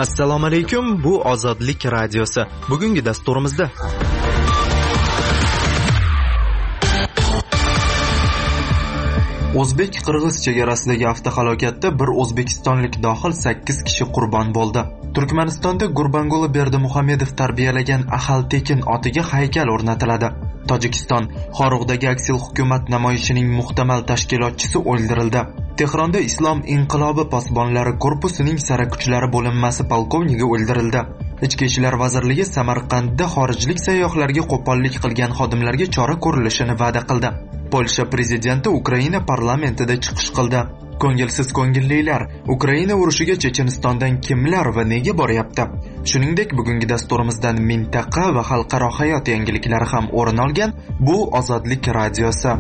Assalomu alaykum, bu Ozodlik radiosi. Bugungi dasturimizda O'zbek-Qirg'iz chegarasidagi avtohalokatda bir o'zbekistonlik dohil 8 kishi qurbon bo'ldi. Turkmanistonda Gurbanguli Berdimuhamedov tarbiyalagan Ahal Tekin otiga haykal o'rnatiladi. Tojikiston Xorug'dagi aksil hukumat namoyishining muhtamal tashkilotchisi o'ldirildi. Tehronda Islom inqilobi posbonlari korpusining sara kuchlari bo'linmasi polkovnigi o'ldirildi. Ichki ishlar vazirligi Samarqandda xorijlik sayyohlarga qo'pollik qilgan xodimlarga chora ko'rilishini va'da qildi. Polsha prezidenti Ukraina parlamentida chiqish qildi. Ko'ngilsiz ko'ngillilar, Ukraina urushiga Chechenistondan kimlar va nega boryapti? Shuningdek, bugungi dasturimizdan mintaqa va xalqaro hayot yangiliklari ham o'rin olgan. Bu Ozodlik radiosi.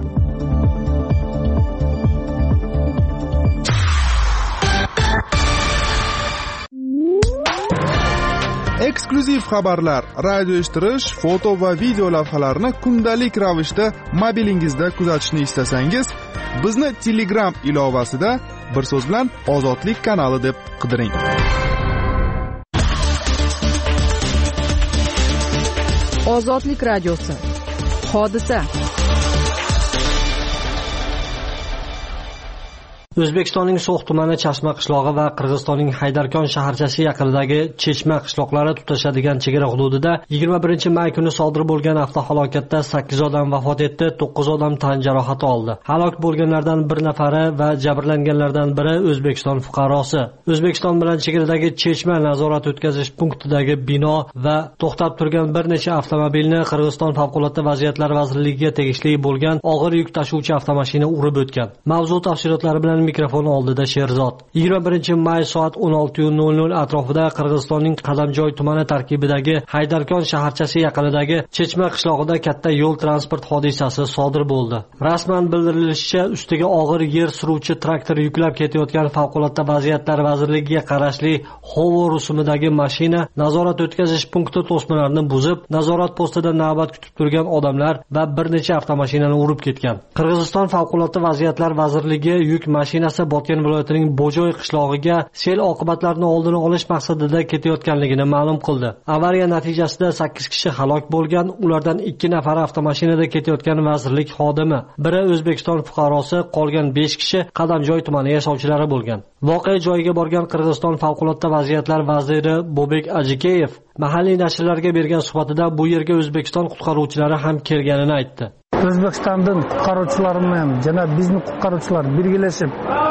Eksklyuziv xabarlar, radio eshittirish, foto va video lavhalarni kundalik ravishda mobilingizda kuzatishni istasangiz, bizni Telegram ilovasida bir so'z bilan Ozodlik kanali deb qidiring. Ozodlik radiosi. Hodisa. O'zbekistonning So'x tumani Chashma qishlog'i va Qirg'izistonning Haydarkon shaharchasi yaqinidagi Chechma qishloqlari tutashadigan chegara hududida 21-may kuni sodir bo'lgan avtohalokatda 8 odam vafot etdi, 9 odam tan jarohati oldi. Halok bo'lganlardan bir nafari va jabrlanganlardan biri O'zbekiston fuqarosi. O'zbekiston bilan chegaradagi Chechma nazorat o'tkazish punktidagi bino va to'xtab turgan bir necha avtomobilni Qirg'iziston favqulodda vaziyatlar vazirligiga tegishli bo'lgan og'ir yuk tashuvchi avtomashina urib o'tgan. Mavzu tafsilotlari bilan mikrofon oldida Sherzod. 21-may soat 16:00 atrofida Qirg'izistonning Qadamjoy tumani tarkibidagi Haydarkon shaharchasi yaqinidagi Chechma qishlog'ida katta yo'l transport hodisasi sodir bo'ldi. Rasman bildirilishicha, ustiga og'ir yer suruvchi traktor yuklab ketayotgan favqulodda vaziyatlar vazirligiga qarashli Hovo rusumidagi mashina nazorat o'tkazish punkti to'sqinlarini buzib, nazorat postida navbat kutib turgan odamlar va bir necha avtomashinani urib ketgan. Qirg'iziston favqulodda vaziyatlar vazirligi yuk mashinasi Botken viloyatining Bojoy qishlog'iga sel oqibatlarini oldini olish maqsadida ketayotganligini ma'lum qildi. Avariya natijasida 8 kishi halok bo'lgan, ulardan 2 nafari avtomashinada ketayotgan vazirlik xodimi, biri O'zbekiston fuqarosi, qolgan 5 kishi Qadamjoy tumani yashovchilari bo'lgan. Voqea joyiga borgan Qirg'iziston favqulodda vaziyatlar vaziri Bobek Ajikeyev mahalliy nashrlarga bergan suhbatida bu yerga O'zbekiston qutqaruvchilari ham kelganini aytdi. O'zbekistondan qutqaruvchilar bilan jana bizning qutqaruvchilar birgalashib,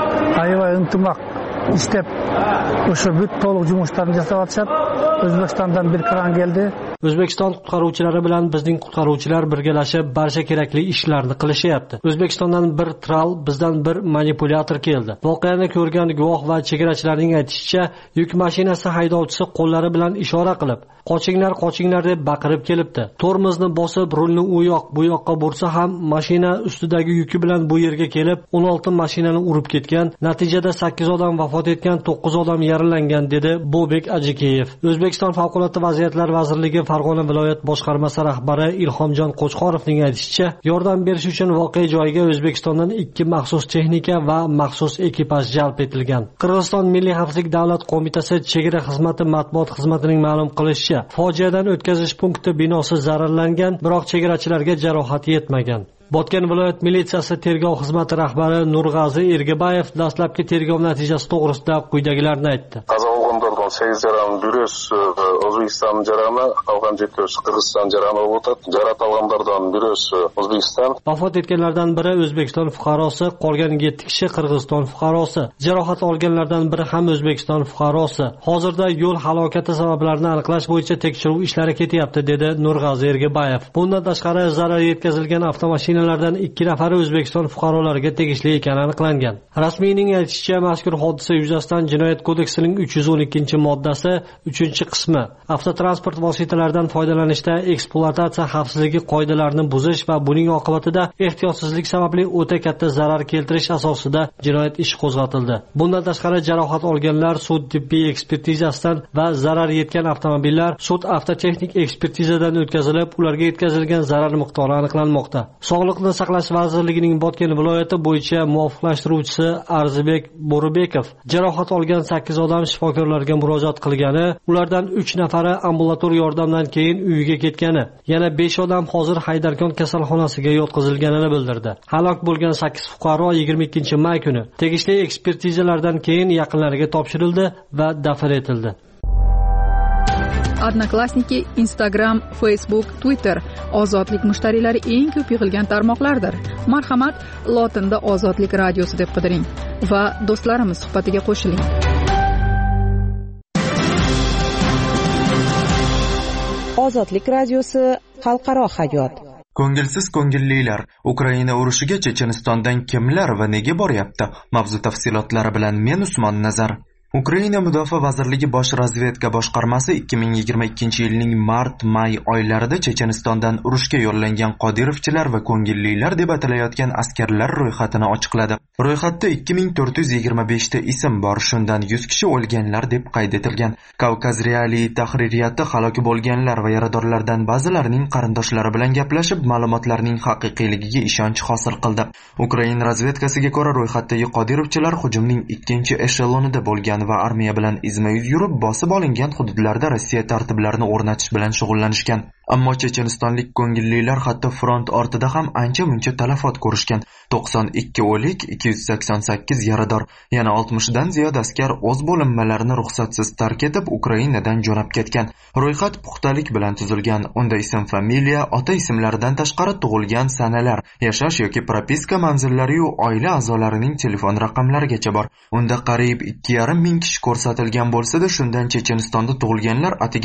aybay intimaq ishlab, o'sha bit to'liq жұмыстарын жасап atishadi. O'zbekistondan bir kran keldi. O'zbekiston qutqaruvchilari bilan bizning qutqaruvchilar birgalashib barcha kerakli ishlarni qilishyapti. O'zbekistondan bir tral, bizdan bir manipulyator keldi. Voqeani ko'rgan guvoh va chegarachilarning aytishicha, yuk mashinasi haydovchisi qo'llari bilan ishora qilib, qochinglar, qochinglar deb baqirib kelibdi. Tormozni bosib, rulni u yoq, bu yoqqa bursa ham mashina ustidagi yuki bilan bu yerga kelib, 16 mashinani urib ketgan. Natijada 8 odam vafot etgan, 9 odam yaralangan, dedi Bobek Ajikeyev. O'zbekiston favqulodda vaziyatlar vazirligi Farg'ona viloyat boshqarmasi rahbari Ilhomjon Qo'chqorovning aytishicha, yordam berish uchun voqea joyiga O'zbekistondan 2 maxsus texnika va maxsus ekipaj jalb etilgan. Qirg'iziston Milliy xavfsizlik davlat qo'mitasi chegara xizmati matbuot xizmatining ma'lum qilishicha, fojiadan o'tkazish punkti binosi zararlangan, biroq chegarachilarga jarohat yetmagan. Botken viloyat militsiyasi tergov xizmati rahbari Nurg'azi Ergabayev dastlabki tergov natijasi to'g'risida quyidagilarni aytdi. Qazo bo'lganlardan 8 jarani birish O'zbekiston jarami, qolgan 7 Qirg'iziston jarami bo'lib o'tadi. Jarohat olganlardan birish O'zbekiston. Vafot etganlardan biri O'zbekiston fuqarosi, qolgan 7 kishi Qirg'iziston fuqarosi. Jarohat olganlardan biri ham O'zbekiston fuqarosi. Hozirda yo'l halokati sabablarini aniqlash bo'yicha tekshiruv ishlari ketyapti, dedi Nurg'azi Ergabayev. Bundan tashqari zarar yetkazilgan avtomashina mashinalardan 2 nafari O'zbekiston fuqarolariga tegishli ekani aniqlangan. Rasmiyning aytishicha, mazkur hodisa yuzasidan Jinoyat kodeksining 312-moddasi 3-qismi avtotransport vositalaridan foydalanishda ekspluatatsiya xavfsizligi qoidalarini buzish va buning oqibatida ehtiyotsizlik sababli o'ta katta zarar keltirish asosida jinoyat ishi qo'zg'atildi. Bundan tashqari jarohat olganlar sud tibbiy ekspertizasidan va zarar yetgan avtomobillar sud avtotexnik ekspertizadan o'tkazilib, ularga yetkazilgan zarar miqdori aniqlanmoqda. Sog'liqni saqlash vazirligining Botken viloyati bo'yicha muvofiqlashtiruvchisi Arzibek Bo'ribekov jarohat olgan 8 odam shifokorlarga murojaat murojaat qilgani, ulardan 3 nafari ambulator yordamdan keyin uyiga ketgani, yana 5 odam hozir Haydarkon kasalxonasiga yotqizilganini bildirdi. Halok bo'lgan 8 fuqaro 22-may kuni tegishli ekspertizalardan keyin yaqinlariga topshirildi va dafn etildi. Odnoklassniki, Instagram, Facebook, Twitter ozodlik mushtariylari eng ko'p yig'ilgan tarmoqlardir. Marhamat, lotinda Ozodlik radiosi deb qidiring va do'stlarimiz suhbatiga qo'shiling. Ozodlik radiosi, xalqaro hayot. Ko'ngilsiz ko'ngillilar, Ukraina urushiga Chechenistondan kimlar va nega boryapti? Mavzu tafsilotlari bilan men Usmon Nazar. Ukraina Mudofaa vazirligi bosh razvedka boshqarmasi 2022 yilning mart-may oylarida Chechenistondan urushga yo'llangan Qodirovchilar va ko'ngillilar deb atalayotgan askarlar ro'yxatini ochiqladi. Ro'yxatda 2425 ta ism bor, shundan 100 kishi o'lganlar deb qayd etilgan. Kavkaz Realiy tahririyati halok bo'lganlar va yaradorlardan ba'zilarining qarindoshlari bilan gaplashib, ma'lumotlarning haqiqiyligiga ishonch hosil qildi. Ukraina razvedkasiga ko'ra, ro'yxatdagi Qodirovchilar hujumning ikkinchi eshelonida bo'lgan va armiya bilan izma-yuz yurib, bosib olingan hududlarda Rossiya tartiblarini o'rnatish bilan shug'ullanishgan. Ammo chechenistonlik ko'ngillilar hatto front ortida ham ancha-muncha talafot ko'rishgan. 92 o'lik, 288 yarador, yana 60 dan ziyod askar o'z bo'linmalarini ruxsatsiz tark etib Ukrainadan jo'nab ketgan. Ro'yxat puxtalik bilan tuzilgan. Unda ism-familiya, ota ismlaridan tashqari tug'ilgan sanalar, yashash yoki propiska manzillari va oila a'zolarining telefon raqamlarigacha bor. Unda qariyb 2,5 ming kishi ko'rsatilgan bo'lsa-da, shundan Chechenistonda tug'ilganlar atigi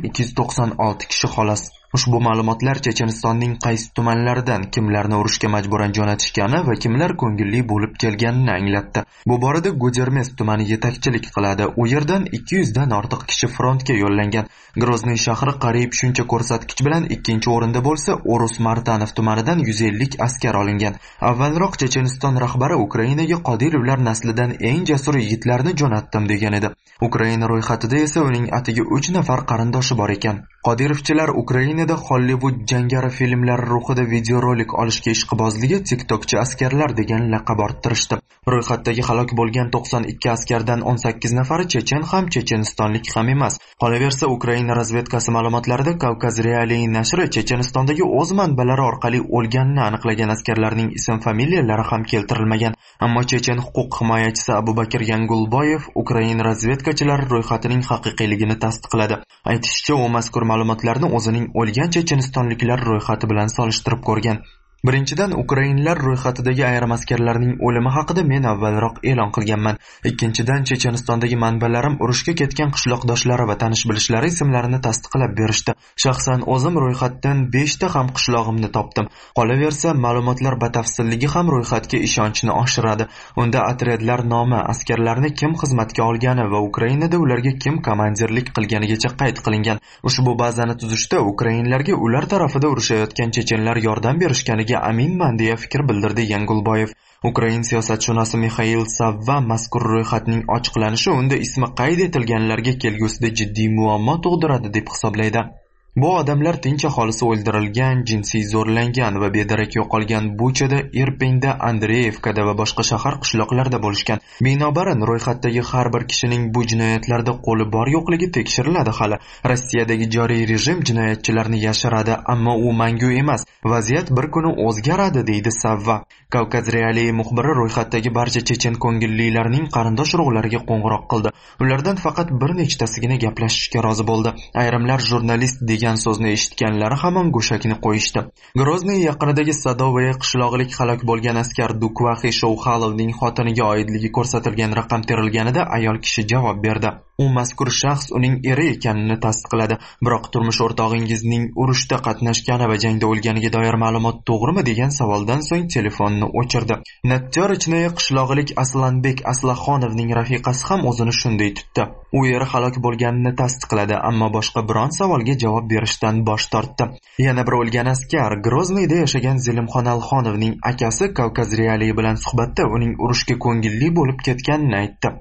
1296 kishi xolos. Ushbu ma'lumotlar Chechenistonning qaysi tumanlaridan kimlarni urushga majburan jo'natishgani va kimlar ko'ngilli bo'lib kelganini anglatdi. Bu borada Gudermes tumani yetakchilik qiladi. U yerdan 200 dan ortiq kishi frontga yo'llangan. Grozny shahri qariyb shuncha ko'rsatkich bilan ikkinchi o'rinda bo'lsa, Orus Martanov tumanidan 150 askar olingan. Avvalroq Checheniston rahbari Ukrainaga Qodirovlar naslidan eng jasur yigitlarni jo'natdim degan edi. Ukraina ro'yxatida esa uning atigi 3 nafar qarindoshi bor ekan. Qodirovchilar Ukrainada Hollywood jangari filmlari ruhida videorolik olishga ishqibozligi TikTokchi askarlar degan laqab orttirishdi. Ro'yxatdagi halok bo'lgan 92 askardan 18 nafari chechen ham chechenistonlik ham emas. Qolaversa, Ukraina razvedkasi ma'lumotlarida Kavkaz Realiy nashri Chechenistondagi o'z manbalari orqali o'lganini aniqlagan askarlarning ism-familiyalari ham keltirilmagan. Ammo chechen huquq himoyachisi Abubakir Yangulboyev Ukraina razvedkachilari ro'yxatining haqiqiyligini tasdiqladi. Aytishicha, u mazkur ma'lumotlarni o'zining o'lgan chechenistonliklar ro'yxati bilan solishtirib ko'rgan. Birinchidan, Ukrainlar ro'yxatidagi ayrim askarlarning o'limi haqida men avvalroq e'lon qilganman. Ikkinchidan, Chechenistondagi manbalarim urushga ketgan qishloqdoshlari va tanish-bilishlari ismlarini tasdiqlab berishdi. Shaxsan o'zim ro'yxatdan 5 ta ham qishlog'imni topdim. Qolaversa, ma'lumotlar batafsilligi ham ro'yxatga ishonchni oshiradi. Unda otryadlar nomi, askarlarni kim xizmatga olgani va Ukrainada ularga kim komandirlik qilganigacha qayd qilingan. Ushbu bazani tuzishda Ukrainlarga ular tarafida urushayotgan chechenlar yordam berishganiga aminman deya fikr bildirdi Yangulboyev. Ukrain siyosatshunosi Mikhail Savva mazkur ro'yxatning ochiqlanishi unda ismi qayd etilganlarga kelgusida jiddiy muammo tug'diradi deb hisoblaydi. Bu odamlar tinch aholisi o'ldirilgan, jinsiy zo'rlangan va bedarak yo'qolgan Buchada, Irpinda, Andreyevkada va boshqa shahar qishloqlarda bo'lishgan. Binobarin, ro'yxatdagi har bir kishining bu jinoyatlarda qo'li bor yo'qligi tekshiriladi hali. Rossiyadagi joriy rejim jinoyatchilarni yashiradi, ammo u mangu emas. Vaziyat bir kuni o'zgaradi, deydi Savva. Kavkaz Realiy muxbiri ro'yxatdagi barcha chechen ko'ngillilarining qarindosh urug'lariga qo'ng'iroq qildi. Ulardan faqat bir nechtasigina gaplashishga rozi bo'ldi. Ayrimlar jurnalist degan so'zni eshitganlari hamon go'shakni qo'yishdi. Grozny yaqinidagi Sadovaya qishlog'ilik halok bo'lgan askar Dukvaxi Shouxalovning xotiniga oidligi ko'rsatilgan raqam terilganida ayol kishi javob berdi. U mazkur shaxs uning eri ekanini tasdiqladi. Biroq turmush o'rtog'ingizning urushda qatnashgani va jangda o'lganiga doir ma'lumot to'g'rimi degan savoldan so'ng telefonni o'chirdi. Natjorichnoye qishlog'ilik Aslanbek Aslaxonovning rafiqasi ham o'zini shunday tutdi. U eri halok bo'lganini tasdiqladi, ammo boshqa biron savolga javob berishdan bosh tortdi. Yana bir o'lgan askar Groznyda yashagan Zelimxon Alxonovning akasi Kavkaz Realiy bilan suhbatda uning urushga ko'ngilli bo'lib ketganini aytdi.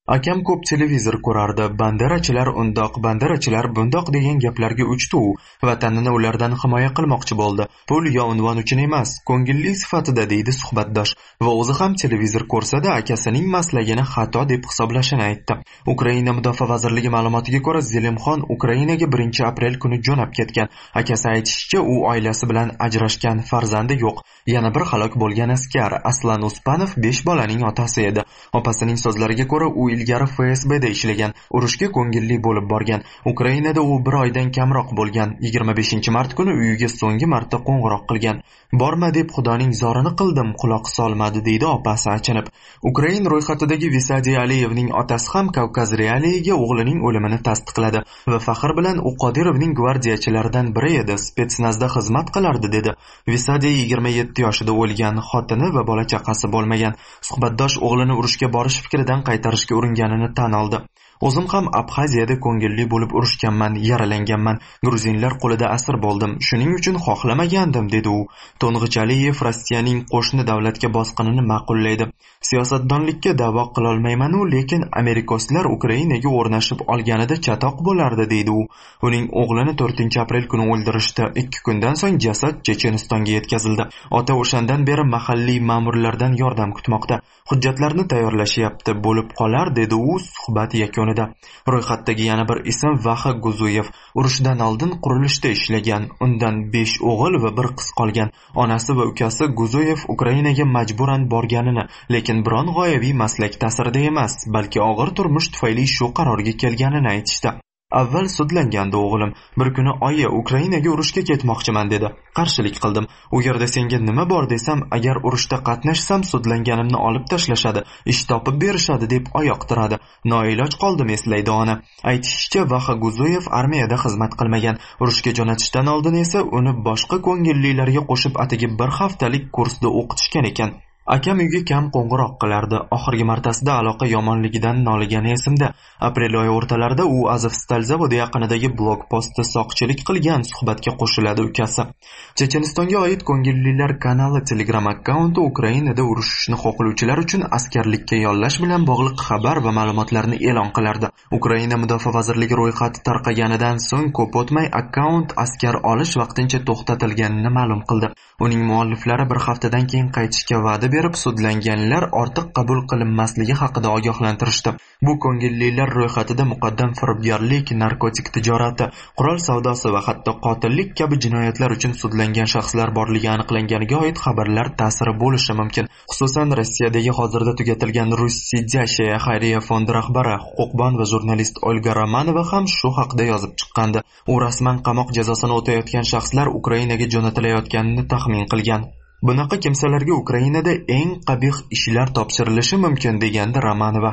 Akam ko'p televizor ko'rardi. Banderachilar undoq, banderachilar bundoq degan gaplarga uchdi u. Vatanini ulardan himoya qilmoqchi bo'ldi. Pul yo unvon uchun emas, ko'ngilli sifatida deydi suhbatdosh va o'zi ham televizor ko'rsa-da akasining maslagini xato deb hisoblashini aytdi. Ukraina Mudofaa vazirligi ma'lumotiga ko'ra, Zelimxon Ukrainaga 1-aprel kuni jo'nab ketgan. Akasi aytishicha, u oilasi bilan ajrashgan, farzandi yo'q. Yana bir halok bo'lgan askar Aslan Uspanov 5 bolaning otasi edi. Opasining so'zlariga ko'ra, u ilgari FSBda ishlagan, urushga ko'ngilli bo'lib borgan. Ukrainada u 1 oydan kamroq bo'lgan. 25-mart kuni uyiga so'nggi marta qo'ng'iroq qilgan. Borma deb Xudoning zorini qildim, quloq solmadi deydi opasi achinib. Ukrain ro'yxatidagi Visadiy Aliyevning otasi ham Kavkaz realiyaga o'g'lining o'limini tasdiqladi va faxr bilan u Qodirovning gvardiyachilaridan biri edi, spetsnazda xizmat qilardi dedi. Visadiy 27 yoshida o'lgan, xotini va bola chaqasi bo'lmagan. Suhbatdosh o'g'lini urushga borish fikridan qaytarishga uringanini tan oldi. O'zim ham Abxaziyada ko'ngilli bo'lib urushganman, yaralanganman. Gruzinlar qo'lida asir bo'ldim. Shuning uchun xohlamagandim, dedi u. To'ng'ich Aliyev Rossiyaning qo'shni davlatga bosqinini ma'qullaydi. Siyosatdonlikka da'vo qila olmayman-u, lekin Amerikoslar Ukrainaga o'rnashib olganida chatoq bo'lardi, deydi u. Uning o'g'lini 4-aprel kuni o'ldirishdi. 2 kundan so'ng jasad Chechenistonga yetkazildi. Ota o'shandan beri mahalliy ma'murlardan yordam kutmoqda. Hujjatlarni tayyorlashyapti, bo'lib qolar, dedi u suhbat yakunida. Ro'yxatdagi yana bir ism Vaxa Guzuyev. Urushdan oldin qurilishda ishlagan. Undan 5 o'g'il va 1 qiz qolgan. Onasi va ukasi Guzuyev Ukrainaga majburan borganini, lekin biron g'oyaviy maslak ta'sirida emas, balki og'ir turmush tufayli shu qarorga kelganini aytishdi. Avval sudlangandi o'g'lim. Bir kuni oyi Ukrainaga urushga ketmoqchiman dedi. Qarshilik qildim. U yerda senga nima bor desam, agar urushda qatnashsam sudlanganimni olib tashlashadi, ish topib berishadi deb oyoq tiradi. Noiloj qoldim, eslaydi ona. Aytishicha, Vaxa Guzuyev armiyada xizmat qilmagan. Urushga jo'natishdan oldin esa uni boshqa ko'ngillilarga qo'shib atigi 1 haftalik kursda o'qitishgan ekan. Akam uyga kam qo'ng'iroq qilardi. Oxirgi martasida aloqa yomonligidan noligani esimda. Aprel oyi o'rtalarida u Azovstal zavodi yaqinidagi blog postda soqchilik qilgan, suhbatga qo'shiladi ukasi. Chechenistonga oid ko'ngillilar kanali Telegram akkaunti Ukrainada urushishni xohlovchilar uchun askarlikka yollash bilan bog'liq xabar va ma'lumotlarni e'lon qilardi. Ukraina Mudofaa vazirligi ro'yxati tarqaganidan so'ng ko'p o'tmay akkaunt askar olish vaqtincha to'xtatilganini ma'lum qildi. Uning mualliflari 1 haftadan keyin qaytishga va'da berib, sudlanganlar ortiq qabul qilinmasligi haqida ogohlantirishdi. Bu ko'ngillilar ro'yxatida muqaddam firibgarlik, narkotik tijorati, qurol savdosi va hatto qotillik kabi jinoyatlar uchun sudlangan shaxslar borligi aniqlanganiga oid xabarlar ta'siri bo'lishi mumkin. Xususan, Rossiyadagi hozirda tugatilgan Russiyadashaya xayriya fondi rahbari, huquqbon va jurnalist Olga Romanova ham shu haqida yozib chiqqandi. U rasman qamoq jazosini o'tayotgan shaxslar Ukrainaga jo'natilayotganini taxmin qilgan. Bunaqa kimsalarga Ukrainada eng qabih ishlar topshirilishi mumkin, degandi Romanova.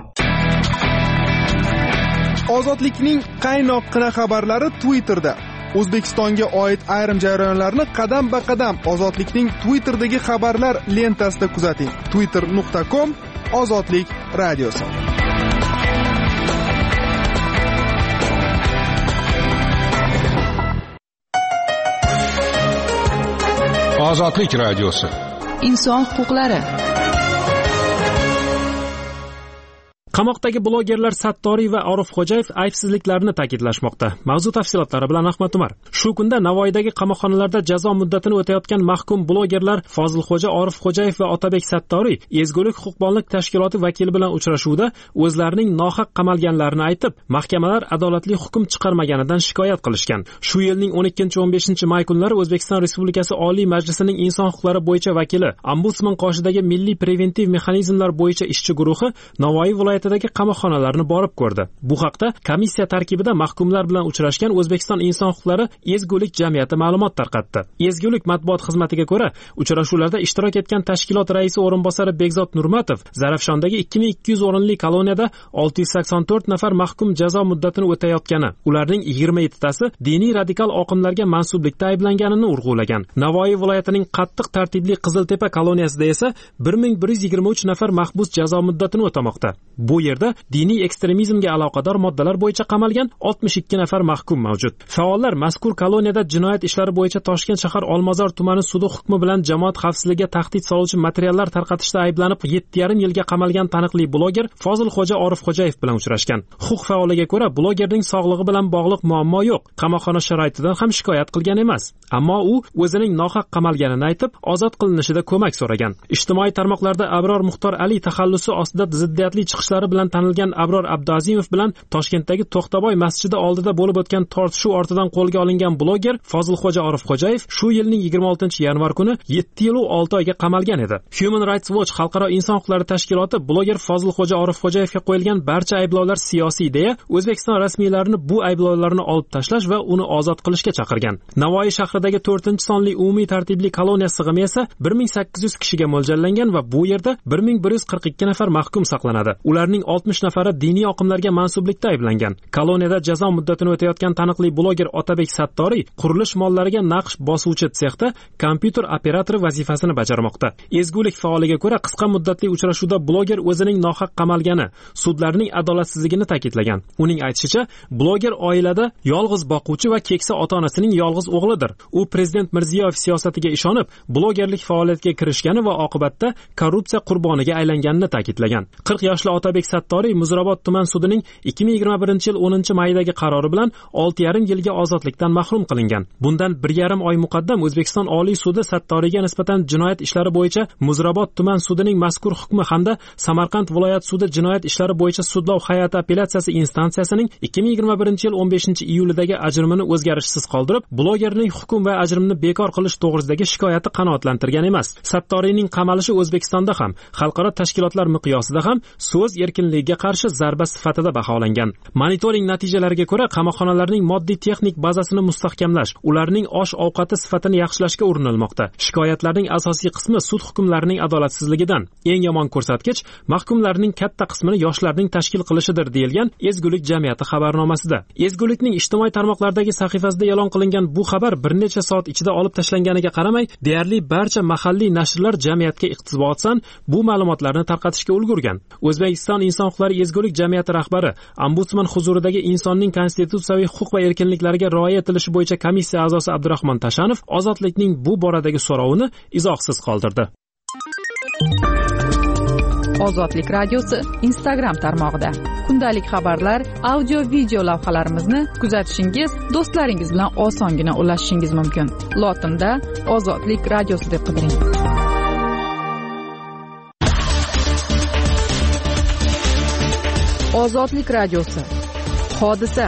Ozodlikning qaynoqqina xabarlari Twitterda. O'zbekistonga oid ayrim jarayonlarni qadam-ba-qadam Ozodlikning Twitterdagi xabarlar lentasida kuzating. twitter.com Ozodlik radiosi. Ozodlik radiosi. Inson huquqlari. Qamoqdagi blogerlar Sattoriy va Orifxo'jayev aybsizliklarini ta'kidlashmoqda. Mavzu tafsilotlari bilan Ahmad Umar. Shu kunda Navoiydagi qamoqxonalarda jazo muddatini o'tayotgan mahkum blogerlar Fozilxo'ja Orifxo'jayev va Otabek Sattoriy ezgulik huquqbonlik tashkiloti vakili bilan uchrashuvda o'zlarining nohaq qamalganlarini aytib, mahkamalar adolatli hukm chiqarmaganidan shikoyat qilishgan. Shu yilning 12-15 may kunlari O'zbekiston Respublikasi Oliy Majlisining inson huquqlari bo'yicha vakili, ombudsman qoshidagi Milliy preventiv mexanizmlar bo'yicha ishchi guruhi Navoiy viloyatidagi qamoqxonalarni borib ko'rdi. Bu haqda komissiya tarkibida mahkumlar bilan uchrashgan O'zbekiston inson huquqlari ezgulik jamiyati ma'lumot tarqatdi. Ezgulik matbuot xizmatiga ko'ra, uchrashuvlarda ishtirok etgan tashkilot raisi o'rinbosari Bekzod Nurmatov Zarafshondagi 2200 o'rinli koloniyada 684 nafar mahkum jazo muddatini o'tayotgani, ularning 27 tasi diniy radikal oqimlarga mansublikda ayblanganini urg'ulagan. Navoiy viloyatining qattiq tartibli Qiziltepa koloniyasida esa 1123 nafar mahbus jazo muddatini o'tamoqda. Bu Bu yerda diniy ekstremizmga aloqador moddalar bo'yicha qamalgan 62 nafar mahkum mavjud. Faollar mazkur koloniyada jinoyat ishlari bo'yicha Toshkent shahar Olmazor tumani sudi hukmi bilan jamoat xavfsizligiga tahdid soluvchi materiallar tarqatishda ayblanib 7,5 yilga qamalgan taniqli bloger Fozilxo'ja Orifxo'jayev bilan uchrashgan. Huquq faoliga ko'ra, blogerning sog'lig'i bilan bog'liq muammo yo'q. Qamoqxona sharoitidan ham shikoyat qilgan emas. Ammo u o'zining nohaq qamalganini aytib, ozod qilinishida ko'mak so'ragan. Ijtimoiy tarmoqlarda Abror Muxtor Ali taxallusi ostida ziddiyatli chiqishlari bilan tanilgan Abror Abduazimov bilan Toshkentdagi To'xtaboy masjidi oldida bo'lib o'tgan tortishuv ortidan qo'lga olingan bloger Fozilxo'ja Orifxo'jayev shu yilning 26-yanvar kuni 7 yil va 6 oyga qamalgan edi. Human Rights Watch xalqaro inson huquqlari tashkiloti bloger Fozilxo'ja Orifxo'jayevga qo'yilgan barcha ayblovlar siyosiy deya O'zbekiston rasmiylarini bu ayblovlarni olib tashlash va uni ozod qilishga chaqirgan. Navoiy shahridagi 4-sonli umumiy tartibli koloniya sig'imi esa 1800 kishiga mo'ljallangan va bu yerda 1142 nafar mahkum saqlanadi. Ularning 60 nafari diniy oqimlarga mansublikda ayblangan. Koloniyada jazo muddatini o'tayotgan taniqli bloger Otabek Sattoriy qurilish mollariga naqsh bosuvchi sexda kompyuter operatori vazifasini bajarmoqda. Ezgulik faoliga ko'ra, qisqa muddatli uchrashuvda bloger o'zining nohaq qamalgani, sudlarning adolatsizligini ta'kidlagan. Uning aytishicha, bloger oilada yolg'iz boquvchi va keksa ota-onasining yolg'iz o'g'lidir. U prezident Mirziyoyev siyosatiga ishonib, blogerlik faoliyatiga kirishgani va oqibatda korrupsiya qurboniga aylanganini ta'kidlagan. 40 yoshli Otabek Sattoriy Muzrabot tuman sudining 2021-yil 10-maydagi qarori bilan 6,5 yilga ozodlikdan mahrum qilingan. Bundan 1,5 oy muqaddam O'zbekiston Oliy sudi Sattoriyga nisbatan jinoyat ishlari bo'yicha Muzrabot tuman sudining mazkur hukmi hamda Samarqand viloyat sudi jinoyat ishlari bo'yicha sudlov hay'ati apellyatsiyasi instansiyasining 2021-yil 15-iyulidagi ajrimini o'zgarishsiz qoldirib, blogerning hukm va ajrimni bekor qilish to'g'risidagi shikoyati qanoatlantirgan emas. Sattoriyning qamalishi O'zbekistonda ham, xalqaro tashkilotlar miqyosida ham so'z erkinligiga qarshi zarba sifatida baholangan. Monitoring natijalariga ko'ra, qamoqxonalarning moddiy texnik bazasini mustahkamlash, ularning osh-ovqati sifatini yaxshilashga urinilmoqda. Shikoyatlarning asosiy qismi sud hukmlarining adolatsizligidan. Eng yomon ko'rsatkich mahkumlarning katta qismini yoshlarning tashkil qilishidir, deyilgan Ezgulik jamiyati xabarnomasida. Ezgulikning ijtimoiy tarmoqlardagi sahifasida e'lon qilingan bu xabar bir necha soat ichida olib tashlanganiga qaramay, deyarli barcha mahalliy nashrlar jamiyatga iqtibosdan bu ma'lumotlarni tarqatishga ulgurgan. O'zbekiston Inson huquqlari ezgulik jamiyati rahbari Ombudsman huzuridagi insonning konstitutsiyaviy huquq va erkinliklariga rioya etilishi bo'yicha komissiya a'zosi Abdurahmon Tashanov ozodlikning bu boradagi so'rovini izohsiz qoldirdi. Ozodlik radiosi Instagram tarmog'ida kundalik xabarlar, audio video lavhalarimizni kuzatishingiz, do'stlaringiz bilan osongina ulashishingiz mumkin. Lotinda Ozodlik radiosi deb qidiring. Ozodlik radiosi. Hodisa.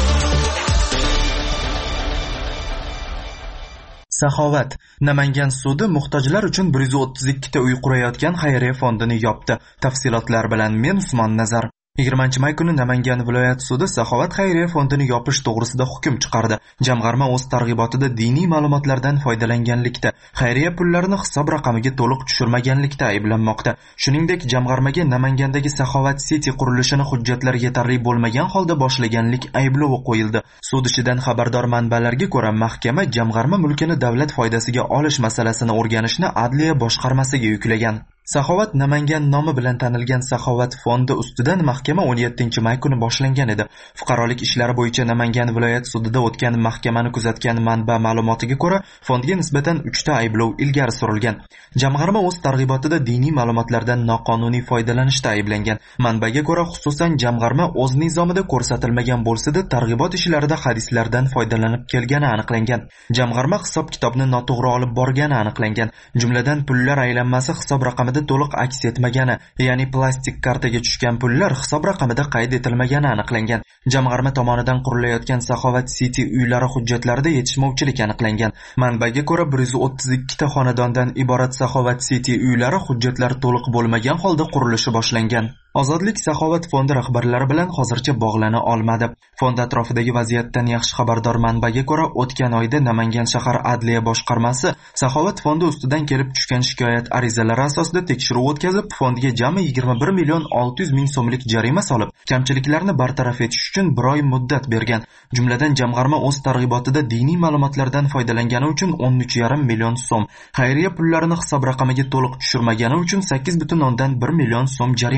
Saxovat. Namangan sudi muhtojlar uchun 132 ta uy qurayotgan xayriya fondini yopdi. Tafsilotlar bilan men Usmon Nazar. 20-may kuni Namangan viloyat sudi Saxovat xayriya fondini yopish to'g'risida hukm chiqardi. Jamg'arma o'z targ'ibotida diniy ma'lumotlardan foydalanganlikda, xayriya pullarini hisob raqamiga to'liq tushirmaganlikda ayblanmoqda. Shuningdek, jamg'armaga Namangandagi Saxovat City qurilishini hujjatlar yetarli bo'lmagan holda boshlaganlik ayblovi qo'yildi. Sud ishidan xabardor manbalarga ko'ra, mahkama jamg'arma mulkini davlat foydasiga olish masalasini o'rganishni Adliya boshqarmasiga yuklagan. Saxovat Namangan nomi bilan tanilgan Saxovat fondi ustidan mahkama 17-may kuni boshlangan edi. Fuqarolik ishlari bo'yicha Namangan viloyat sudida o'tgan mahkamani kuzatgan manba ma'lumotiga ko'ra, fondga nisbatan 3 ta ayblov ilgari surilgan. Jamg'arma o'z targ'ibotida diniy ma'lumotlardan noqonuniy foydalanishda ayblangan. Manbaga ko'ra, xususan jamg'arma o'z nizomida ko'rsatilmagan bo'lsa-da, targ'ibot ishlarida hadislardan foydalanib kelgani aniqlangan. Jamg'arma hisob-kitobni noto'g'ri olib borgani aniqlangan. Jumladan pullar aylanmasi hisob raqamida to'liq aks etmagani, ya'ni plastik kartaga tushgan pullar hisob raqamida qayd etilmagani aniqlangan. Jamg'arma tomonidan qurilayotgan Saxovat City uylari hujjatlarida yetishmovchilik aniqlangan. Manbaga ko'ra 132 ta xonadondan iborat Saxovat City uylari hujjatlari to'liq bo'lmagan holda qurilishi boshlangan. Ozodlik Saxovat fondi rahbarlari bilan hozircha bog'lana olmadi. Fond atrofidagi vaziyatdan yaxshi xabardor manbaga ko'ra, o'tgan oyda Namangan shahar Adliya boshqarmasi Saxovat fondi ustidan kelib tushgan shikoyat arizalari asosida tekshiruv o'tkazib, fondga jami 21 million 600 ming so'mlik jarima solib, kamchiliklarni bartaraf etish uchun 1 oy muddat bergan. Jumladan jamg'arma o'z targ'ibotida diniy ma'lumotlardan foydalangani uchun 13,5 million so'm, xayriya pullarini hisob raqamiga to'liq tushirmagani uchun 8,1 million so'm jarima solingan.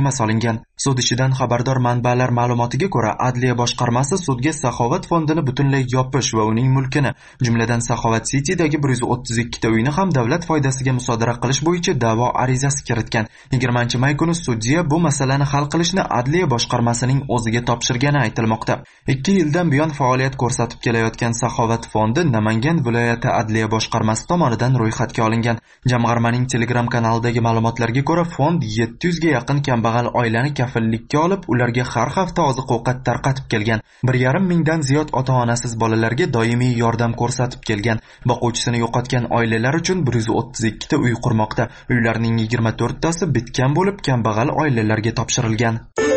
qilingan. Sud ishidan xabardor manbalar ma'lumotiga ko'ra, Adliya boshqarmasi sudga Saxovat fondini butunlay yopish va uning mulkini, jumladan Saxovat City'dagi 132 ta uyni ham davlat foydasiga musodara qilish bo'yicha da'vo arizasi kiritgan. 20-may kuni sudya bu masalani hal qilishni Adliya boshqarmasining o'ziga topshirgani aytilmoqda. 2 yildan buyon faoliyat ko'rsatib kelayotgan Saxovat fondi Namangan viloyati Adliya boshqarmasi tomonidan ro'yxatga olingan. Jamg'armaning Telegram kanalidagi ma'lumotlarga ko'ra, fond 700 ga yaqin kambag'al oilani kafillikka olib, ularga har hafta oziq-ovqat tarqatib kelgan. 1,5 mingdan ziyod ota-onasiz bolalarga doimiy yordam ko'rsatib kelgan. Boquvchisini yo'qotgan oilalar uchun 132 ta uy qurmoqda. Uylarning 24 tasi bitgan bo'lib, kambag'al oilalarga topshirilgan.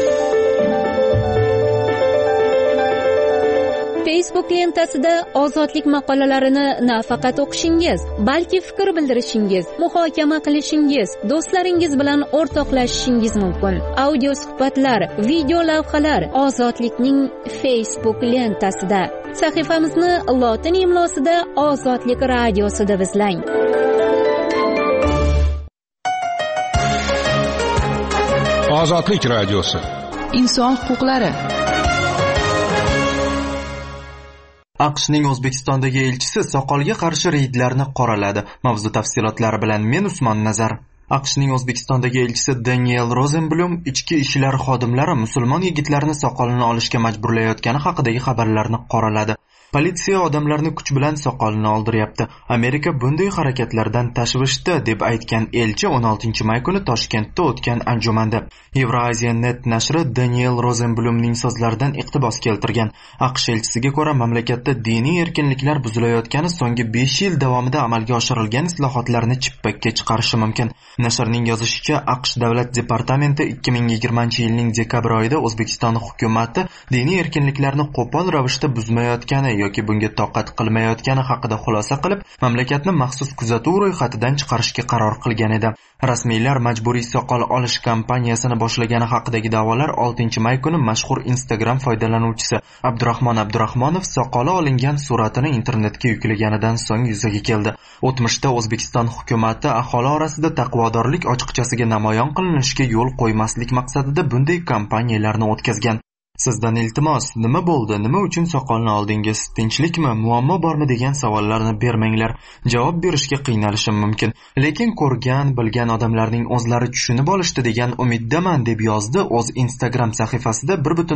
Facebook lentasida ozodlik maqolalarini nafaqat o'qishingiz, balki fikr bildirishingiz, muhokama qilishingiz, do'stlaringiz bilan o'rtoqlashishingiz mumkin. Audio suhbatlar, video lavhalar Ozodlikning Facebook lentasida. Sahifamizni lotin imlosida Ozodlik radiosi deb izlang. Ozodlik radiosi. Inson huquqlari. AQShning O'zbekistondagi elchisi soqolga qarshi reydlarni qoraladi. Mavzu tafsilotlari bilan men Usmon Nazar. AQShning O'zbekistondagi elchisi Daniel Rosenblum ichki ishlar xodimlari musulmon yigitlarni soqolini olishga majburlayotgani haqidagi xabarlarni qoraladi. Politsiya odamlarni kuch bilan soqolini oldiryapti. Amerika bunday harakatlardan tashvishda deb aytgan elchi 16-may kuni Toshkentda o'tgan anjumanda Eurasianet nashri Daniel Rosenblumning so'zlaridan iqtibos keltirgan. AQSh elchisiga ko'ra, mamlakatda diniy erkinliklar buzilayotgani so'nggi 5 yil davomida amalga oshirilgan islohotlarni chippakka chiqarishi mumkin. Nashrning yozishicha, AQSh davlat departamenti 2020-yilning dekabr oyida O'zbekiston hukumati diniy erkinliklarni qo'pol ravishda buzmayotgani yoki bunga toqat qilmayotgani haqida xulosa qilib, mamlakatni maxsus kuzatuv ro'yxatidan chiqarishga qaror qilgan edi. Rasmiylar majburiy soqol olish kampaniyasini boshlagani haqidagi da'volar 6-may kuni mashhur Instagram foydalanuvchisi Abdurahmon Abdurahmonov soqoli olingan suratini internetga yuklaganidan so'ng yuzaga keldi. O'tmishda O'zbekiston hukumati aholi orasida taqvodorlik ochiqchasiga namoyon qilinishiga yo'l qo'ymaslik maqsadida bunday kampaniyalarni o'tkazgan. Sizdan iltimos, nima bo'ldi? Nima uchun soqolni oldingiz? Tinchlikmi? Muammo bormi degan savollarni bermanglar. Javob berishga qiynalishim mumkin. Lekin ko'rgan, bilgan odamlarning o'zlari tushunib olishdi degan umiddaman, deb yozdi o'z Instagram sahifasida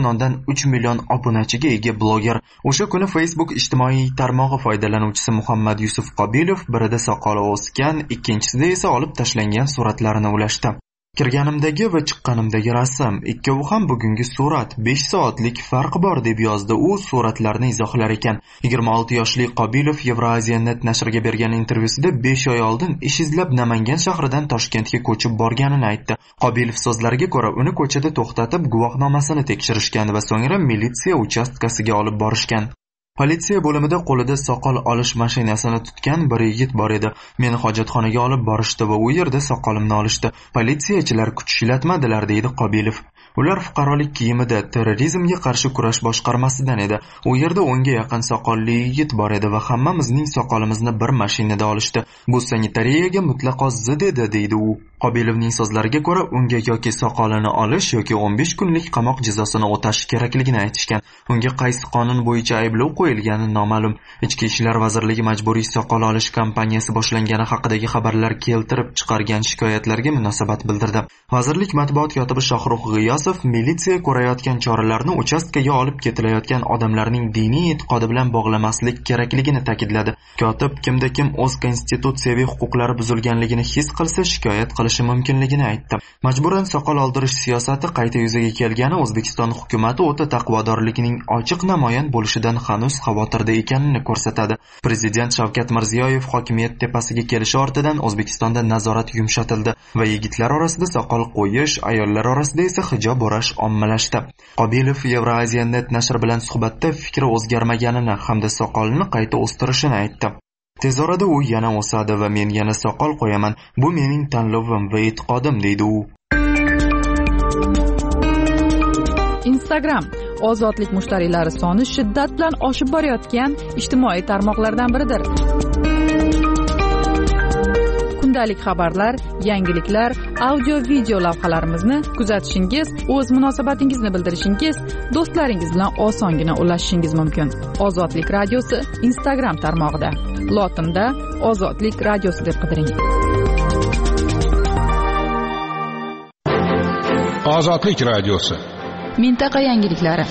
1,3 million obunachiga ega bloger. O'sha kuni Facebook ijtimoiy tarmog'i foydalanuvchisi Muhammad Yusuf Qobilov birida soqoli o'sgan, ikkinchisida esa olib tashlangan suratlarini ulashdi. Kirganimdagi va chiqqanimdagi rasm, ikkovi ham bugungi surat, 5 soatlik farq bor, deb yozdi u suratlarni izohlar ekan. 26 yoshli Qobilov Eurasianet nashriga bergan intervyusida 5 oy oldin ish izlab Namangan shahridan Toshkentga ko'chib borganini aytdi. Qobilov so'zlariga ko'ra, uni ko'chada to'xtatib guvohnomasini tekshirishgan va so'ngra militsiya uchastkasiga olib borishgan. Politsiya bo'limida qo'lida soqol olish mashinasini tutgan bir yigit bor edi. Meni hojatxonaga olib borishdi va u yerda soqolimni olishdi. Politsiyachilar kuch ishlatmadilar, deydi Qobilov. Ular fuqarolik kiyimida terrorizmga qarshi kurash boshqarmasidan edi. U yerda 10 ga yaqin soqolli yigit bor edi va hammamizning soqolimizni bir mashinada olishdi. Bu sanitariyaga mutlaqo zid edi, deydi u. Qobilovning so'zlariga ko'ra, unga yoki soqolini olish yoki 15 kunlik qamoq jazosini o'tash kerakligini aytishgan. Unga qaysi qonun bo'yicha ayblov qo'yilgani noma'lum. Ichki ishlar vazirligi majburiy soqol olish kampaniyasi boshlangani haqidagi xabarlar keltirib chiqargan shikoyatlarga munosabat bildirdi. Vazirlik matbuot kotibi Shohruh G'iyosov militsiya ko'rayotgan choralarni uchastkaga olib ketilayotgan odamlarning diniy e'tiqodi bilan bog'lamaslik kerakligini ta'kidladi. Kotib kimda kim o'z konstitutsiyaviy huquqlari buzilganligini his qilsa shikoyat qilishi mumkinligini aytdi. Majburan soqol oldirish siyosati qayta yuzaga kelgani O'zbekiston hukumati o'ta taqvodorligining ochiq namoyon bo'lishidan hanuz xavotirda ekanini ko'rsatadi. Prezident Shavkat Mirziyoyev hokimiyat tepasiga kelishi ortidan O'zbekistonda nazorat yumshatildi va yigitlar orasida soqol qo'yish, ayollar orasida esa hijob o'rash ommalashdi. Qobilov Eurasianet nashri bilan suhbatda fikri o'zgarmaganini hamda soqolni qayta o'stirishini aytdi. Tez orada u yana o'sadi va men yana soqol qo'yaman. Bu mening tanlovim va e'tiqodim, deydi u. Instagram ozodlik mushtariylari soni shiddat bilan oshib borayotgan ijtimoiy tarmoqlardan biridir. kundalik xabarlar, yangiliklar, audio video lavhalarimizni kuzatishingiz, o'z munosabatingizni bildirishingiz, do'stlaringiz bilan osongina ulashishingiz mumkin. Ozodlik radiosi Instagram tarmog'ida lotinda Ozodlik radiosi deb qidiring. Ozodlik radiosi. Mintaqa yangiliklari.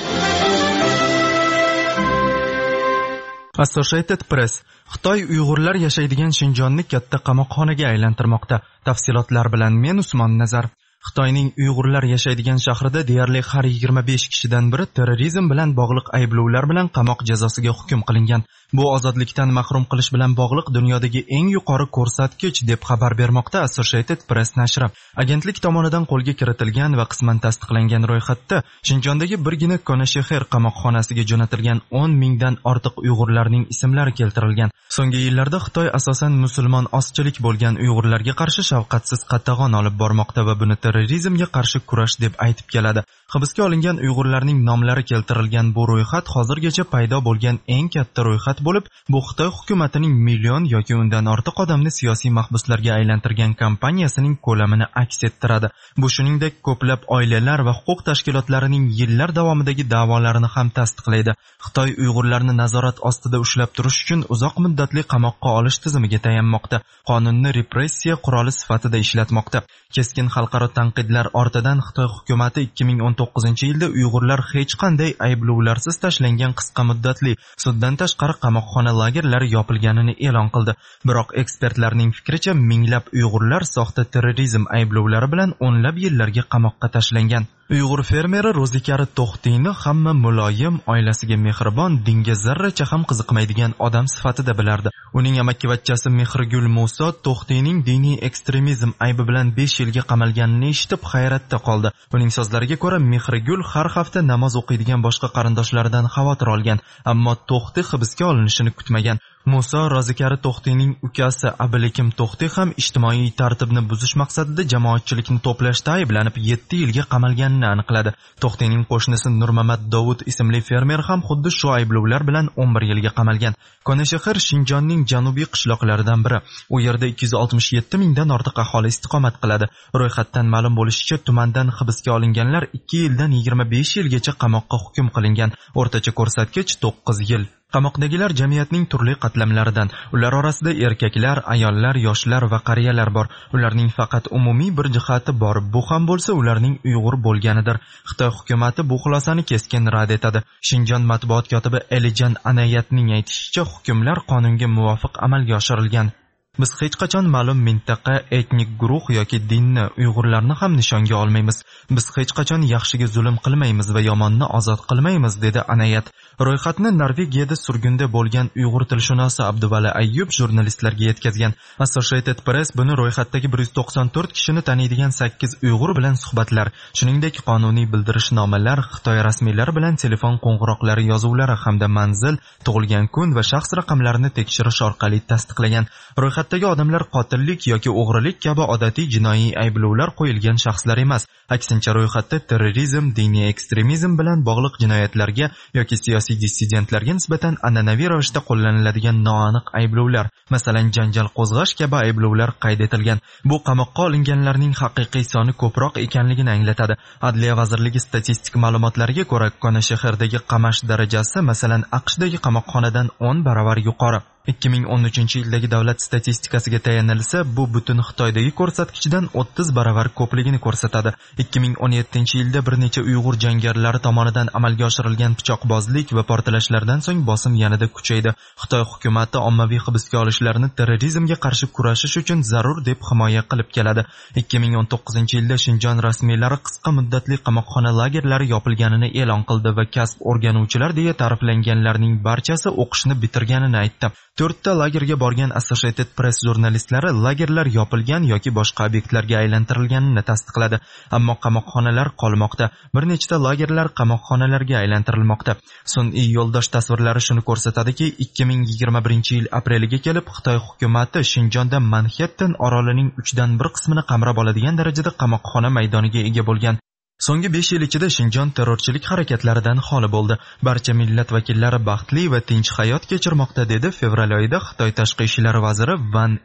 Associated Press Xitoy Uyg'urlar yashaydigan Shinjonni katta qamoqxonaga aylantirmoqda. Tafsilotlar bilan men Usmon Nazar. Xitoyning Uyg'urlar yashaydigan shahrida deyarli har 25 kishidan biri terrorizm bilan bog'liq ayblovlar bilan qamoq jazosiga hukm qilingan. Bu ozodlikdan mahrum qilish bilan bog'liq dunyodagi eng yuqori ko'rsatkich deb xabar bermoqda Associated Press nashri. Agentlik tomonidan qo'lga kiritilgan va qisman tasdiqlangan ro'yxatda Shinjondagi birgina Konashexer qamoqxonasiga jo'natilgan 10 mingdan ortiq Uyg'urlarning ismlari keltirilgan. So'nggi yillarda Xitoy asosan musulmon ozchilik bo'lgan Uyg'urlarga qarshi shafqatsiz qatag'on olib bormoqda va buni terrorizmga qarshi kurash deb aytib keladi. Hibsga olingan Uyg'urlarning nomlari keltirilgan bu ro'yxat hozirgacha paydo bo'lgan eng katta ro'yxat bo'lib, bu Xitoy hukumatining million yoki undan ortiq odamni siyosiy mahbuslarga aylantirgan kampaniyasining ko'lamini aks ettiradi. Bu shuningdek ko'plab oilalar va huquq tashkilotlarining yillar davomidagi da'volarini ham tasdiqlaydi. Xitoy Uyg'urlarni nazorat ostida ushlab turish uchun uzoq muddatli qamoqqa olish tizimiga tayanmoqda. Qonunni repressiya quroli sifatida ishlatmoqda. Keskin xalqaro tanqidlar ortidan Xitoy hukumati 2019-yilda Uyg'urlar hech qanday ayblovlarsiz tashlangan qisqa muddatli suddan tashqari qamoqxona lagerlari yopilganini e'lon qildi. Biroq ekspertlarning fikricha minglab Uyg'urlar soxta terrorizm ayblovlari bilan o'nlab yillarga qamoqqa tashlangan. Uyg'ur fermeri Ro'zikari To'xtiyni hamma muloyim, oilasiga mehribon, dinga zarracha ham qiziqmaydigan odam sifatida bilardi. Uning amakkivachchasi Mehrigul Muso To'xtiyning diniy ekstremizm aybi bilan 5 yilga qamalganini eshitib hayratda qoldi. Uning so'zlariga ko'ra, Mehrigul har hafta namoz o'qiydigan boshqa qarindoshlaridan xavotir olgan, ammo To'xti hibsga olinishini kutmagan. Muso Ro'zikari To'xtiyning ukasi Abilikim To'xti ham ijtimoiy tartibni buzish maqsadida jamoatchilikni to'plashda ayblanib 7 yilga qamalganini aniqladi. To'xtiyning qo'shnisi Nurmamat Dovud ismli fermer ham xuddi shu ayblovlar bilan 11 yilga qamalgan. Konashexer Shinjonning janubiy qishloqlaridan biri. U yerda 267 mingdan ortiq aholi istiqomat qiladi. Ro'yxatdan ma'lum bo'lishicha, tumandan hibsga olinganlar 2 yildan 25 yilgacha qamoqqa hukm qilingan. O'rtacha ko'rsatkich 9 yil. Qamoqdagilar jamiyatning turli qatlamlaridan. Ular orasida erkaklar, ayollar, yoshlar va qariyalar bor. Ularning faqat umumiy bir jihati bor. Bu ham bo'lsa ularning Uyg'ur bo'lganidir. Xitoy hukumati bu xulosani keskin rad etadi. Shinjon matbuot kotibi Elijan Anayatning aytishicha, hukmlar qonunga muvofiq amalga oshirilgan. Biz hech qachon ma'lum mintaqa, etnik guruh yoki dinni, Uyg'urlarni ham nishonga olmaymiz. Biz hech qachon yaxshiga zulm qilmaymiz va yomonni ozod qilmaymiz, dedi Anayat. Ro'yxatni Norvegiyada surgunda bo'lgan Uyg'ur tilshunosi Abduvali Ayyub jurnalistlarga yetkazgan. Associated Press buni ro'yxatdagi 194 kishini taniydigan 8 Uyg'ur bilan suhbatlar, shuningdek qonuniy bildirishnomalar, Xitoy rasmiylari bilan telefon qo'ng'iroqlari yozuvlari hamda manzil, tug'ilgan kun va shaxs raqamlarini tekshirish orqali tasdiqlagan. Ro'yxatdagi odamlar qotillik yoki o'g'rilik kabi odatiy jinoiy ayblovlar qo'yilgan shaxslar emas. Aksincha ro'yxatda terrorizm, diniy ekstremizm bilan bog'liq jinoyatlarga yoki siyosiy dissidentlarga nisbatan an'anaviy ravishda qo'llaniladigan noaniq ayblovlar, masalan janjal qo'zg'ash kabi ayblovlar qayd etilgan. Bu qamoqqa olinganlarning haqiqiy soni ko'proq ekanligini anglatadi. Adliya vazirligi statistik ma'lumotlariga ko'ra, Konashexerdagi qamash darajasi masalan AQShdagi qamoqxonadan 10 barobar yuqori. 2013-yildagi davlat statistikasiga tayanilsa, bu butun Xitoydagi ko'rsatkichdan 30 barobar ko'pligini ko'rsatadi. 2017-yilda bir necha Uyg'ur jangarilari tomonidan amalga oshirilgan pichoqbozlik va portlashlardan so'ng bosim yanada kuchaydi. Xitoy hukumati ommaviy hibsga olishlarni terrorizmga qarshi kurashish uchun zarur deb himoya qilib keladi. 2019-yilda Shinjon rasmiylari qisqa muddatli qamoqxona lagerlari yopilganini e'lon qildi va kasb o'rganuvchilar deya ta'riflanganlarning barchasi o'qishni bitirganini aytdi. 4 ta lagerga borgan Associated Press jurnalistlari lagerlar yopilgan yoki boshqa obyektlarga aylantirilganini tasdiqladi. Ammo qamoqxonalar qolmoqda. Bir nechta lagerlar qamoqxonalarga aylantirilmoqda. Sun'iy yo'ldosh tasvirlari shuni ko'rsatadiki, 2021-yil apreliga kelib Xitoy hukumati Shinjonda Manhattan orolining 3dan 1 qismini qamrab oladigan darajada qamoqxona maydoniga ega bo'lgan. So'nggi 5 yil ichida Shinjon terrorchilik harakatlaridan xoli bo'ldi. Barcha millat vakillari baxtli va tinch hayot kechirmoqda, dedi fevral oyida Xitoy tashqi ishlar vaziri Van Yi.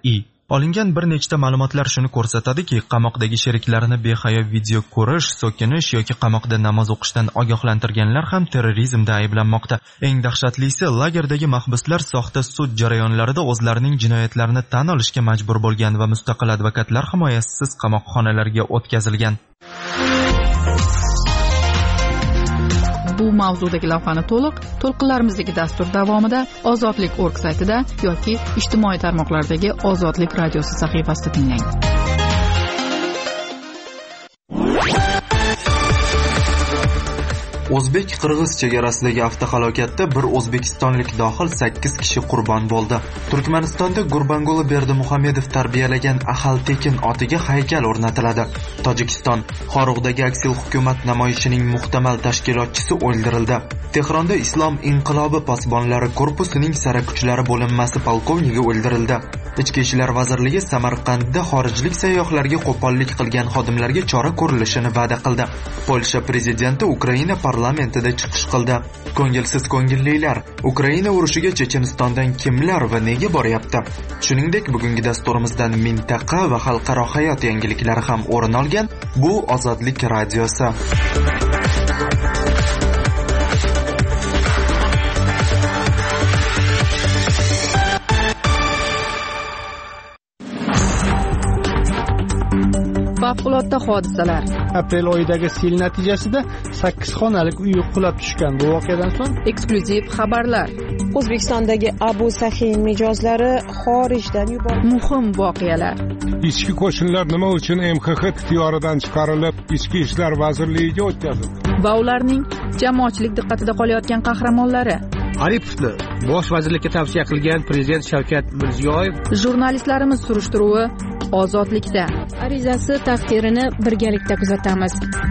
Olingan bir nechta ma'lumotlar shuni ko'rsatadiki, qamoqdagi sheriklarini behayo video ko'rish, so'kinish yoki qamoqda namoz o'qishdan ogohlantirganlar ham terrorizmda ayblanmoqda. Eng dahshatlisi, lagerdagi mahbuslar soxta sud jarayonlarida o'zlarining jinoyatlarini tan olishga majbur bo'lgan va mustaqil advokatlar himoyasisiz qamoqxonalarga o'tkazilgan. Bu mavzudagi lavhani to'lqinlarimizdagi dastur davomida Ozodlik.org saytida yoki ijtimoiy tarmoqlardagi Ozodlik radiosi sahifasida tinglang. O'zbek-qirg'iz chegarasidagi avtohalokatda bir o'zbekistonlik dohil 8 kishi qurbon bo'ldi. Turkmanistonda Gurbanguli Berdimuhamedov tarbiyalagan Ahal Tekin otiga haykal o'rnatiladi. Tojikiston Xorug'dagi aksil hukumat namoyishining muhtamal tashkilotchisi o'ldirildi. Tehronda Islom inqilobi posbonlari korpusining sara kuchlari bo'linmasi polkovnigi o'ldirildi. Ichki ishlar vazirligi Samarqandda xorijlik sayyohlarga qo'pollik qilgan xodimlarga chora ko'rilishini va'da qildi. Polsha prezidenti Ukraina parlamentida chiqish qildi. Ko'ngilsiz ko'ngillilar, Ukraina urushiga Chechenistondan kimlar va nega boryapti? Shuningdek, bugungi dasturimizdan mintaqa va xalqaro hayot yangiliklari ham o'rin olgan. Bu Ozodlik radiosi. Favqulodda hodisalar. Aprel oyidagi sel natijasida 8 xonalik uy qulab tushgan. Bu voqeadan so'ng Eksklyuziv xabarlar. O'zbekistondagi Abu Sahin mijozlari xorijdan yuborildi. Muhim voqealar. Ichki qo'shinlar nima uchun MXX ixtiyoridan chiqarilib, Ichki ishlar vazirligiga o'tkazildi? Va ularning jamoatchilik diqqatida qolayotgan qahramonlari. Aripovni bosh vazirlikka tavsiya qilgan prezident Shavkat Mirziyoyev. Jurnalistlarimiz surishtiruvi Ozodlikda. Arizasi taqdirini birgalikda kuzatamiz.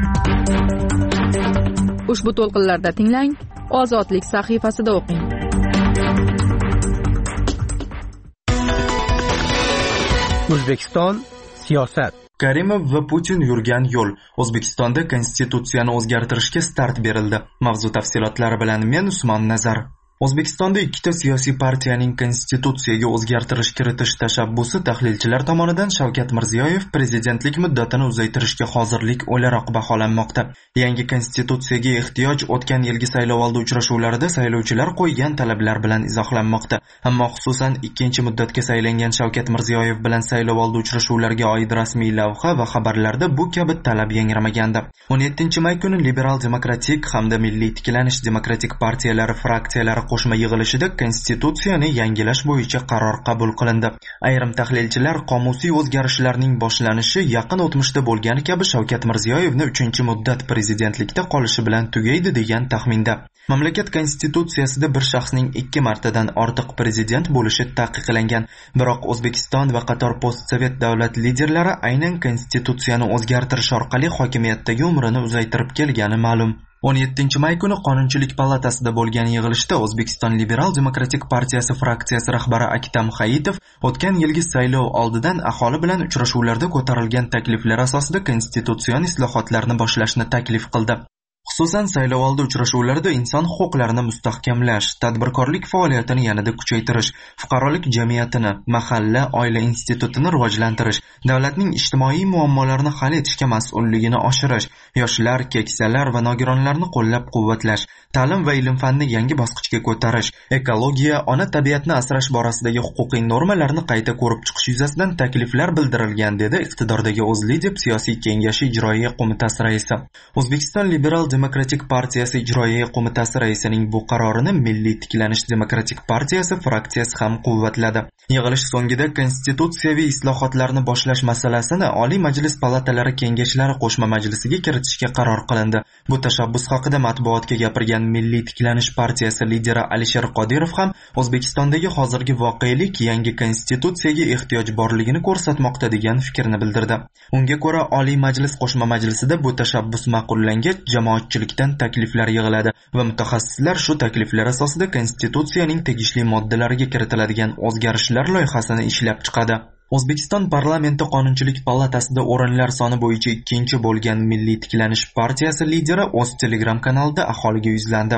Ushbu to'lqinlarda tinglang, Ozodlik sahifasida o'qing. O'zbekiston siyosat. Karimov va Putin yurgan yo'l. O'zbekistonda konstitutsiyani o'zgartirishga start berildi. Mavzu tafsilotlari bilan men Usmon Nazar. O'zbekistonda ikkita siyosiy partiyaning konstitutsiyaga o'zgartirish kiritish tashabbusi tahlilchilar tomonidan Shavkat Mirziyoyev prezidentlik muddatini uzaytirishga hozirlik o'laroq baholanmoqda. Yangi konstitutsiyaga ehtiyoj o'tgan yilgi saylovoldi uchrashuvlarida saylovchilar qo'ygan talablar bilan izohlanmoqda. Ammo xususan ikkinchi muddatga saylangan Shavkat Mirziyoyev bilan saylovoldi uchrashuvlariga oid rasmiy lavha va xabarlarda bu kabi talab yangramagandi. 17-may kuni Liberal demokratik hamda Milliy tiklanish demokratik partiyalari fraksiyalari qo'shma yig'ilishida konstitutsiyani yangilash bo'yicha qaror qabul qilindi. Ayrim tahlilchilar qomusiy o'zgarishlarning boshlanishi yaqin o'tmishda bo'lgani kabi Shavkat Mirziyoyevni 3-muddat prezidentlikda qolishi bilan tugaydi degan taxminda. Mamlakat konstitutsiyasida bir shaxsning 2 martadan ortiq prezident bo'lishi taqiqlangan. Biroq O'zbekiston va qator postsovet davlat liderlari aynan konstitutsiyani o'zgartirish orqali hokimiyatdagi umrini uzaytirib kelgani ma'lum. 17-may kuni Qonunchilik palatasida bo'lgan yig'ilishda O'zbekiston Liberal demokratik partiyasi fraksiyasi rahbari Aktam Hayitov o'tgan yilgi saylov oldidan aholi bilan uchrashuvlarda ko'tarilgan takliflar asosida konstitutsion islohotlarni boshlashni taklif qildi. Xususan saylovoldi uchrashuvlarida inson huquqlarini mustahkamlash, tadbirkorlik faoliyatini yanada kuchaytirish, fuqarolik jamiyatini, mahalla, oila institutini rivojlantirish, davlatning ijtimoiy muammolarini hal etishga mas'ulligini oshirish, yoshlar, keksalar va nogironlarni qo'llab-quvvatlash, ta'lim va ilm-fanni yangi bosqichga ko'tarish, ekologiya, ona tabiatni asrash borasidagi huquqiy normalarni qayta ko'rib chiqish yuzasidan takliflar bildirilgan, dedi iqtidordagi O'zLidep siyosiy kengashi ijroiya qo'mitasi raisi. O'zbekiston Liberal demokratik partiyasi ijroiya qo'mitasi raisining bu qarorini Milliy tiklanish demokratik partiyasi fraksiyasi ham quvvatladi. Yig'ilish so'ngida konstitutsiyaviy islohotlarni boshlash masalasini Oliy Majlis palatalari kengashlari qo'shma majlisiga kiritishga qaror qilindi. Bu tashabbus haqida matbuotga gapirgan Milliy tiklanish partiyasi lideri Alisher Qodirov ham O'zbekistondagi hozirgi voqelik yangi konstitutsiyaga ehtiyoj borligini ko'rsatmoqda degan fikrni bildirdi. Unga ko'ra Oliy Majlis qo'shma majlisida bu tashabbus ma'qullangach, jamoatchilikdan takliflar yig'iladi va mutaxassislar shu takliflar asosida konstitutsiyaning tegishli moddalariga kiritiladigan o'zgarishlar loyihasini ishlab chiqadi. O'zbekiston parlamenti Qonunchilik palatasida o'rinlar soni bo'yicha 2-chi bo'lgan Milliy tiklanish partiyasi lideri o'z Telegram kanalida aholiga yuzlandi.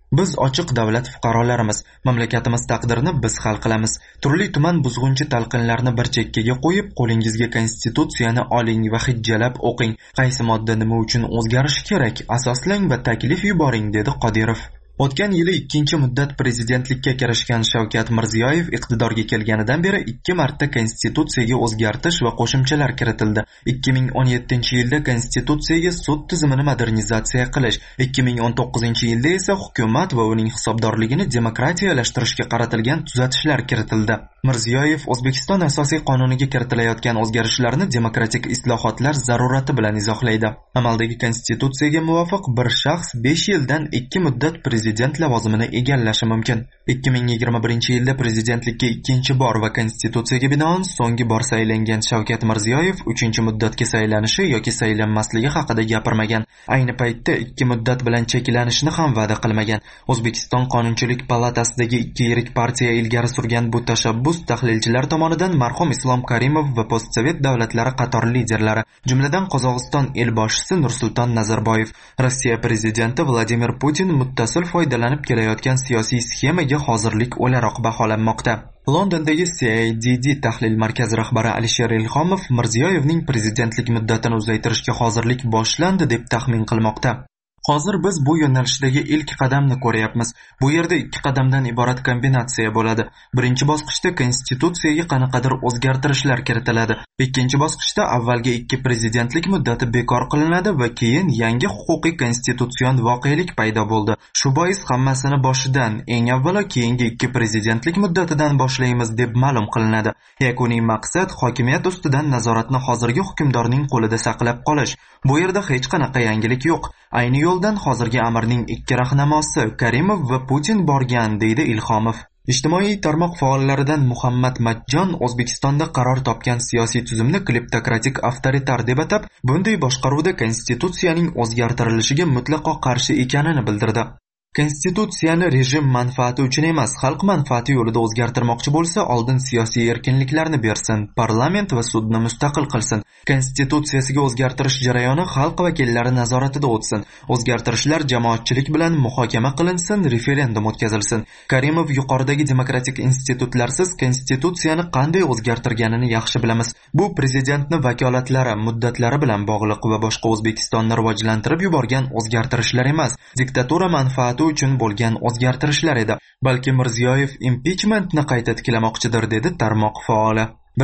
Biz ochiq davlat fuqarolarimiz. Mamlakatimiz taqdirini biz hal qilamiz. Turli tuman buzg'unchi talqinlarni bir chekkaga qo'yib, qo'lingizga konstitutsiyani oling va hijjalab o'qing. Qaysi modda nima uchun o'zgarishi kerak, asoslang va taklif yuboring, dedi Qodirov. O'tgan yili 2-muddat prezidentlikka kirishgan Shavkat Mirziyoyev iqtidorga kelganidan beri 2 marta konstitutsiyaga o'zgartish va qo'shimchalar kiritildi. 2017-yilda konstitutsiyaga sud tizimini modernizatsiya qilish, 2019-yilda esa hukumat va uning hisobdorligini demokratiyalashtirishga qaratilgan tuzatishlar kiritildi. Mirziyoyev O'zbekiston asosiy qonuniga kiritilayotgan o'zgarishlarni demokratik islohotlar zarurati bilan izohlaydi. Amaldagi konstitutsiyaga muvofiq bir shaxs 5 yildan 2 muddat prezident lavozimini egallashi mumkin. 2021-yilda prezidentlikka 2-bor va konstitutsiyaga binoan so'nggi bor saylangan Shavkat Mirziyoyev 3-muddatga saylanishi yoki saylanmasligi haqida gapirmagan. Ayni paytda 2 muddat bilan cheklanishni ham va'da qilmagan. O'zbekiston Qonunchilik palatasidagi 2 yirik partiya ilgari surgan bu tashabbus tahlilchilar tomonidan marhum Islom Karimov va postsovet davlatlari qator liderlari, jumladan Qozog'iston elboshisi Nursulton Nazarboyev, Rossiya prezidenti Vladimir Putin muttasil foydalanib kelayotgan siyosiy sxemaga hozirlik o'laroq baholanmoqda. Londondagi CIDD tahlil markazi rahbari Alisher Ilhomov Mirziyoyevning prezidentlik muddatini uzaytirishga hozirlik boshlandi deb taxmin qilmoqda. Hozir biz bu yo'nalishdagi ilk qadamni ko'ryapmiz. Bu yerda 2 qadamdan iborat kombinatsiya bo'ladi. Birinchi bosqichda konstitutsiyaga qanaqadir o'zgartirishlar kiritiladi. Ikkinchi bosqichda avvalgi 2 prezidentlik muddati bekor qilinadi va keyin yangi huquqiy konstitutsion voqelik paydo bo'ldi. Shu bois hammasini boshidan, eng avvalo keyingi 2 prezidentlik muddatidan boshlaymiz deb ma'lum qilinadi. Yakuniy maqsad hokimiyat ustidan nazoratni hozirgi hukmdorning qo'lida saqlab qolish. Bu yerda hech qanaqa yangilik yo'q. Ayni yo'ldan hozirgi amirning 2 rahnamosi Karimov va Putin borgan, deydi Ilhomov. Ijtimoiy tarmoq faollaridan Muhammad Majjon O'zbekistonda qaror topgan siyosiy tuzumni kleptokratik avtoritar deb atab, bunday boshqaruvda konstitutsiyaning o'zgartirilishiga mutlaqo qarshi ekanini bildirdi. Konstitutsiyani rejim manfaati uchun emas, xalq manfaati yo'lida o'zgartirmoqchi bo'lsa, oldin siyosiy erkinliklarni bersin, parlament va sudni mustaqil qilsin. Konstitutsiyasiga o'zgartirish jarayoni xalq vakillari nazoratida o'tsin. O'zgartirishlar jamoatchilik bilan muhokama qilinsin, referendum o'tkazilsin. Karimov yuqoridagi demokratik institutlarsiz konstitutsiyani qanday o'zgartirganini yaxshi bilamiz. Bu prezidentni vakolatlari, muddatlari bilan bog'liq va boshqa O'zbekistonni rivojlantirib yuborgan o'zgartirishlar emas, diktatura manfaati uchun bo'lgan o'zgartirishlar edi. Balki Mirziyoyev impichmentni qayta tiklamoqchidir, dedi tarmoq faoli.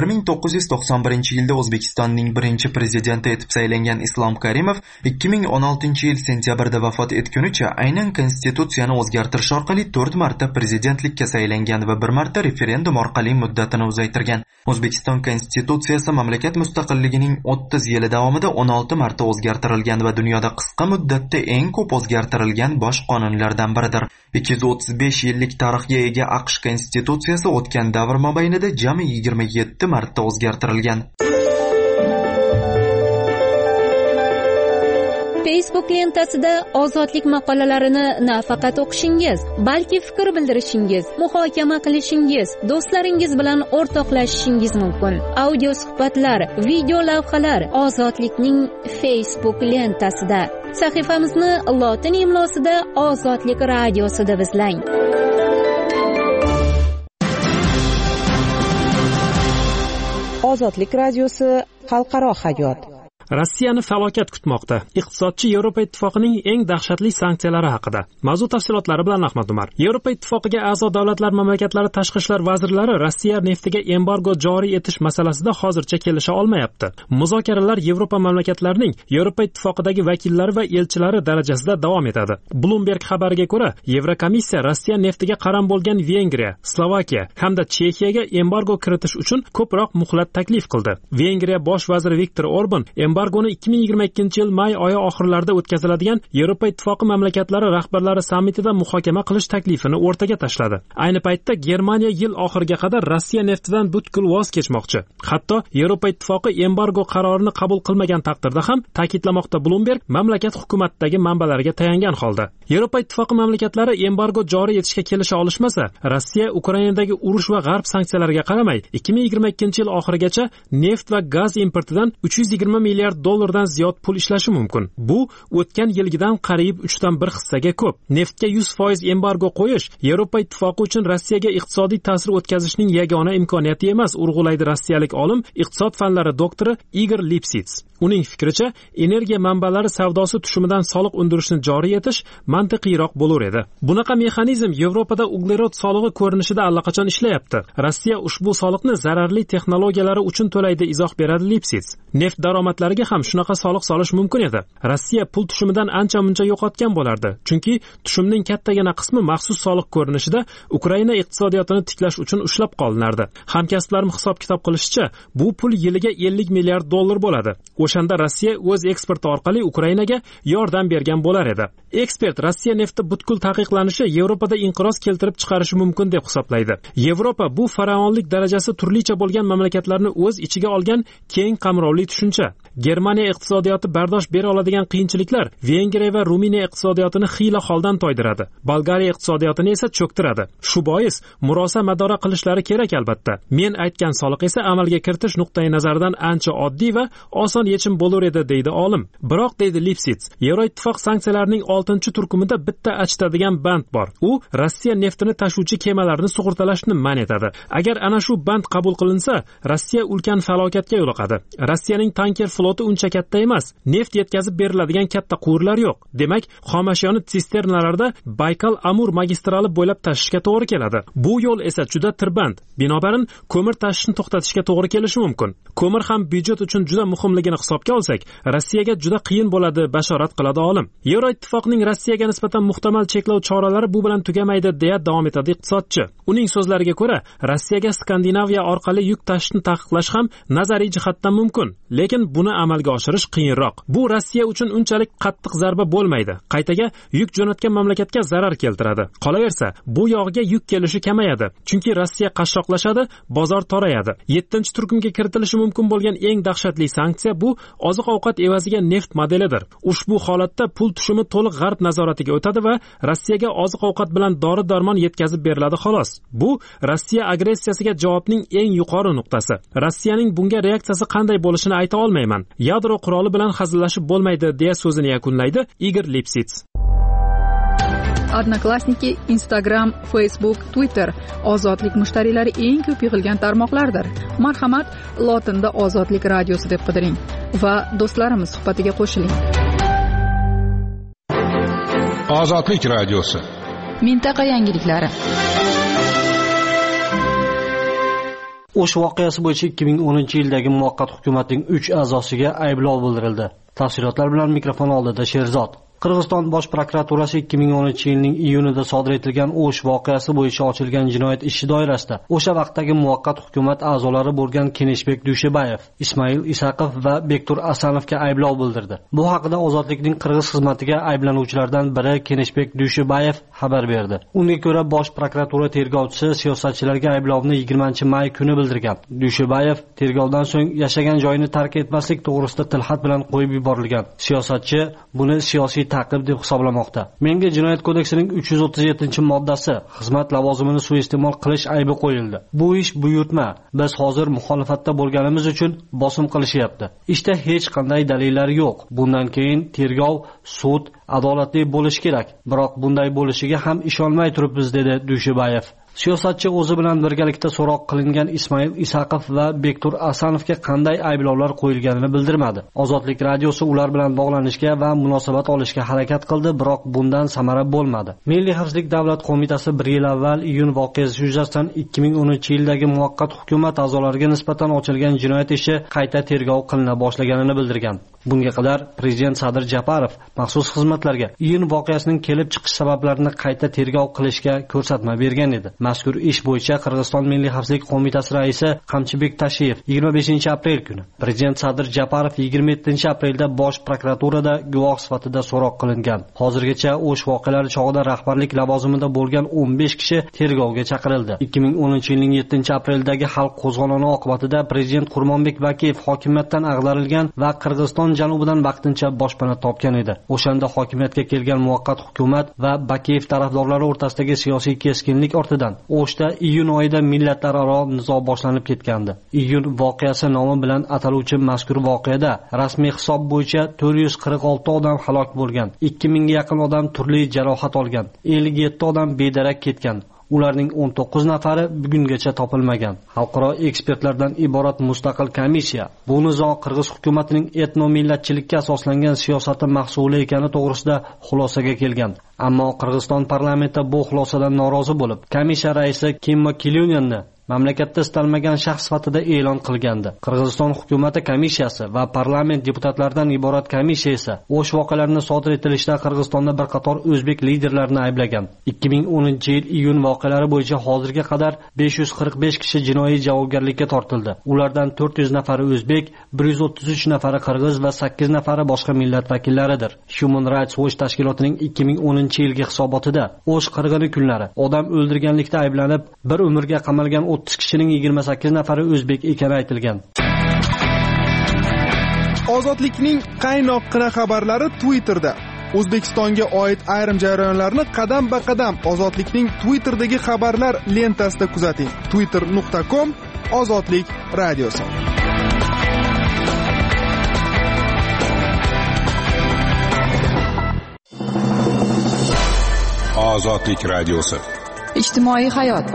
1991-yilda O'zbekistonning birinchi prezidenti etib saylangan Islom Karimov 2016-yil sentyabrda vafot etgunicha aynan konstitutsiyani o'zgartirish orqali 4 marta prezidentlikka saylangan va 1 marta referendum orqali muddatini uzaytirgan. O'zbekiston konstitutsiyasi mamlakat mustaqilligining 30 yili davomida 16 marta o'zgartirilgan va dunyoda qisqa muddatda eng ko'p o'zgartirilgan bosh qonunlardan biridir. 235 yillik tarixga ega AQSh konstitutsiyasi o'tgan davr mobaynida jami 27 marta o'zgartirilgan. Facebook lentasida ozodlik maqolalarini nafaqat o'qishingiz, balki fikr bildirishingiz, muhokama qilishingiz, do'stlaringiz bilan o'rtoqlashishingiz mumkin. Audio suhbatlar, video lavhalar Ozodlikning Facebook lentasida. Sahifamizni lotin imlosida Ozodlik radiosida izlang. Ozodlik radiosi xalqaro hayot. Rossiyani falokat kutmoqda. Iqtisodchi Yevropa Ittifoqining eng dahshatli sanksiyalari haqida. Mavzu tafsilotlari bilan Ahmad Umar. Yevropa Ittifoqiga a'zo davlatlar mamlakatlari tashqi ishlar vazirlari Rossiya neftiga embargo joriy etish masalasida hozircha kelisha olmayapti. Muzokaralar Yevropa mamlakatlarining Yevropa Ittifoqidagi vakillari va elchilari darajasida davom etadi. Bloomberg xabariga ko'ra, Yevrokomissiya Rossiya neftiga qaram bo'lgan Vengriya, Slovakiya hamda Chexiyaga embargo kiritish uchun ko'proq muhlat taklif qildi. Vengriya bosh vaziri Viktor Orban embargoni 2022-yil may oyi oxirlarida o'tkaziladigan Yevropa Ittifoqi mamlakatlari rahbarlari sammitida muhokama qilish taklifini o'rtaga tashladi. Ayni paytda Germaniya yil oxiriga qadar Rossiya neftidan butkul voz kechmoqchi. Hatto Yevropa Ittifoqi embargo qarorini qabul qilmagan taqdirda ham, ta'kidlamoqda Bloomberg mamlakat hukumatidagi manbalariga tayangan holda. Yevropa Ittifoqi mamlakatlari embargo joriy etishga kelisha olishmasa, Rossiya Ukrainadagi urush va g'arb sanksiyalariga qaramay 2022-yil oxirigacha neft va gaz importidan 320 milliard milliard dollardan ziyod pul ishlashi mumkin. Bu o'tgan yilgidan qariyb 3/1 hissaga ko'p. Neftga 100% embargo qo'yish Yevropa ittifoqi uchun Rossiyaga iqtisodiy ta'sir o'tkazishning yagona imkoniyati emas, urg'ulaydi rossiyalik olim, iqtisod fanlari doktori Igor Lipsits. Uning fikricha, energiya manbalari savdosi tushumidan soliq undirishni joriy etish mantiqiyroq bo'lar edi. Bunaqa mexanizm Yevropada uglerod solig'i ko'rinishida allaqachon ishlayapti. Rossiya ushbu soliqni zararli texnologiyalari uchun to'laydi, izoh beradi Lipsits. Neft daromadlariga ham shunaqa soliq solish mumkin edi. Rossiya pul tushumidan ancha-muncha yo'qotgan bo'lardi, chunki tushumning kattagina qismi maxsus soliq ko'rinishida Ukraina iqtisodiyotini tiklash uchun ushlab qolinardi. Hamkasblarim hisob-kitob qilishicha, bu pul yiliga 50 milliard dollar bo'ladi. O'shanda Rossiya o'z eksporti orqali Ukrainaga yordam bergan bo'lar edi. Ekspert Rossiya nefti butkul taqiqlanishi Yevropada inqiroz keltirib chiqarishi mumkin deb hisoblaydi. Yevropa bu faraonlik darajasi turlicha bo'lgan mamlakatlarni o'z ichiga olgan keng qamrovli tushuncha. Germaniya iqtisodiyoti bardosh bera oladigan qiyinchiliklar Vengriya va Ruminiya iqtisodiyotini xiyla holdan toydiradi. Bolgariya iqtisodiyotini esa cho'ktiradi. Shu bois murosa madora qilishlari kerak albatta. Men aytgan soliq esa amalga kiritish nuqtai nazaridan ancha oddiy va oson yechim bo'lar edi, deydi olim. Biroq, deydi Lipsits, Yevroittifoq sanksiyalarining 6-turkumida bitta achitadigan band bor. U Rossiya neftini tashuvchi kemalarni sug'urtalashni man etadi. Agar ana shu band qabul qilinsa, Rossiya ulkan falokatga yo'liqadi. Rossiyaning tanker floti uncha katta emas. Neft yetkazib beriladigan katta quvurlar yo'q. Demak, xomashyoni sisternalarda Baykal-Amur magistrali bo'ylab tashishga to'g'ri keladi. Bu yo'l esa juda tirband. Binobarin, ko'mir tashishni to'xtatishga to'g'ri kelishi mumkin. Ko'mir ham byudjet uchun juda muhimligini hisobga olsak, Rossiyaga juda qiyin bo'ladi, bashorat qiladi olim. Yevroittifoqning Rossiyaga nisbatan muhtamal cheklov choralari bu bilan tugamaydi, deya davom etadi iqtisodchi. Uning so'zlariga ko'ra, Rossiyaga Skandinaviya orqali yuk tashishni taqiqlash ham nazariy jihatdan mumkin, lekin buni amalga oshirish qiyinroq. Bu Rossiya uchun unchalik qattiq zarba bo'lmaydi. Qaytaga yuk jo'natgan mamlakatga zarar keltiradi. Qolaversa, bu yog'iga yuk kelishi kamayadi, chunki Rossiya qashshoqlashadi, bozor torayadi. 7-turkumga kiritilishi mumkin bo'lgan eng dahshatli sanksiya bu oziq-ovqat evaziga neft modelidir. Ushbu holatda pul tushumi to'liq g'arb nazoratiga o'tadi va Rossiyaga oziq-ovqat bilan dori-darmon yetkazib beriladi xolos. Bu Rossiya agressiyasiga javobning eng yuqori nuqtasi. Rossiyaning bunga reaksiyasi qanday bo'lishini ayta olmayman. Yadro quroli bilan hazillashib bo'lmaydi, deya so'zini yakunlaydi Igor Lipsits. Odnoklassniki, Instagram, Facebook, Twitter ozodlik mushtariylari eng ko'p yig'ilgan tarmoqlardir. Marhamat, lotinda Ozodlik radiosi deb qidiring va do'stlarimiz suhbatiga qo'shiling. Ozodlik radiosi. Mintaqa yangiliklari. O'sh voqeasi bo'yicha 2010-yildagi muvaqqat hukumatning 3 a'zosiga ayblov bildirildi. Tafsilotlar bilan mikrofon oldida Sherzod. Qirg'iziston bosh prokuraturasi 2010-yilning iyunida sodir etilgan O'sh voqeasi bo'yicha ochilgan jinoyat ishi doirasida o'sha vaqtdagi muvaqqat hukumat a'zolari bo'lgan Keneshbek Dushebayev, Ismoil Isaqov va Bektur Asanovga ayblov bildirdi. Bu haqida Ozodlikning qirg'iz xizmatiga ayblanuvchilardan biri Keneshbek Dushebayev xabar berdi. Unga ko'ra, bosh prokuratura tergovchisi siyosatchilarga ayblovni 20-may kuni bildirgan. Dushebayev tergovdan so'ng yashagan joyini tark etmaslik to'g'risida tilxat bilan qo'yib yuborilgan. Siyosatchi buni siyosiy ta'qib deb hisoblamoqda. Menga Jinoyat kodeksining 337-moddasi xizmat lavozimini suiiste'mol qilish aybi qo'yildi. Bu ish buyurtma. Biz hozir muxolifatda bo'lganimiz uchun bosim qilishyapti. Ishda hech qanday dalillar yo'q. Bundan keyin tergov, sud adolatli bo'lishi kerak. Biroq bunday bo'lishiga ham ishonmay turibmiz, dedi Dushebayev. Siyosatchi o'zi bilan birgalikda so'roq qilingan Ismoil Isaqov va Bektur Asanovga qanday ayblovlar qo'yilganini bildirmadi. Ozodlik radiosi ular bilan bog'lanishga va munosabat olishga harakat qildi, biroq bundan samara bo'lmadi. Milliy xavfsizlik davlat qo'mitasi 1 yil avval iyun voqeasi yuzasidan 2010-yildagi muvaqqat hukumat a'zolariga nisbatan ochilgan jinoyat ishi qayta tergov qilina boshlaganini bildirgan. Bunga qadar prezident Sadir Japarov maxsus xizmatlarga iyun voqeasining kelib chiqish sabablarini qayta tergov qilishga ko'rsatma bergan edi. Mazkur ish bo'yicha Qirg'iziston Milliy xavfsizlik qo'mitasi raisi Qamchibek Tashiyev 25-aprel kuni prezident Sadir Japarov 27-aprelda bosh prokuraturada guvoh sifatida so'roq qilingan. Hozirgacha O'sh voqealari chog'ida rahbarlik lavozimida bo'lgan 15 kishi tergovga chaqirildi. 2010-yilning 7-apreldagi xalq qo'zg'oloni oqibatida prezident Qurmonbek Bakiyev hokimiyatdan ag'darilgan va Qirg'iziston janubidan vaqtincha boshpana topgan edi. O'shanda hokimiyatga kelgan muvaqqat hukumat va Bakiyev tarafdorlari o'rtasidagi siyosiy keskinlik ortidan O'shda iyun oyida millatlararo nizo boshlanib ketgandi. Iyun voqeasi nomi bilan ataluvchi mazkur voqeada rasmiy hisob bo'yicha 446 odam halok bo'lgan, 2000 ga yaqin odam turli jarohat olgan, 57 odam bedarak ketgan. Ularning 19 nafari bugungacha topilmagan. Xalqaro ekspertlardan iborat mustaqil komissiya bu nizo Qirg'iz hukumatining etnomillatchilikka asoslangan siyosati mahsuli ekani to'g'risida xulosaga kelgan. Ammo Qirg'iziston parlamenti bu xulosadan norozi bo'lib, komissiya raisi Kimmo Kilyunyanni mamlakatda istalmagan shaxs sifatida e'lon qilgandi. Qirg'iziston hukumati komissiyasi va parlament deputatlaridan iborat komissiya esa o'sh voqealarning sodir etilishida Qirg'izistonda bir qator o'zbek liderlarini ayblagan. 2010-yil iyun voqealari bo'yicha hozirga qadar 545 kishi jinoiy javobgarlikka tortildi. Ulardan 400 nafari o'zbek, 133 nafari qirg'iz va 8 nafari boshqa millat vakillaridir. Human Rights Watch tashkilotining 2010-yilgi hisobotida o'sh qirg'ini kunlari odam o'ldirganlikda ayblanib, bir umrga qamalgan 30 kishining 28 nafari o'zbek ekani aytilgan. Ozodlikning qaynoqqina xabarlari Twitterda. O'zbekistonga oid ayrim jarayonlarni qadam-ba-qadam Ozodlikning Twitterdagi xabarlar lentasida kuzating. twitter.com Ozodlik radiosi. Ozodlik radiosi. Ijtimoiy hayot.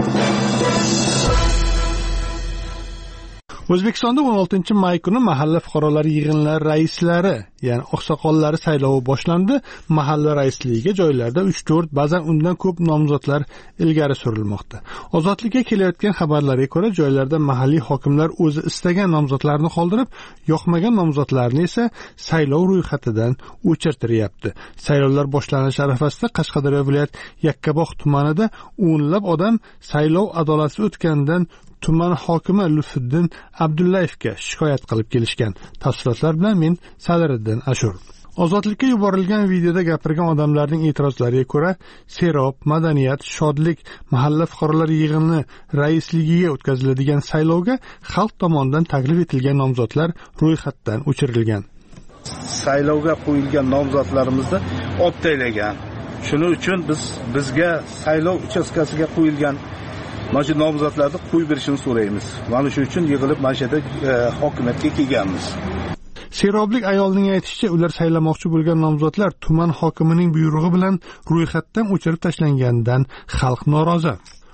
O'zbekistonda 16-may kuni mahalla fuqarolari yig'inlari raislari, ya'ni oqsoqollari saylovi boshlandi. Mahalla raisligiga joylarda 3-4, ba'zan undan ko'p nomzodlar ilgari surilmoqda. Ozodlikka kelayotgan xabarlarga ko'ra, joylarda mahalliy hokimlar o'zi istagan nomzodlarni qoldirib, yoqmagan nomzodlarni esa saylov ro'yxatidan o'chirtiryapti. Saylovlar boshlanish arafasida Qashqadaryo viloyat Yakkabog' tumanida o'nlab odam saylov adolatsiz o'tganidan tuman hokimi Lutfiddin Abdullayevga shikoyat qilib kelishgan. Tafsilotlar bilan men Sadiriddin Ashur. Ozodlikka yuborilgan videoda gapirgan odamlarning e'tirozlariga ko'ra, Serob, Madaniyat, Shodlik mahalla fuqarolar yig'ini raisligiga o'tkaziladigan saylovga xalq tomonidan taklif etilgan nomzodlar ro'yxatdan o'chirilgan. Saylovga qo'yilgan nomzodlarimizni optaylagan. Shuning uchun bizga saylov uchastkasiga qo'yilgan mana nomzodlarni qo'yib berishini so'raymiz. Mana shu uchun yig'ilib mana shu yerda hokimiyatga kelganmiz. Seroblik ayolning aytishicha, ular saylamoqchi bo'lgan nomzodlar tuman hokimining buyrug'i bilan ro'yxatdan o'chirib tashlanganidan xalq norozi.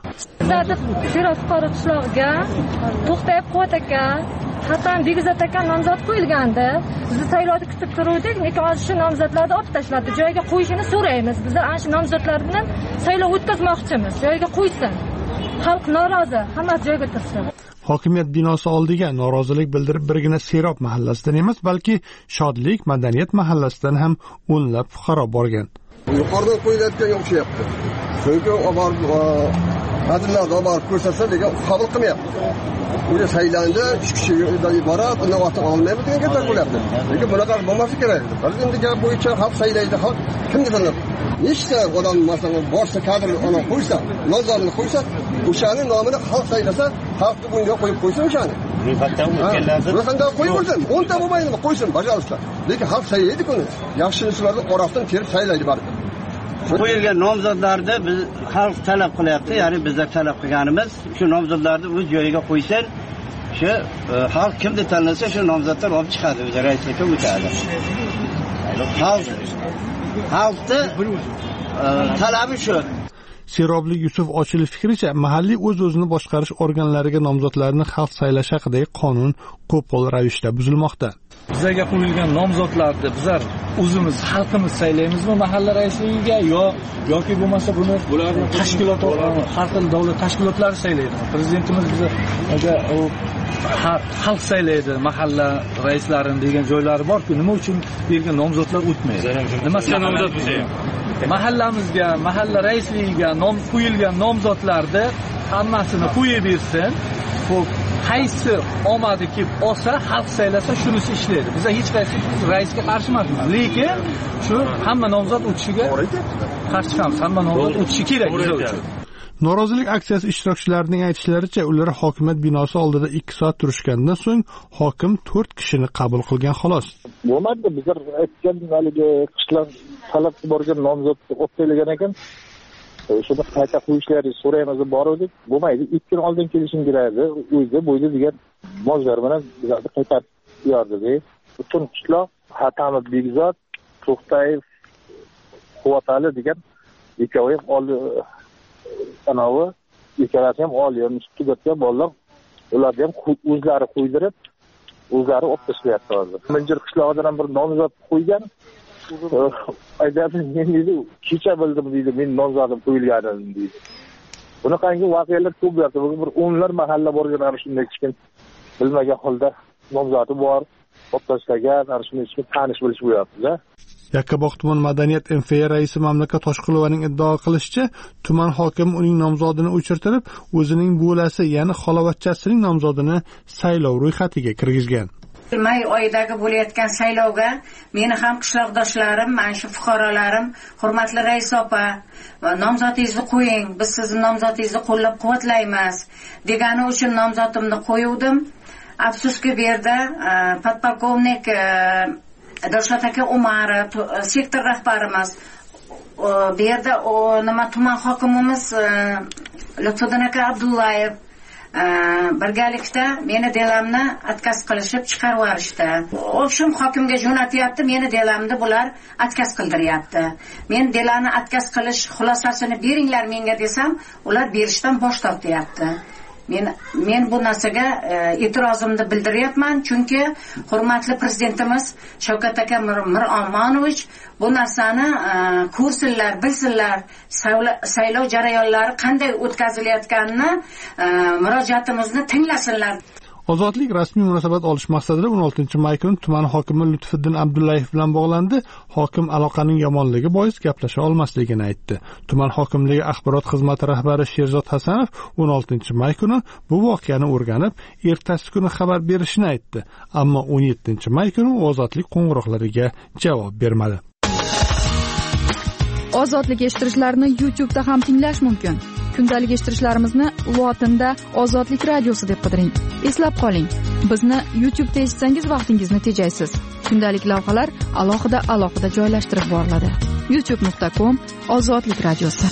Serob fuqaro qishlog'iga To'xtayev Quvvat aka, Hasan Begzod aka nomzod qo'yilgandi. Biz saylovni kutib turuvdik, lekin hozir shu nomzodlarni olib tashladi. Joyiga qo'yishini so'raymiz. Biz ana shu nomzodlar bilan saylov o'tkazmoqchimiz. Joyiga qo'ysin. Xalq norozi, hammasi joyiga tursin. Hokimiyat binosi oldiga norozilik bildirib birgina Serob mahallasidan emas, balki Shodlik, Madaniyat mahallasidan ham o'nlab fuqaro borgan. Yuqoridan qo'yilayotganga o'xshayapti. Chunki adillarni olib ko'rsatsa, lekin qabul qilmayapti. O'zi saylandi, 3 kishidan iborat, undan ortiq olmaydi degan gaplar bo'lyapti. Lekin bunaqa bo'lmasa kerak. Prezident gap bo'yicha xalq saylaydi, xalq kimga tanlab? Nechta odam masalan boshqa kadr ona qo'ysa, nomzodini qo'ysa, o'shaning nomini xalq saylasa, xalqni bunga qo'yib qo'ysin o'shani. Ro'yxatdan qo'yib qo'ysin. 10 ta bo'lmaydimi? Qo'ysin, bajarishlar. Lekin xalq saylaydi buni. Yaxshi narsalarni oraqdan terib saylaydi baribir. Qo'yilgan nomzodlarni biz xalq talab qilyapti, ya'ni bizlar talab qilganimiz shu nomzodlarni o'z joyiga qo'ysin. Shu xalq kimni tanlasa shu nomzodlar olib chiqadi, o'zi raislikka o'tadi. Xalqni talabi shu. Seroblik Yusuf Ochilov fikricha, mahalliy o'z-o'zini boshqarish organlariga nomzodlarni xalq saylash haqidagi qonun qo'pol ravishda buzilmoqda. Bizlarga qo'yilgan nomzodlarni bizlar o'zimiz xalqimiz saylaymizmi mahalla raisligiga yoki bo'lmasa buni tashkilot har xil davlat tashkilotlari saylaydi. Prezidentimiz bizni xalq saylaydi mahalla raislarini degan joylari bor-ku, nima uchun bergan nomzodlar o'tmaydi? Nimasiga nomzod mahallamizga, mahalla raisligiga qo'yilgan nomzodlarni hammasini qo'yib bersin. Xo'p, qaysi omadi kelib olsa, xalq saylasa shunisi ishlaydi. Biz hech qaysi raisga qarshi emasmiz, lekin shu hamma nomzod o'tishiga qarshimiz. Hamma nomzod o'tishi kerak bizlar uchun. Norozilik aksiyasi ishtirokchilarining aytishlaricha, ular hokimiyat binosi oldida 2 soat turishgandan so'ng hokim 4 kishini qabul qilgan xolos. Bo'lmadi, bizlar aytgan haligi qishloq talab borgan nomzodni o'taylagan ekan. Shuni qayta qo'yishlaringizni so'raymiz deb bordik. Bo'lmaydi, 2 kun oldin kelishim kerakdi. O'zi bo'yda degan mozlar bilan bizlarni qaytarib berdi. Butun qishloq Hatamov Begzod, To'xtayev, Quvvatali degan ikkovi anavi ikkalasi ham oliy institutga bolalar, ular ham o'zlari qo'ydirib, o'zlari olib tashlayapti hozir. Minjir qishlog'idan ham bir nomzod qo'ygan. Aytadi, men deydi, kecha bildim deydi, men nomzodim qo'yilganini deydi. Bunaqangi voqealar ko'p bo'lyapti. Bir o'nlar mahalla borgan ana shunday kichkin bilmagan holda nomzodi bor, olib tashlagan, ana shunday kichkin tanish bilish bo'lyapti-da. Yakkabog' tuman madaniyat MFA raisi Mamlakat Toshqulovaning iddao qilishicha, tuman hokimi uning nomzodini o'chirtirib, o'zining bo'lasi, ya'ni xolavachchasining nomzodini saylov ro'yxatiga kirgizgan. May oyidagi bo'layotgan saylovga meni ham qishloqdoshlarim, mana shu fuqarolarim, hurmatli rais opa, nomzodingizni qo'ying, biz sizni nomzodingizni qo'llab-quvvatlaymiz degani uchun nomzodimni qo'yuvdim. Afsuski bu yerda podpolkovnik Dilshod aka Umarov, sektor rahbarimiz, bu yerda nima tuman hokimimiz Lutfuddin aka Abdullayev birgalikda meni delamni atkaz qilishib chiqarib yuborishdi. O'shim hokimga jo'natyapti, meni delamni bular atkaz qildiryapti. Men delani atkaz qilish xulosasini beringlar menga desam, ular berishdan bosh tortyapti. Men bu narsaga e'tirozimni bildiryapman, chunki hurmatli prezidentimiz Shavkat aka Miromonovich bu narsani ko'rsinlar, bilsinlar, saylov jarayonlari qanday o'tkazilayotganini, murojaatimizni tinglasinlar. Ozodlik rasmiy munosabat olish maqsadida 16-may kuni tuman hokimi Lutfiddin Abdullayev bilan bog'landi. Hokim aloqaning yomonligi bois gaplasha olmasligini aytdi. Tuman hokimligi axborot xizmati rahbari Sherzod Hasanov 16-may kuni bu voqeani o'rganib, ertasi kuni xabar berishini aytdi. Ammo 17-may kuni ozodlik qo'ng'iroqlariga javob bermadi. Ozodlik eshittirishlarni YouTube'da ham tinglash mumkin. Kundalik eshittirishlarimizni lotinda Ozodlik radiosi deb qidiring. Eslab qoling, bizni YouTube'da eshitsangiz vaqtingizni tejaysiz. Kundalik lavhalar alohida joylashtirib boriladi. youtube.com/Ozodlik radiosi.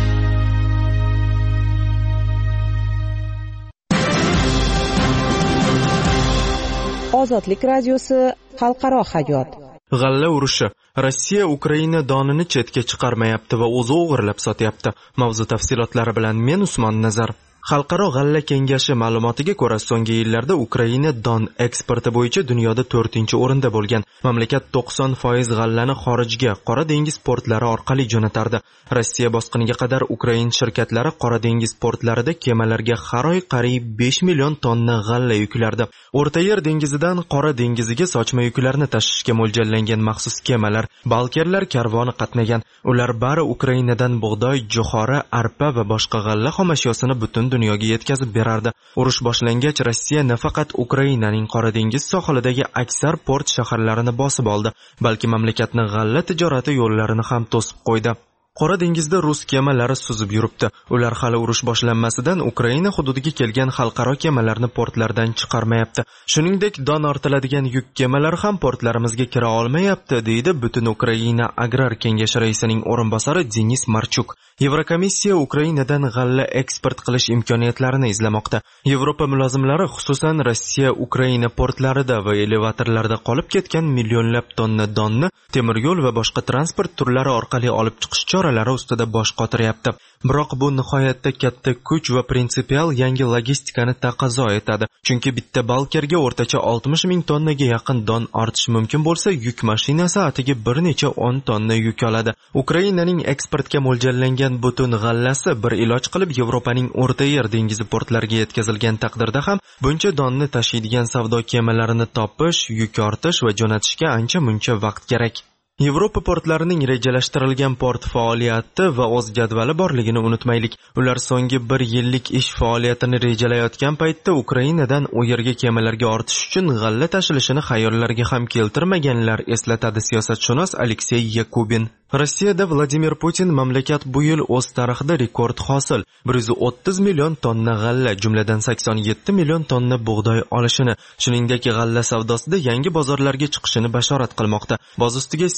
Ozodlik radiosi xalqaro hayot. G'alla urushi. Rossiya Ukraina donini chetga chiqarmayapti va o'zi o'g'irlab sotyapti. Mavzu tafsilotlari bilan men Usmon Nazar. Xalqaro g'alla kengashi ma'lumotiga ko'ra, so'nggi yillarda Ukraina don eksporti bo'yicha dunyoda 4-o'rinda bo'lgan. Mamlakat 90% g'allani xorijga, Qora dengiz portlari orqali jo'natardi. Rossiya bosqiniga qadar Ukraina shirkatlari Qora dengiz portlarida kemalarga har oy qariyb 5 million tonna g'alla yuklardi. O'rta Yer dengizidan Qora dengiziga sochma yuklarni tashishga mo'ljallangan maxsus kemalar, balkerlar karvoni qatnagan. Ular bari Ukrainadan bug'doy, jo'xori, arpa va boshqa g'alla xomashyosini butun dunyoga yetkazib berardi. Urush boshlangach, Rossiya nafaqat Ukrainaning Qora dengiz sohilidagi aksar port shaharlarini bosib oldi, balki mamlakatning g'alla tijorati yo'llarini ham to'sib qo'ydi. Qora dengizda rus kemalari suzib yuribdi. Ular hali urush boshlanmasidan Ukraina hududiga kelgan xalqaro kemalarni portlardan chiqarmayapti. Shuningdek, don ortiladigan yuk kemalari ham portlarimizga kira olmayapti, deydi Butun Ukraina Agrar kengashi raisining o'rinbosari Denis Marchuk. Yevrokomissiya Ukrainadan g'alla eksport qilish imkoniyatlarini izlamoqda. Yevropa mulozimlari xususan Rossiya Ukraina portlarida va elevatorlarda qolib ketgan millionlab tonna donni temir yo'l va boshqa transport turlari orqali olib chiqish choralari ustida bosh qotiryapti. Biroq bu nihoyatda katta kuch va prinsipial yangi logistikani taqozo etadi. Chunki bitta balkerga o'rtacha 60 ming tonnaga yaqin don ortish mumkin bo'lsa, yuk mashinasi atiga bir necha 10 tonna yuk oladi. Ukrainaning eksportga mo'ljallangan butun g'allasi bir iloj qilib Yevropaning O'rta Yer dengizi portlariga yetkazilgan taqdirda ham buncha donni tashiydigan savdo kemalarini topish, yuk ortish va jo'natishga ancha-muncha vaqt kerak. Yevropa portlarining rejalashtirilgan port faoliyati va o'z jadvali borligini unutmaylik. Ular so'nggi 1 yillik ish faoliyatini rejalayotgan paytda Ukrainadan u yerga kemalarga ortish uchun g'alla tashilishini xayollariga ham keltirmaganlar, eslatadi siyosatshunos Aleksey Yakubin. Rossiyada Vladimir Putin mamlakat bu yil o'z tarixida rekord hosil 130 million tonna g'alla, jumladan 87 million tonna bug'doy olishini, shuningdek g'alla savdosida yangi bozorlarga chiqishini bashorat qilmoqda. Boz ustiga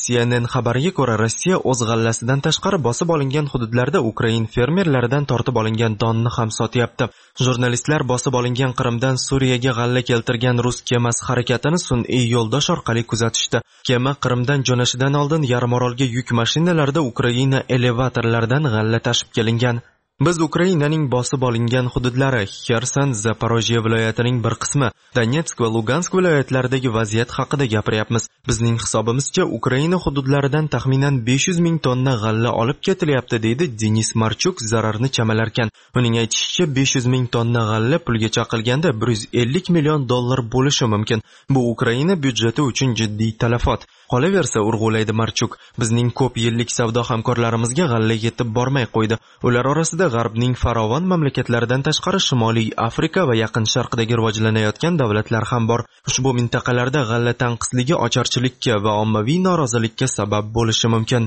CNN xabariga ko'ra, Rossiya o'z g'allasidan tashqari bosib olingan hududlarda Ukrain fermerlaridan tortib olingan donni ham sotyapti. Jurnalistlar bosib olingan Qrimdan Suriyaga g'alla keltirgan rus kemasi harakatini sun'iy yo'ldosh orqali kuzatishdi. Kema Qrimdan jo'nashidan oldin yarimorolga yuk mashinalarida Ukraina elevatorlaridan g'alla tashib kelingan. Biz Ukrainaning bosib olingan hududlari, Xerson, Zaporojye viloyatining bir qismi, Donetsk va Lugansk viloyatlaridagi vaziyat haqida gapiryapmiz. Bizning hisobimizcha Ukraina hududlaridan taxminan 500 ming tonna g'alla olib ketilyapti, deydi Denis Marchuk zararni chamalarkan. Uning aytishicha, 500 ming tonna g'alla pulga chaqilganda 150 million dollar bo'lishi mumkin. Bu Ukraina byudjeti uchun jiddiy talafot. Qolaversa, urg'ulaydi Marchuk, bizning ko'p yillik savdo hamkorlarimizga g'alla yetib bormay qo'ydi. Ular orasida G'arbning farovon mamlakatlaridan tashqari Shimoliy Afrika va Yaqin Sharqdagi rivojlanayotgan davlatlar ham bor. Ushbu mintaqalarda g'alla tanqisligi ocharchilikka va ommaviy norozilikka sabab bo'lishi mumkin.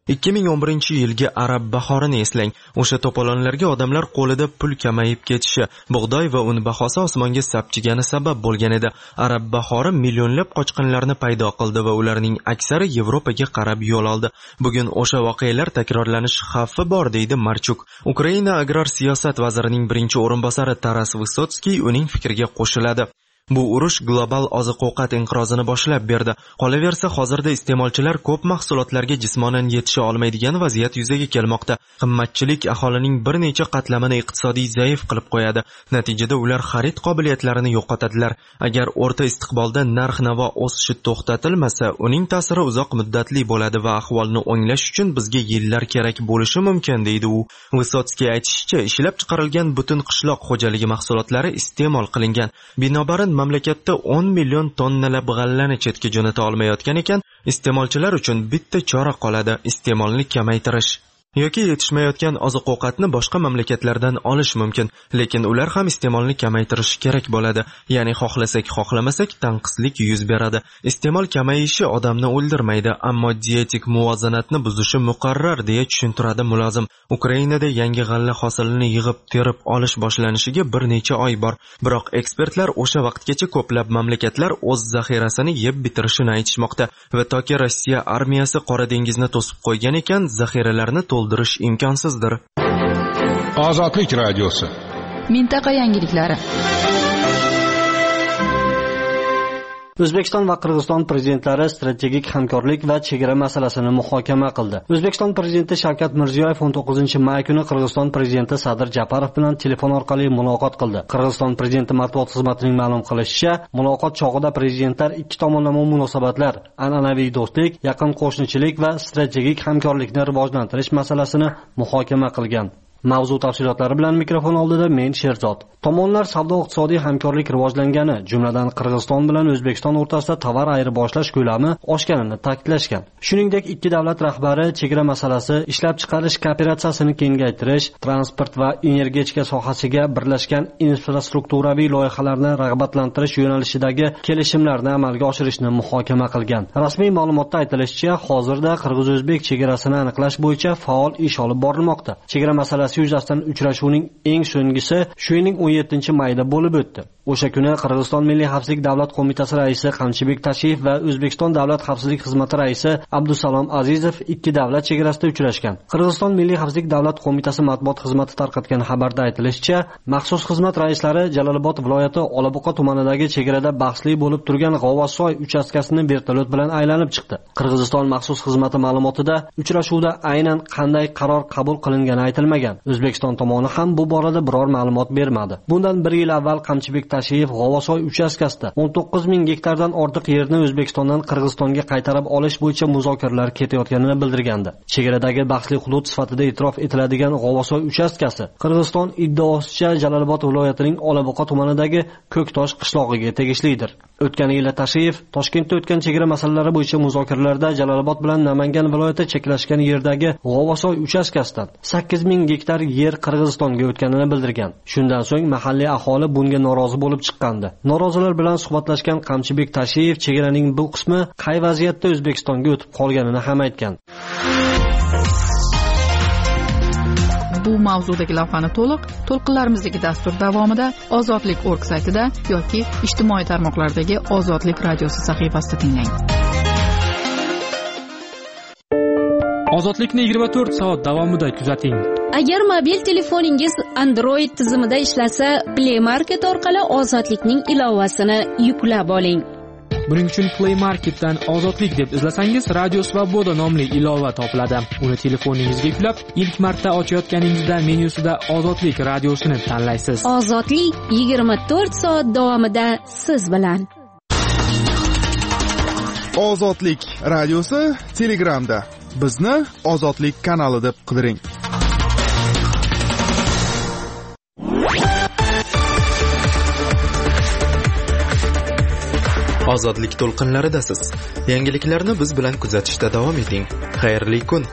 2011-yilgi arab bahorini eslang. O'sha to'polonlarga odamlar qo'lida pul kamayib ketishi, bug'doy va un bahosi osmonga sapchigani sabab bo'lgan edi. Arab bahori millionlab qochqinlarni paydo qildi va ularning aksari Yevropaga qarab yo'l oldi. Bugun o'sha voqealar takrorlanish xavfi bor, deydi Marchuk. Ukraina agrar siyosat vazirining birinchi o'rinbosari Taras Vysotskiy uning fikriga qo'shiladi. Bu urush global oziq-ovqat inqirozini boshlab berdi. Qolaversa, hozirda iste'molchilar ko'p mahsulotlarga jismonan yetisha olmaydigan vaziyat yuzaga kelmoqda. Qimmatchilik aholining bir necha qatlamini iqtisodiy zaif qilib qo'yadi. Natijada ular xarid qobiliyatlarini yo'qotadilar. Agar o'rta istiqbolda narx-navo o'sishi to'xtatilmasa, uning ta'siri uzoq muddatli bo'ladi va ahvolni o'nglash uchun bizga yillar kerak bo'lishi mumkin, deydi u. Vysotskiy aytishicha, ishlab chiqarilgan butun qishloq xo'jaligi mahsulotlari iste'mol qilingan. Binobarin mamlakatda 10 million tonnalab g'allani chetga jo'nata olmayotgan ekan, iste'molchilar uchun bitta chora qoladi: iste'molni kamaytirish. Yoki yetishmayotgan oziq-ovqatni boshqa mamlakatlardan olish mumkin, lekin ular ham iste'molni kamaytirishi kerak bo'ladi. Ya'ni xohlasak, xohlamasak tanqislik yuz beradi. Iste'mol kamayishi odamni o'ldirmaydi, ammo dietik muvozanatni buzishi muqarrar, deya tushuntiradi mulozim. Ukrainada yangi g'alla hosilini yig'ib, terib olish boshlanishiga bir necha oy bor. Biroq ekspertlar o'sha vaqtgacha ko'plab mamlakatlar o'z zaxirasini yeb bitirishini aytishmoqda va toki Rossiya armiyasi Qora dengizni to'sib qo'ygan ekan, zaxiralarni to'ldirish imkonsizdir. Ozodlik radiosi. Mintaqa yangiliklari. O'zbekiston va Qirg'iziston prezidentlari strategik hamkorlik va chegara masalasini muhokama qildi. O'zbekiston prezidenti Shavkat Mirziyoyev 19-may kuni Qirg'iziston prezidenti Sadir Japarov bilan telefon orqali muloqot qildi. Qirg'iziston prezidenti matbuot xizmatining ma'lum qilishicha, muloqot chog'ida prezidentlar ikki tomonlama munosabatlar, an'anaviy do'stlik, yaqin qo'shnichilik va strategik hamkorlikni rivojlantirish masalasini muhokama qilgan. Mavzu tafsilotlari bilan mikrofon oldida men Sherzod. Tomonlar savdo-iqtisodiy hamkorlik rivojlangani, jumladan Qirg'iziston bilan O'zbekiston o'rtasida tovar ayirboshlash ko'lami oshganini ta'kidlashgan. Shuningdek, ikki davlat rahbari chegara masalasi, ishlab chiqarish kooperatsiyasini kengaytirish, transport va energetika sohasiga birlashgan infrastrukturaviy loyihalarni rag'batlantirish yo'nalishidagi kelishimlarni amalga oshirishni muhokama qilgan. Rasmiy ma'lumotda aytilishicha, hozirda Qirg'iz-O'zbek chegarasini aniqlash bo'yicha faol ish olib borilmoqda. Chegara masalasi yuzasidan uchrashuvning eng so'nggisi shu yilning 17-mayda bo'lib o'tdi. O'sha kuni Qirg'iziston Milliy xavfsizlik davlat qo'mitasi raisi Qamchibek Tashiyev va O'zbekiston davlat xavfsizlik xizmati raisi Abdusalom Azizov ikki davlat chegarasida uchrashgan. Qirg'iziston Milliy xavfsizlik davlat qo'mitasi matbuot xizmati tarqatgan xabarda aytilishicha, maxsus xizmat raislari Jalolobod viloyati Olabuqa tumanidagi chegarada bahsli bo'lib turgan G'ovosoy uchastkasini vertolyot bilan aylanib chiqdi. Qirg'iziston maxsus xizmati ma'lumotida uchrashuvda aynan qanday qaror qabul qilingani aytilmagan. O'zbekiston tomoni ham bu borada biror ma'lumot bermadi. Bundan bir yil avval Qamchibek Tashiyev G'ovosoy uchastkasida 19 ming gektardan ortiq yerni O'zbekistondan Qirg'izistonga qaytarib olish bo'yicha muzokaralar ketayotganini bildirgandi. Chegaradagi bahsli hudud sifatida e'tirof etiladigan G'ovosoy uchastkasi Qirg'iziston iddaosicha Jalolobod viloyatining Olabuqa tumanidagi Ko'ktosh qishlog'iga tegishlidir. O'tgan yil Tashiyev Toshkentda o'tgan chegara masalalari bo'yicha muzokaralarda Jalolobod bilan Namangan viloyati cheklashgan yerdagi G'ovosoy uchastkasidan 8 ming gektar yer Qirg'izistonga o'tganini bildirgan. Shundan so'ng mahalliy aholi bunga norozi bo'lib chiqqandi. Norozilar bilan suhbatlashgan Qamchibek Tashiyev chegaraning bu qismi qay vaziyatda O'zbekistonga o'tib qolganini ham aytgan. Bu mavzudagi lavhani to'lqinlarimizdagi dastur davomida Ozodlik.org saytida yoki ijtimoiy tarmoqlardagi Ozodlik radiosi sahifasida tinglang. Ozodlikni 24 soat davomida kuzating. Agar mobil telefoningiz Android tizimida ishlasa, Play Market orqali Ozodlikning ilovasini yuklab oling. Buning uchun Play Marketdan Ozodlik deb izlasangiz, Radio Svoboda nomli ilova topiladi. Uni telefoningizga yuklab, ilk marta ochayotganingizda menyusida Ozodlik radiosini tanlaysiz. Ozodlik 24 soat davomida siz bilan. Ozodlik radiosi Telegramda. Bizni Ozodlik kanali deb qidiring. Ozodlik to'lqinlaridasiz. Yangiliklarni biz bilan kuzatishda davom eting. Xayrli kun.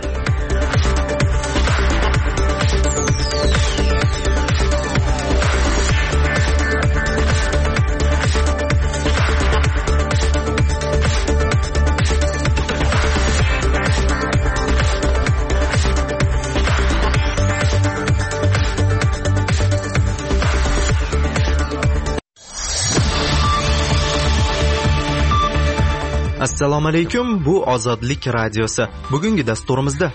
Assalomu alaykum, bu Ozodlik radiosi. Bugungi dasturimizda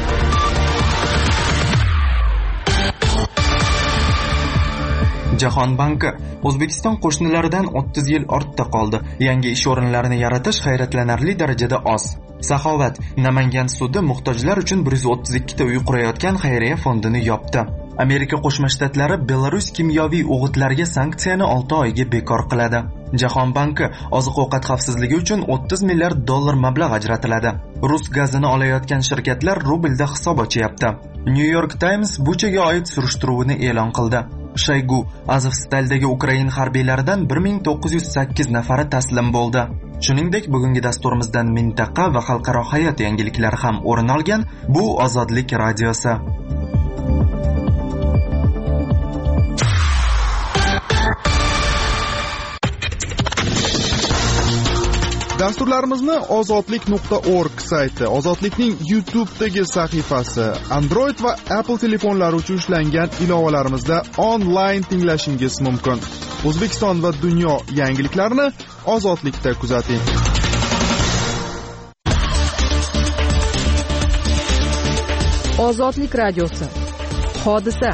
Jahon banki O'zbekiston qo'shnilaridan 30 yil ortda qoldi. Yangi ish o'rinlarini yaratish hayratlanarli darajada oz. Saxovat Namangan sudi muhtojlar uchun 132 ta uy qurayotgan xayriya fondini yopdi. Amerika Qo'shma Shtatlari Belarus kimyoviy o'g'itlarga sanksiyani 6 oyga bekor qiladi. Jahon banki oziq-ovqat xavfsizligi uchun 30 milliard dollar mablag' ajratiladi. Rus gazini olayotgan shirkatlar rublda hisob ochyapti. New York Times Buchaga oid surishtiruvni e'lon qildi. Shoygu Azovstaldagi Ukraina harbiylaridan 1908 nafari taslim bo'ldi. Shuningdek, bugungi dasturimizdan mintaqa va xalqaro hayot yangiliklari ham o'rin olgan. Bu Ozodlik radiosi. Dasturlarimizni ozodlik.org sayti, Ozodlikning YouTube'dagi sahifasi, Android va Apple telefonlari uchun ishlangan ilovalarimizda onlayn tinglashingiz mumkin. O'zbekiston va dunyo yangiliklarini Ozodlikda kuzating. Ozodlik radiosi. Hodisa.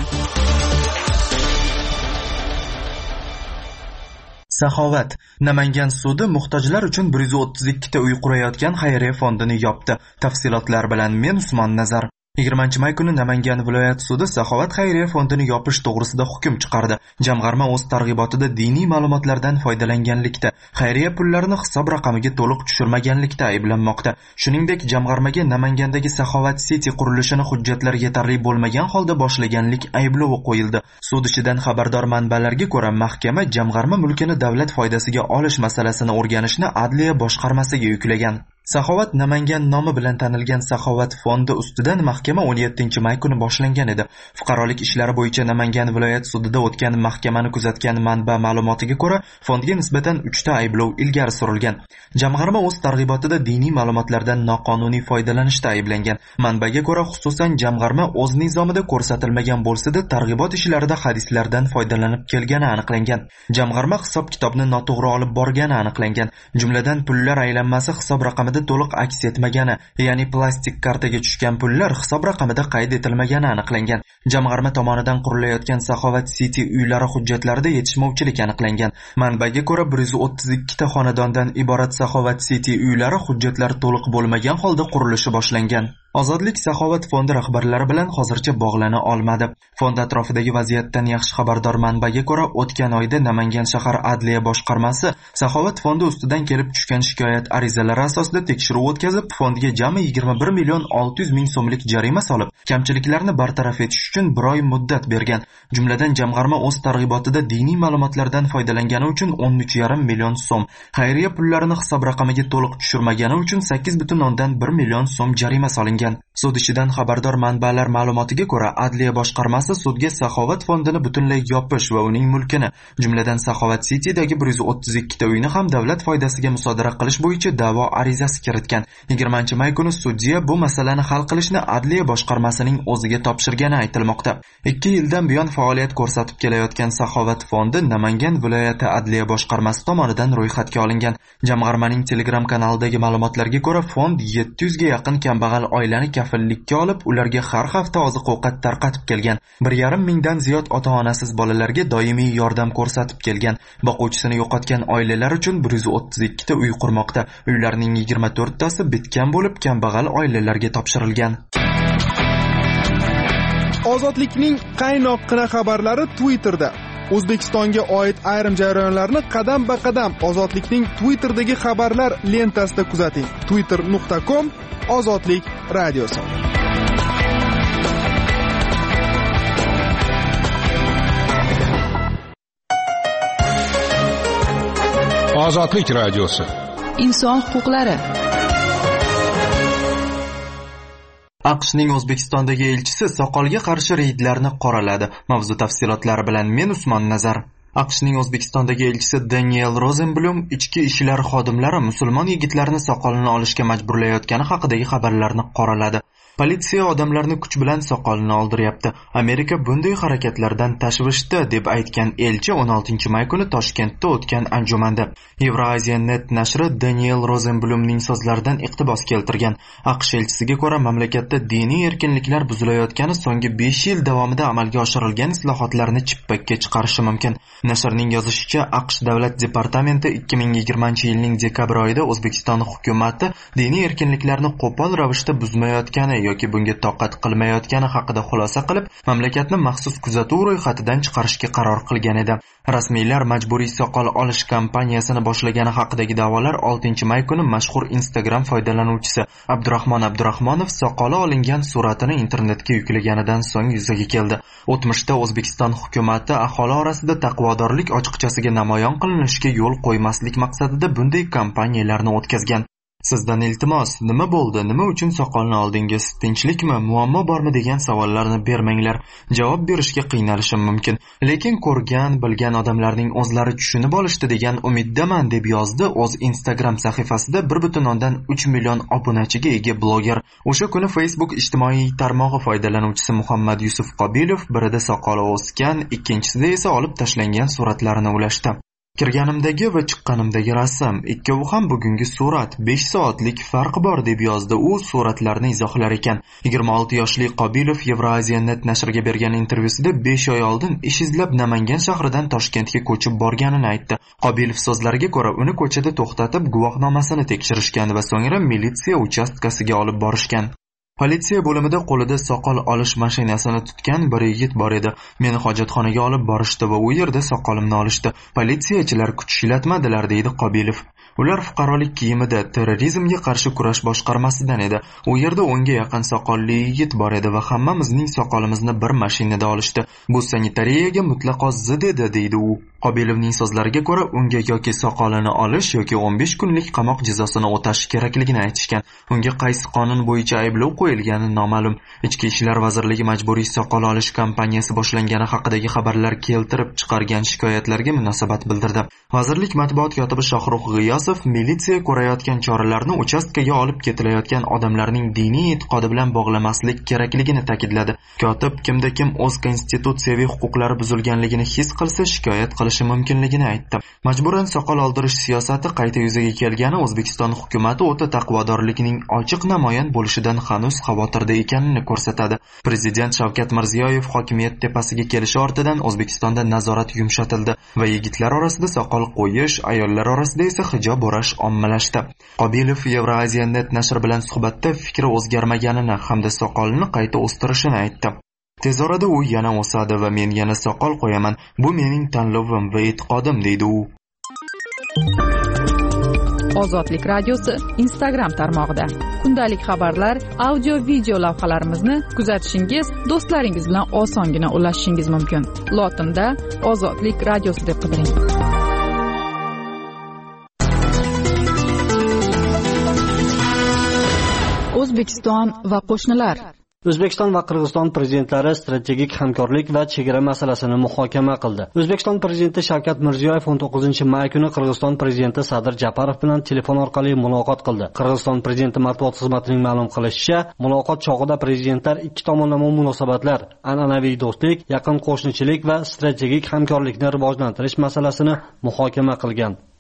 Saxovat Namangan sudi muhtojlar uchun 132 ta uy qurayotgan xayriya fondini yopdi. Tafsilotlar bilan men Usmon Nazar. 20 may kuni Namangan viloyat sudi Saxovat xayriya fondini yopish to'g'risida hukm chiqardi. Jamg'arma o'z targ'ibotida diniy ma'lumotlardan foydalanganlikda, xayriya pullarini hisob raqamiga to'liq tushirmaganlikda ayblanmoqda. Shuningdek, jamg'armaga Namangandagi Saxovat City qurilishini hujjatlar yetarli bo'lmagan holda boshlaganlik ayblovi qo'yildi. Sud ishidan xabardor manbalarga ko'ra, mahkama jamg'arma mulkini davlat foydasiga olish masalasini o'rganishni Adliya boshqarmasiga yuklagan. Saxovat Namangan nomi bilan tanilgan Saxovat fondi ustidan mahkama 17 may kuni boshlangan edi. Fuqarolik ishlari bo'yicha Namangan viloyat sudida o'tgan mahkamani kuzatgan manba ma'lumotiga ko'ra, fondga nisbatan 3 ta ayblov ilgari surilgan. Jamg'arma o'z targ'ibotida diniy ma'lumotlardan noqonuniy foydalanishda ayblangan. Manbaga ko'ra, xususan jamg'arma o'z nizomida ko'rsatilmagan bo'lsa-da, targ'ibot ishlarida hadislardan foydalanib kelgani aniqlangan. Jamg'arma hisob-kitobni noto'g'ri olib borgani aniqlangan. Jumladan pullar aylanmasi hisob raqamida to'liq aks etmagani, ya'ni plastik kartaga tushgan pullar hisob raqamida qayd etilmagani aniqlangan. Jamg'arma tomonidan qurilayotgan Saxovat City uylari hujjatlarida yetishmovchilik aniqlangan. Manbaga ko'ra 132 ta xonadondan iborat Saxovat City uylari hujjatlari to'liq bo'lmagan holda qurilishi boshlangan. Ozodlik Saxovat fondi rahbarlari bilan hozircha bog'lana olmadi. Fond atrofidagi vaziyatdan yaxshi xabardor manbaga ko'ra, o'tgan oyda Namangan shahar Adliya boshqarmasi Saxovat fondi ustidan kelib tushgan shikoyat arizalari asosida tekshiruv o'tkazib, fondga jami 21 million 600 ming so'mlik jarima solib, kamchiliklarni bartaraf etish uchun 1 oy muddat bergan. Jumladan jamg'arma o'z targ'ibotida diniy ma'lumotlardan foydalangani uchun 13,5 million so'm, xayriya pullarini hisob raqamiga to'liq tushirmagani uchun 8,1 million so'm jarima solingan. Sud ishidan xabardor manbalar ma'lumotiga ko'ra, Adliya boshqarmasi sudga Saxovat fondini butunlay yopish va uning mulkini, jumladan Saxovat City'dagi 132 ta uyni ham davlat foydasiga musodara qilish bo'yicha da'vo arizasi kiritgan. 20 may kuni sudya bu masalani hal qilishni Adliya boshqarmasining o'ziga topshirgani aytilmoqda. 2 yildan buyon faoliyat ko'rsatib kelayotgan Saxovat fondi Namangan viloyati Adliya boshqarmasi tomonidan ro'yxatga olingan. Jamg'armaning Telegram kanalidagi ma'lumotlarga ko'ra, fond 700 ga yaqin kambag'al oila oilani kafillikka olib, ularga har hafta oziq-ovqat tarqatib kelgan. 1,5 mingdan ziyod ota-onasiz bolalarga doimiy yordam ko'rsatib kelgan. Boquvchisini yo'qotgan oilalar uchun 132 ta uy qurmoqda. Uylarning 24 tasi bitgan bo'lib, kambag'al oilalarga topshirilgan. Ozodlikning qaynoqqina xabarlari Twitterda. O'zbekistonga oid ayrim jarayonlarni qadam-ba-qadam Ozodlikning Twitterdagi xabarlar lentasida kuzating. twitter.com Ozodlik radiosi. Ozodlik radiosi. Inson huquqlari. AQShning O'zbekistondagi elchisi soqolga qarshi reydlarni qoraladi. Mavzu tafsilotlari bilan men Usmon Nazar. AQShning O'zbekistondagi elchisi Daniel Rosenblum ichki ishlar xodimlari musulmon yigitlarni soqolini olishga majburlayotgani haqidagi xabarlarni qoraladi. Politsiya odamlarni kuch bilan soqolini oldiryapti. Amerika bunday harakatlardan tashvishda deb aytgan elchi 16-may kuni Toshkentda o'tgan anjumanda Euraziya.net nashri Daniel Rosenblumning so'zlaridan iqtibos keltirgan. AQSh elchisiga ko'ra, mamlakatda diniy erkinliklar buzilayotgani so'nggi 5 yil davomida amalga oshirilgan islohotlarni chippakka chiqarishi mumkin. Nashrning yozishicha, AQSh davlat departamenti 2020-yilning dekabr oyida O'zbekiston hukumati diniy erkinliklarni qo'pol ravishda buzmayotgani yoki bunga toqat qilmayotgani haqida xulosa qilib, mamlakatni maxsus kuzatuv ro'yxatidan chiqarishga qaror qilgan edi. Rasmiylar majburiy soqol olish kampaniyasini boshlagani haqidagi da'volar 6-may kuni mashhur Instagram foydalanuvchisi Abdurahmon Abdurahmonov soqoli olingan suratini internetga yuklaganidan so'ng yuzaga keldi. O'tmishda O'zbekiston hukumati aholi orasida taqvodorlik ochiqchasiga namoyon qilinishiga yo'l qo'ymaslik maqsadida bunday kampaniyalarni o'tkazgan. Sizdan iltimos, nima bo'ldi? Nima uchun soqolni oldingiz? Tinchlikmi? Muammo bormi degan savollarni bermanglar. Javob berishga qiynalishim mumkin. Lekin ko'rgan, bilgan odamlarning o'zlari tushunib olishdi degan umiddaman, deb yozdi o'z Instagram sahifasida 1.3 million obunachiga ega bloger. O'sha kuni Facebook ijtimoiy tarmog'i foydalanuvchisi Muhammad Yusuf Qobilov birida soqoli o'sgan, ikkinchisida esa olib tashlangan suratlarini ulashdi. Kirganimdagi va chiqqanimdagi rasm, ikkovi ham bugungi surat, 5 soatlik farq bor, deb yozdi u suratlarni izohlar ekan. 26 yoshli Qobilov Euraziya.net nashriga bergan intervyusida 5 oy oldin ish izlab Namangan shahridan Toshkentga ko'chib borganini aytdi. Qobilov so'zlariga ko'ra, uni ko'chada to'xtatib guvohnomasini tekshirishgan va so'ngra militsiya uchastkasiga olib borishgan. Politsiya bo'limida qo'lida soqol olish mashinasini tutgan bir yigit bor edi. Meni hojatxonaga olib borishdi va u yerda soqolimni olishdi. Politsiyachilar kuch ishlatmadilar, deydi Qobilov. Ular fuqarolik kiyimida terrorizmga qarshi kurash boshqarmasidan edi. U yerda 10 ga yaqin soqolli yigit bor edi va hammamizning soqolimizni bir mashinada olishdi. Bu sanitariyaga mutlaqo zid edi, deydi u. Qobilovning so'zlariga ko'ra, unga yoki soqolini olish yoki 15 kunlik qamoq jazosini o'tash kerakligini aytishgan. Unga qaysi qonun bo'yicha ayblov qo'yilgani noma'lum. Ichki ishlar vazirligi majburiy soqol olish kampaniyasi boshlangani haqidagi xabarlar keltirib chiqargan shikoyatlarga munosabat bildirdi. Vazirlik matbuot kotibi Shohrux G'iyosov militsiya ko'rayotgan choralarni uchastkaga olib ketilayotgan odamlarning diniy e'tiqodi bilan bog'lamaslik kerakligini ta'kidladi. Kotib kimda kim o'z konstitutsiyaviy huquqlari buzilganligini his qilsa shikoyat qilishi mumkinligini aytdi. Majburan soqol oldirish siyosati qayta yuzaga kelgani O'zbekiston hukumati o'ta taqvodorlikning ochiq namoyon bo'lishidan hanuz xavotirda ekanini ko'rsatadi. Prezident Shavkat Mirziyoyev hokimiyat tepasiga kelishi ortidan O'zbekistonda nazorat yumshatildi va yigitlar orasida soqol qo'yish, ayollar orasida esa hijob o'rash ommalashdi. Qobilov Euraziya.net nashri bilan suhbatda fikri o'zgarmaganini hamda soqolni qayta o'stirishini aytdi. Tez orada u yana o'sadi va men yana soqol qo'yaman. Bu mening tanlovim va e'tiqodim, deydi u. Ozodlik radiosi Instagram tarmog'ida. Kundalik xabarlar, audio video lavhalarimizni kuzatishingiz, do'stlaringiz bilan osongina ulashishingiz mumkin. Lotinda Ozodlik radiosi deb qidiring. O'zbekiston va qo'shnilar. O'zbekiston va Qirg'iziston prezidentlari strategik hamkorlik va chegara masalasini muhokama qildi. O'zbekiston prezidenti Shavkat Mirziyoyev 19-may kuni Qirg'iziston prezidenti Sadir Japarov bilan telefon orqali muloqot qildi. Qirg'iziston prezidenti matbuot xizmatining ma'lum qilishicha, muloqot chog'ida prezidentlar ikki tomonlama munosabatlar, an'anaviy do'stlik, yaqin qo'shnichilik va strategik hamkorlikni rivojlantirish masalasini muhokama qilgan.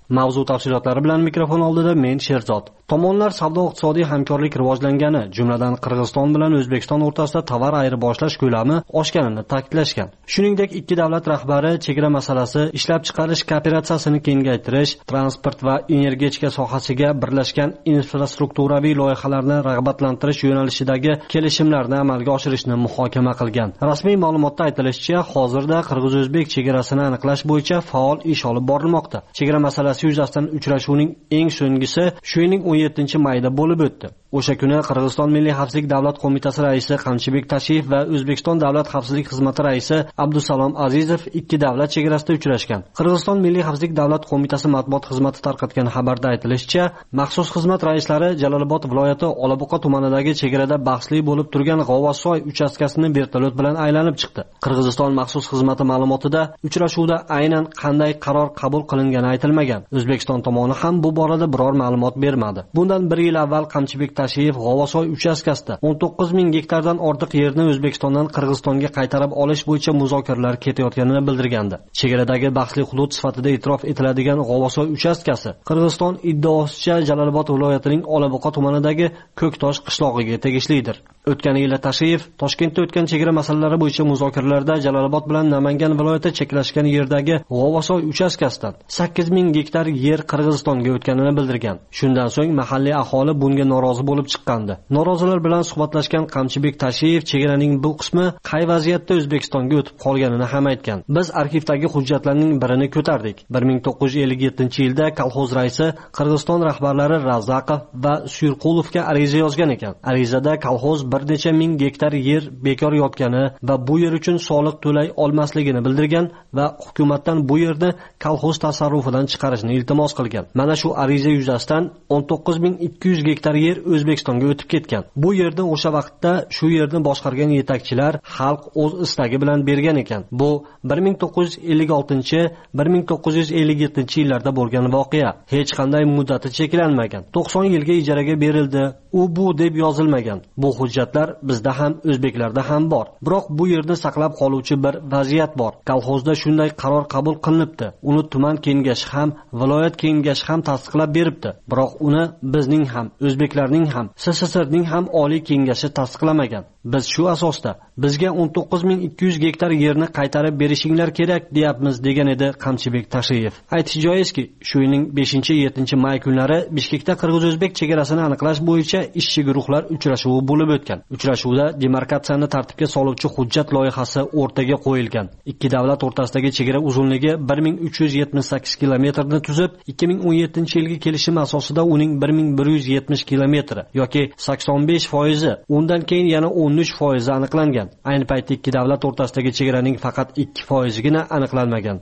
Mavzu tafsilotlari bilan mikrofon oldida men Sherzod. Tomonlar savdo-iqtisodiy hamkorlik rivojlangani, jumladan Qirg'iziston bilan O'zbekiston o'rtasida tovar ayirboshlash ko'lami oshganini ta'kidlashgan. Shuningdek, ikki davlat rahbari chegara masalasi, ishlab chiqarish kooperatsiyasini kengaytirish, transport va energetika sohasiga birlashgan infrastrukturaviy loyihalarni rag'batlantirish yo'nalishidagi kelishimlarni amalga oshirishni muhokama qilgan. Rasmiy ma'lumotda aytilishicha, hozirda qirg'iz-o'zbek chegarasini aniqlash bo'yicha faol ish olib borilmoqda. Chegara masalasi yuzasidan uchrashuvning eng so'nggisi shu yilning 17-mayda bo'lib o'tdi. O'sha kuni Qirg'iziston Milliy xavfsizlik davlat qo'mitasi raisi Qamchibek Tashiyev va O'zbekiston davlat xavfsizlik xizmati raisi Abdusalom Azizov ikki davlat chegarasida uchrashgan. Qirg'iziston Milliy xavfsizlik davlat qo'mitasi matbuot xizmati tarqatgan xabarda aytilishicha, maxsus xizmat raislari Jalolobod viloyati Olabuqa tumanidagi chegarada bahsli bo'lib turgan G'ovasoy uchastkasini vertolyot bilan aylanib chiqdi. Qirg'iziston maxsus xizmati ma'lumotida uchrashuvda aynan qanday qaror qabul qilingani aytilmagan. O'zbekiston tomoni ham bu borada biror ma'lumot bermadi. Bundan 1 yil avval Qamchibek Tashiyev G'ovasoy uchastkasida 19,000 gektardan ortiq yerni O'zbekistondan Qirg'izistonga qaytarib olish bo'yicha muzokaralar ketayotganini bildirgandi. Chegaradagi bahsli hudud sifatida e'tirof etiladigan G'ovasoy uchastkasi Qirg'iziston iddaosicha Jalolobod viloyatining Olabuqa tumanidagi Ko'ktosh qishlog'iga tegishlidir. O'tgan yil Tashiyev Toshkentda o'tgan chegara masalalari bo'yicha muzokaralarda Jalolobod bilan Namangan viloyati cheklashgan yerdagi G'ovasoy uchastkasidan 8,000 gektar yer Qirg'izistonga o'tganini bildirgan. Shundan so'ng mahalliy aholi bunga norozi bo'lib chiqqandi. Norozilar bilan suhbatlashgan Qamchibek Tashiyev chegaraning bu qismi qay vaziyatda O'zbekistonga o'tib qolganini ham aytgan. Biz arxivdagi hujjatlarning birini ko'tardik. 1957-yilda kolxoz raisi Qirg'iziston rahbarlari Razaqov va Suyurqulovga ariza yozgan ekan. Arizada kolxoz bir necha ming gektar yer bekor yotgani va bu yer uchun soliq to'lay olmasligini bildirgan va hukumatdan bu yerni kolxoz tasarrufidan chiqarishni iltimos qilgan. Mana shu ariza yuzasidan 19,200 gektar yer O'zbekistonga o'tib ketgan. Bu yerda o'sha vaqtda shu yerni boshqargan yetakchilar xalq o'z istagi bilan bergan ekan. Bu 1956-1957 yillarda bo'lgan voqea. Hech qanday muddati cheklanmagan. 90 yilga ijaraga berildi. U bu deb yozilmagan. Bu hujjatlar bizda ham, o'zbeklarda ham bor. Biroq bu yerni saqlab qoluvchi bir vaziyat bor. Kolxozda shunday qaror qabul qilinibdi. Uni tuman kengashi ham, viloyat kengashi ham tasdiqlab beribdi. Biroq uni bizning ham, o'zbeklarning ham, SSSRning ham oliy kengashi tasdiqlamagan. Biz shu asosda bizga 19,200 gektar yerni qaytarib berishinglar kerak deyapmiz, degan edi Qamchibek Tashiyev. Aytish joizki, shu yilning 5-7 may kunlari Bishkekda qirg'iz-o'zbek chegarasini aniqlash bo'yicha ishchi guruhlar uchrashuvi bo'lib o'tgan. Uchrashuvda demarkatsiyani tartibga soluvchi hujjat loyihasi o'rtaga qo'yilgan. Ikki davlat o'rtasidagi chegara uzunligi 1378 kilometrni tuzib, 2017-yilgi kelishim asosida uning 1170 kilometri yoki 85%, undan keyin yana 13% aniqlangan. Ayni paytda ikki davlat o'rtasidagi chegaraning faqat 2%gina aniqlanmagan.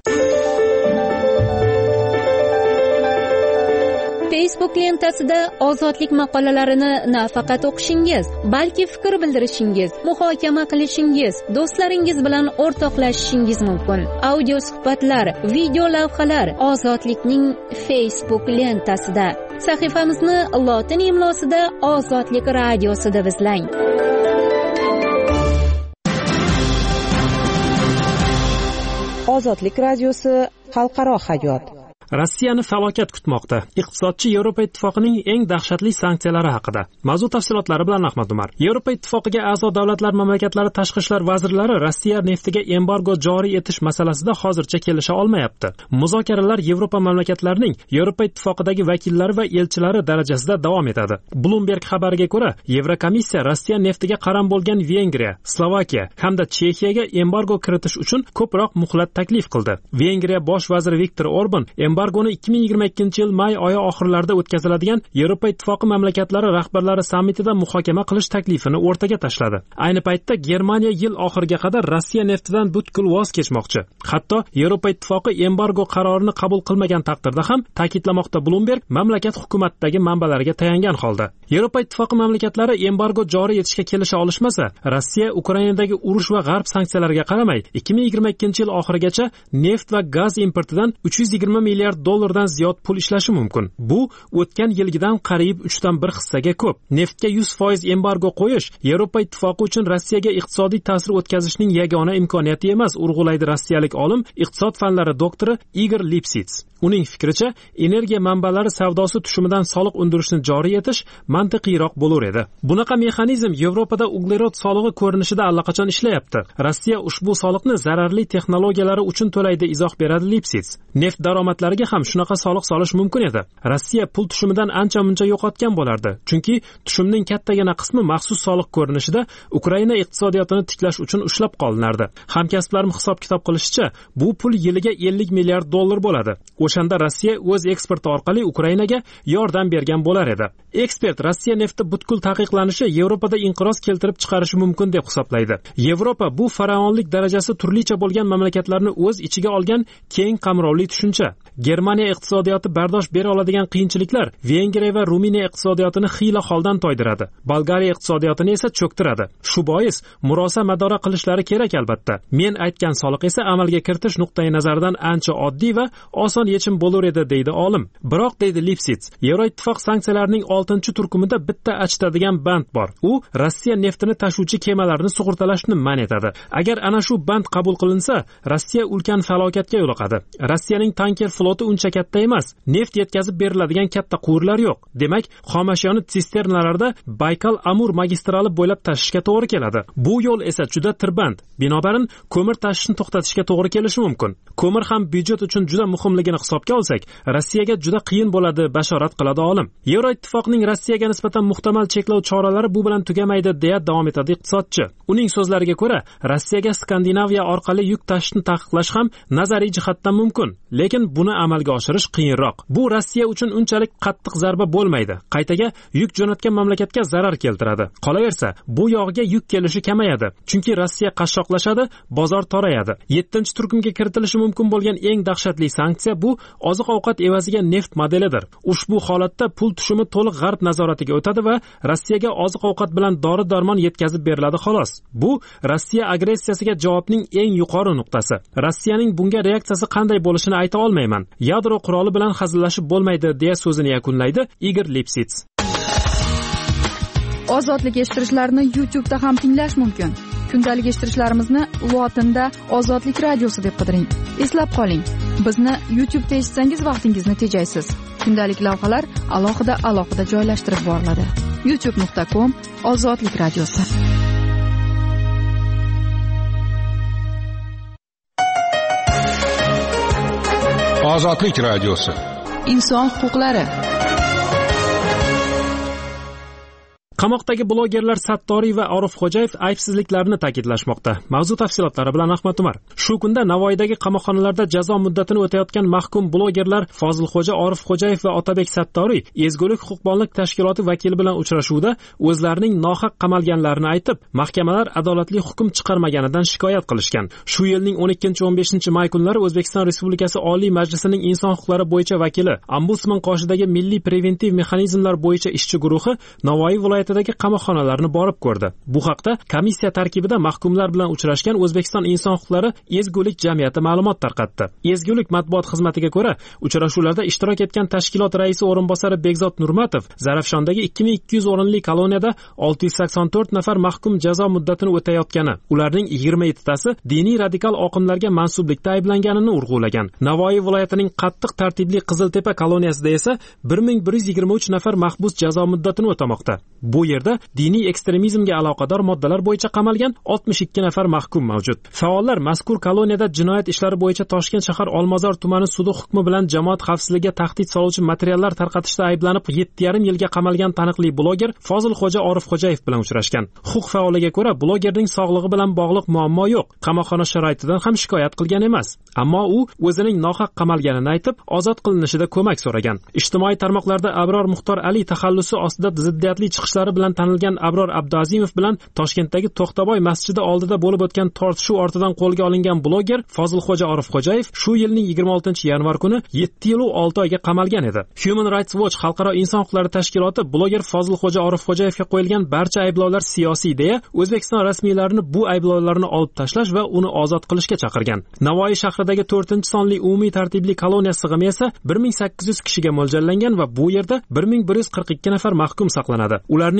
Facebook lentasida ozodlik maqolalarini nafaqat o'qishingiz, balki fikr bildirishingiz, muhokama qilishingiz, do'stlaringiz bilan o'rtoqlashishingiz mumkin. Audio suhbatlar, video lavhalar Ozodlikning Facebook lentasida. Sahifamizni lotin imlosida Ozodlik radiosida izlang. Ozodlik radiosi xalqaro hayot. Rossiyani falokat kutmoqda. Iqtisodchi Yevropa Ittifoqining eng dahshatli sanksiyalari haqida. Mavzu tafsilotlari bilan Ahmad Umar. Yevropa Ittifoqiga a'zo davlatlar mamlakatlari tashqi ishlar vazirlari Rossiya neftiga embargo joriy etish masalasida hozircha kelisha olmayapti. Muzokaralar Yevropa mamlakatlarining Yevropa Ittifoqidagi vakillari va elchilari darajasida davom etadi. Bloomberg xabariga ko'ra, Yevrokomissiya Rossiya neftiga qaram bo'lgan Vengriya, Slovakiya hamda Chexiyaga embargo kiritish uchun ko'proq muhlat taklif qildi. Vengriya bosh vaziri Viktor Orban embargoni 2022-yil may oyi oxirlarida o'tkaziladigan Yevropa Ittifoqi mamlakatlari rahbarlari sammitida muhokama qilish taklifini o'rtaga tashladi. Ayni paytda Germaniya yil oxiriga qadar Rossiya neftidan butkul voz kechmoqchi. Hatto Yevropa Ittifoqi embargo qarorini qabul qilmagan taqdirda ham, ta'kidlamoqda Bloomberg mamlakat hukumatidagi manbalarga tayangan holda. Yevropa Ittifoqi mamlakatlari embargo joriy etishga kelisha olishmasa, Rossiya Ukrainadagi urush va g'arb sanksiyalariga qaramay 2022-yil oxirigacha neft va gaz importidan 320 milliard dollardan ziyod pul ishlashi mumkin. Bu o'tgan yilgidan qariyb 3/1 hissaga ko'p. Neftga 100% embargo qo'yish Yevropa Ittifoqi uchun Rossiyaga iqtisodiy ta'sir o'tkazishning yagona imkoniyati emas, urg'ulaydi rossiyalik olim, iqtisod fanlari doktori Igor Lipsits. Uning fikricha, energiya manbalari savdosi tushumidan soliq undirishni joriy etish mantiqiyroq bo'lar edi. Bunaqa mexanizm Yevropada uglerod solig'i ko'rinishida allaqachon ishlayapti. Rossiya ushbu soliqni zararli texnologiyalari uchun to'laydi, izoh beradi Lipsitz. Neft daromadlariga ham shunaqa soliq solish mumkin edi. Rossiya pul tushumidan ancha-muncha yo'qotgan bo'lardi, chunki tushumning kattagina qismi maxsus soliq ko'rinishida Ukraina iqtisodiyotini tiklash uchun ushlab qolinardi. Hamkasblarim hisob-kitob qilishicha, bu pul yiliga 50 milliard dollar bo'ladi. O'shanda Rossiya o'z eksporti orqali Ukrainaga yordam bergan bo'lar edi. Ekspert Rossiya nefti butkul taqiqlanishi Yevropada inqiroz keltirib chiqarishi mumkin deb hisoblaydi. Yevropa bu faraonlik darajasi turlicha bo'lgan mamlakatlarni o'z ichiga olgan keng qamrovli tushuncha. Germaniya iqtisodiyoti bardosh bera oladigan qiyinchiliklar Vengriya va Ruminiya iqtisodiyotini xiyla holdan toydiradi. Bolgariya iqtisodiyotini esa cho'ktiradi. Shu bois murosa madora qilishlari kerak albatta. Men aytgan soliq esa amalga kiritish nuqtai nazaridan ancha oddiy va oson yechim bo'lar edi, deydi olim. Biroq, deydi Lipsitz, Yevroittifoq sanksiyalarining 6-turkumida bitta achitadigan band bor. U Rossiya neftini tashuvchi kemalarni sug'urtalashni man etadi. Agar ana shu band qabul qilinsa, Rossiya ulkan falokatga yo'liqadi. Rossiyaning tanker floti uncha katta emas. Neft yetkazib beriladigan katta quvurlar yo'q. Demak, xomashyoni sisternalarda Baykal-Amur magistrali bo'ylab tashishga to'g'ri keladi. Bu yo'l esa juda tirband. Binobarin, ko'mir tashishni to'xtatishga to'g'ri kelishi mumkin. Ko'mir ham byudjet uchun juda muhimligini hisobga olsak, Rossiyaga juda qiyin bo'ladi, bashorat qiladi olim. Yevroittifoqning Rossiyaga nisbatan muhtamal cheklov choralari bu bilan tugamaydi, deya davom etadi iqtisodchi. Uning so'zlariga ko'ra, Rossiyaga Skandinaviya orqali yuk tashishni taqiqlash ham nazariy jihatdan mumkin, lekin buni amalga oshirish qiyinroq. Bu Rossiya uchun unchalik qattiq zarba bo'lmaydi. Qaytaga yuk jo'natgan mamlakatga zarar keltiradi. Qolaversa, bu yog'iga yuk kelishi kamayadi, chunki Rossiya qashshoqlashadi, bozor torayadi. 7-turkumga kiritilishi mumkin bo'lgan eng dahshatli sanksiya bu oziq-ovqat evaziga neft modelidir. Ushbu holatda pul tushumi to'liq g'arb nazoratiga o'tadi va Rossiyaga oziq-ovqat bilan dori-darmon yetkazib beriladi xolos. Bu Rossiya agressiyasiga javobning eng yuqori nuqtasi. Rossiyaning bunga reaksiyasi qanday bo'lishini ayta olmayman. Yadro quroli bilan hazillashib bo'lmaydi, deya so'zini yakunlaydi Igor Lipsitz. Ozodlik eshittirishlarni YouTube'da ham tinglash mumkin. Kundalik eshittirishlarimizni lotinda Ozodlik radiosi deb qidiring. Eslab qoling, bizni YouTube'da eshitsangiz vaqtingizni tejaysiz. Kundalik lavhalar alohida joylashtirib boriladi. youtube.com/Ozodlik radiosi. Ozodlik radiosi. Inson huquqlari. Qamoqdagi blogerlar Sattoriy va Orifxo'jayev aybsizliklarini ta'kidlashmoqda. Mavzu tafsilotlari bilan Ahmad Umar. Shu kunda Navoiydagi qamoqxonalarda jazo muddatini o'tayotgan mahkum blogerlar Fozilxo'ja Orifxo'jayev va Otabek Sattoriy Ezgulik huquqbonlik tashkiloti vakili bilan uchrashuvda o'zlarining nohaq qamalganlarini aytib, mahkamalar adolatli hukm chiqarmaganidan shikoyat qilishgan. Shu yilning 12-15 may kunlari O'zbekiston Respublikasi Oliy Majlisining inson huquqlari bo'yicha vakili, Ombudsman qoshidagi Milliy preventiv mexanizmlar bo'yicha ishchi guruhi Navoiy viloyati qamoqxonalarni borib ko'rdi. Bu haqda komissiya tarkibida mahkumlar bilan uchrashgan O'zbekiston inson huquqlari ezgulik jamiyati ma'lumot tarqatdi. Ezgulik matbuot xizmatiga ko'ra, uchrashuvlarda ishtirok etgan tashkilot raisi o'rinbosari Bekzod Nurmatov Zarafshondagi 2200 o'rinli koloniyada 684 nafar mahkum jazo muddatini o'tayotgani, ularning 27tasi diniy radikal oqimlarga mansublikda ayblanganini urg'ulagan. Navoiy viloyatining qattiq tartibli Qiziltepa koloniyasida esa 1123 nafar mahbus jazo muddatini o'tamoqda. Bu yerda diniy ekstremizmga aloqador moddalar bo'yicha qamalgan 62 nafar mahkum mavjud. Faollar mazkur koloniyada jinoyat ishlari bo'yicha Toshkent shahar Olmazor tumani sudi hukmi bilan jamoat xavfsizligiga tahdid soluvchi materiallar tarqatishda ayblanib 7,5 yilga qamalgan taniqli bloger Fozilxo'ja Orifxo'jayev bilan uchrashgan. Huquq faoliga ko'ra, blogerning sog'lig'i bilan bog'liq muammo yo'q. Qamoqxona sharoitidan ham shikoyat qilgan emas. Ammo u o'zining nohaq qamalganini aytib, ozod qilinishida ko'mak so'ragan. Ijtimoiy tarmoqlarda Abror Muxtor Ali taxallusi ostida ziddiyatli chiqishlari bilan tanilgan Abror Abduazimov bilan Toshkentdagi To'xtaboy masjidi oldida bo'lib o'tgan tortishuv ortidan qo'lga olingan bloger Fozilxo'ja Orifxo'jayev shu yilning 26-yanvar kuni 7 yil va 6 oyga qamalgan edi. Human Rights Watch xalqaro inson huquqlari tashkiloti bloger Fozilxo'ja Orifxo'jayevga qo'yilgan barcha ayblovlar siyosiy deya O'zbekiston rasmiylarini bu ayblovlarni olib tashlash va uni ozod qilishga chaqirgan. Navoiy shahridagi 4-sonli umumiy tartibli koloniya sig'imi esa 1800 kishiga mo'ljallangan va bu yerda 1142 nafar mahkum saqlanadi. Ularning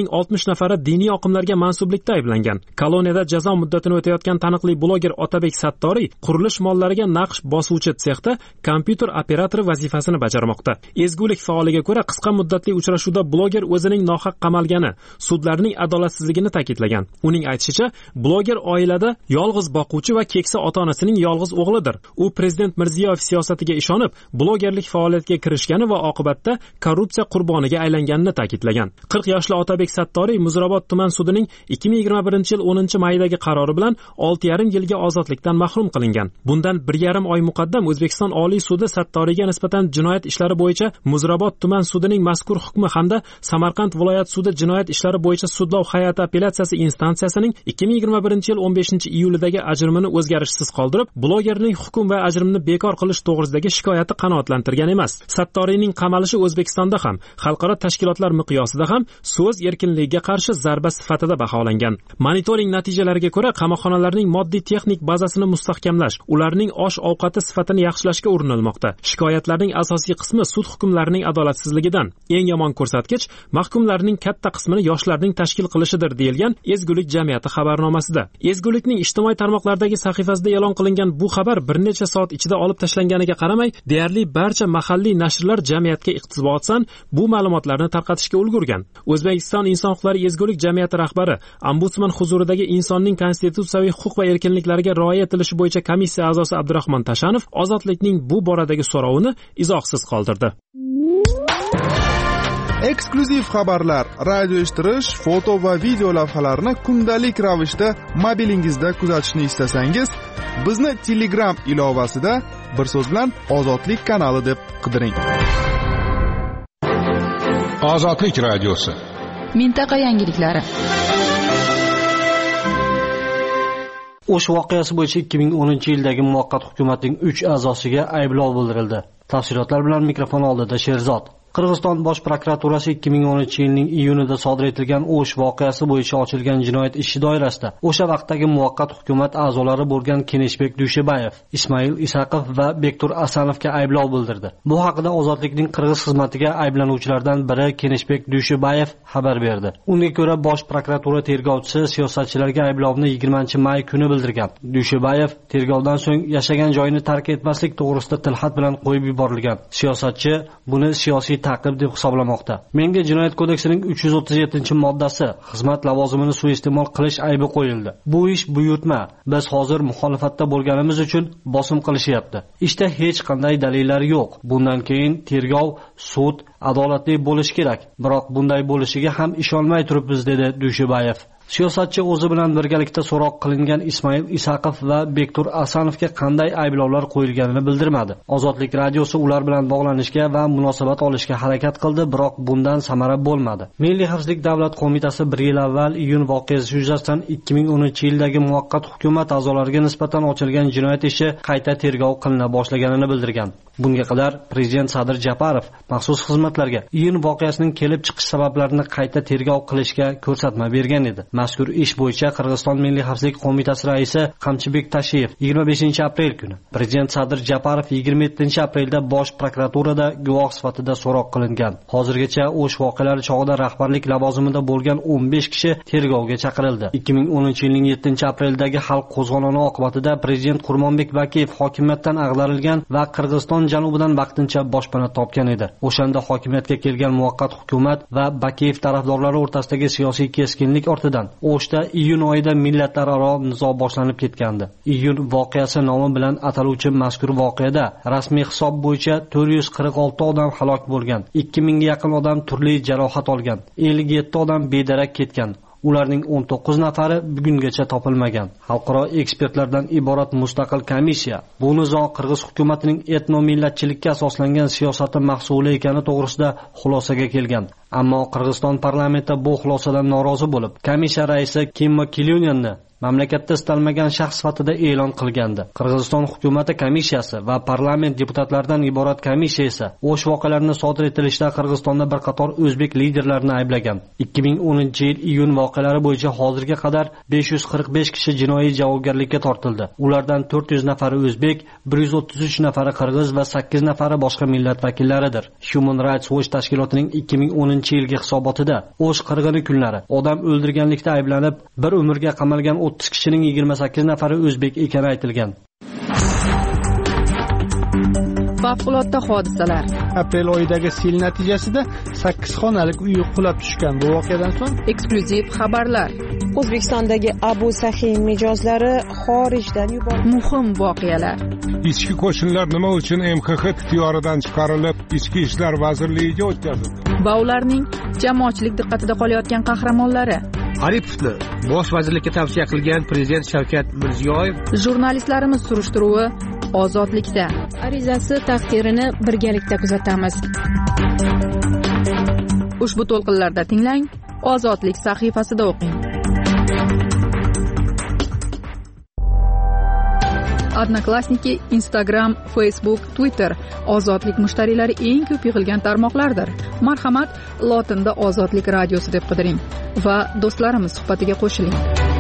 ularning 60 nafari diniy oqimlarga mansublikda ayblangan. Koloniyada jazo muddatini o'tayotgan taniqli bloger Otabek Sattoriy qurilish mollariga naqsh bosuvchi sexda kompyuter operatori vazifasini bajarmoqda. Ezgulik faoliga ko'ra, qisqa muddatli uchrashuvda bloger o'zining nohaq qamalgani, sudlarning adolatsizligini ta'kidlagan. Uning aytishicha, bloger oilada yolg'iz boquvchi va keksa ota-onasining yolg'iz o'g'lidir. U prezident Mirziyoyev siyosatiga ishonib, blogerlik faoliyatiga kirishgani va oqibatda korrupsiya qurboniga aylanganini ta'kidlagan. 40 yoshli Otabek Sattoriy Muzrabot tuman sudining 2021-yil 10-maydagi qarori bilan 6,5 yilga ozodlikdan mahrum qilingan. Bundan 1,5 oy muqaddam O'zbekiston Oliy sudi Sattoriyga nisbatan jinoyat ishlari bo'yicha Muzrabot tuman sudining mazkur hukmi hamda Samarqand viloyat sudi jinoyat ishlari bo'yicha sudlov hay'ati apellyatsiyasi instansiyasining 2021-yil 15-iyulidagi ajrimini o'zgarishsiz qoldirib, blogerning hukm va ajrimni bekor qilish to'g'risidagi shikoyati qanoatlantirgan emas. Sattoriyning qamalishi O'zbekistonda ham, xalqaro tashkilotlar miqyosida ham so'z erkinligiga qarshi zarba sifatida baholangan. Monitoring natijalariga ko'ra, qamoqxonalarning moddiy texnik bazasini mustahkamlash, ularning osh-ovqati sifatini yaxshilashga urinilmoqda. Shikoyatlarning asosiy qismi sud hukmlarining adolatsizligidan. Eng yomon ko'rsatkich mahkumlarning katta qismini yoshlarning tashkil qilishidir, deyilgan Ezgulik jamiyati xabarnomasida. Ezgulikning ijtimoiy tarmoqlardagi sahifasida e'lon qilingan bu xabar bir necha soat ichida olib tashlanganiga qaramay, deyarli barcha mahalliy nashrlar jamiyatga iqtibosdan bu ma'lumotlarni tarqatishga ulgurgan. O'zbekiston Inson huquqlari ezgulik jamiyati rahbari, Ombudsman huzuridagi insonning konstitutsiyaviy huquq va erkinliklariga rioya etilishi bo'yicha komissiya a'zosi Abdurahmon Tashanov ozodlikning bu boradagi so'rovini izohsiz qoldirdi. Eksklyuziv xabarlar, radio eshittirish, foto va video lavhalarni kundalik ravishda mobilingizda kuzatishni istasangiz, bizni Telegram ilovasida bir so'z bilan Ozodlik kanali deb qidiring. Ozodlik radiosi. Mintaqa yangiliklari. O'sh voqeasi bo'yicha 2010-yildagi muvaqqat hukumatning 3 a'zosiga ayblov bildirildi. Tafsilotlar bilan mikrofon oldida Sherzod. Qirg'iziston bosh prokuraturasi 2010-yilning iyunida sodir etilgan O'sh voqeasi bo'yicha ochilgan jinoyat ishi doirasida o'sha vaqtdagi muvaqqat hukumat a'zolari bo'lgan Keneshbek Dushebayev, Ismoil Isaqov va Bektur Asanovga ayblov bildirdi. Bu haqida Ozodlikning qirg'iz xizmatiga ayblanuvchilardan biri Keneshbek Dushebayev xabar berdi. Unga ko'ra, bosh prokuratura tergovchisi siyosatchilarga ayblovni 20-may kuni bildirgan. Dushebayev tergovdan so'ng yashagan joyini tark etmaslik to'g'risida tilxat bilan qo'yib yuborilgan. Siyosatchi buni siyosiy ta'qib deb hisoblamoqda. Menga Jinoyat kodeksining 337-moddasi xizmat lavozimini suiiste'mol qilish aybi qo'yildi. Bu ish buyurtma. Biz hozir muxolifatda bo'lganimiz uchun bosim qilishyapti. Ishda hech qanday dalillar yo'q. Bundan keyin tergov, sud adolatli bo'lishi kerak. Biroq bunday bo'lishiga ham ishonmay turibmiz, dedi Dushebayev. Siyosatchi o'zi bilan birgalikda so'roq qilingan Ismoil Isaqov va Bektur Asanovga qanday ayblovlar qo'yilganini bildirmadi. Ozodlik radiosi ular bilan bog'lanishga va munosabat olishga harakat qildi, biroq bundan samara bo'lmadi. Milliy xavfsizlik davlat qo'mitasi 1 yil avval iyun voqeasi yuzasidan 2010-yildagi muvaqqat hukumat a'zolariga nisbatan ochilgan jinoyat ishi qayta tergov qilina boshlaganini bildirgan. Bunga qadar prezident Sadir Japarov maxsus xizmatlarga iyun voqeasining kelib chiqish sabablarini qayta tergov qilishga ko'rsatma bergan edi. Mazkur ish bo'yicha Qirg'iziston Milliy xavfsizlik qo'mitasi raisi Qamchibek Tasheyev 25-aprel kuni, prezident Sadir Japarov 27-aprelda bosh prokuraturada guvoh sifatida so'roq qilingan. Hozirgacha o'sh voqealari chog'ida rahbarlik lavozimida bo'lgan 15 kishi tergovga chaqirildi. 2010-yilning 7-apreldagi xalq qo'zg'oloni oqibatida prezident Qurmonbek Bakiyev hokimiyatdan ag'darilgan va Qirg'iziston janubidan vaqtincha boshpana topgan edi. O'shanda hokimiyatga kelgan muvaqqat hukumat va Bakiyev tarafdorlari o'rtasidagi siyosiy keskinlik ortidan O'shda iyun oyida millatlararo nizo boshlanib ketgandi. Iyun voqeasi nomi bilan ataluvchi mazkur voqeada rasmiy hisob bo'yicha 446 odam halok bo'lgan, 2000 ga yaqin odam turli jarohat olgan, 57 odam bedarak ketgan. Ularning 19 nafari bugungacha topilmagan. Xalqaro ekspertlardan iborat mustaqil komissiya bu nizo qirg'iz hukumatining etnomillatchilikka asoslangan siyosati mahsuli ekani to'g'risida xulosaga kelgan. Ammo Qirg'iziston parlamenti bu xulosadan norozi bo'lib, komissiya raisi Kimmo Kilyunyanni mamlakatda istalmagan shaxs sifatida e'lon qilgandi. Qirg'iziston hukumati komissiyasi va parlament deputatlaridan iborat komissiya esa o'sh voqealarni sodir etilishda Qirg'izistonda bir qator o'zbek liderlarini ayblagan. 2010-yil iyun voqealari bo'yicha hozirga qadar 545 kishi jinoiy javobgarlikka tortildi. Ulardan 400 nafari o'zbek, 133 nafari qirg'iz va 8 nafari boshqa millat vakillaridir. Human Rights Watch tashkilotining 2010-yilgi hisobotida o'sh qirg'ini kunlari odam o'ldirganlikda ayblanib, bir umrga qamalgan 30 kishining 28 nafari o'zbek ekani aytilgan. Favqulodda hodisalar. Aprel oyidagi sel natijasida 8 xonalik uy qulab tushgan. Bu voqeadan so'ng eksklyuziv xabarlar. O'zbekistondagi Abu Sahiy mijozlari xorijdan yuborildi. Muhim voqealar. Ichki qo'shinlar nima uchun MXX ixtiyoridan chiqarilib, Ichki ishlar vazirligiga o'tkazildi? Va ularning jamoatchilik diqqatida qolayotgan qahramonlari. Aripovni bosh vazirlikka tavsiya qilgan prezident Shavkat Mirziyoyev. Jurnalistlarimiz surishtiruvi ozodlikda. Arizasi taqdirini birgalikda kuzatamiz. Ushbu to'lqinlarda tinglang, Ozodlik sahifasida o'qing. Odnoklassniki, Instagram, Facebook, Twitter Ozodlik mushtariylari eng ko'p yig'ilgan tarmoqlardir. Marhamat, lotinda Ozodlik radiosi deb qidiring va do'stlarimiz suhbatiga qo'shiling.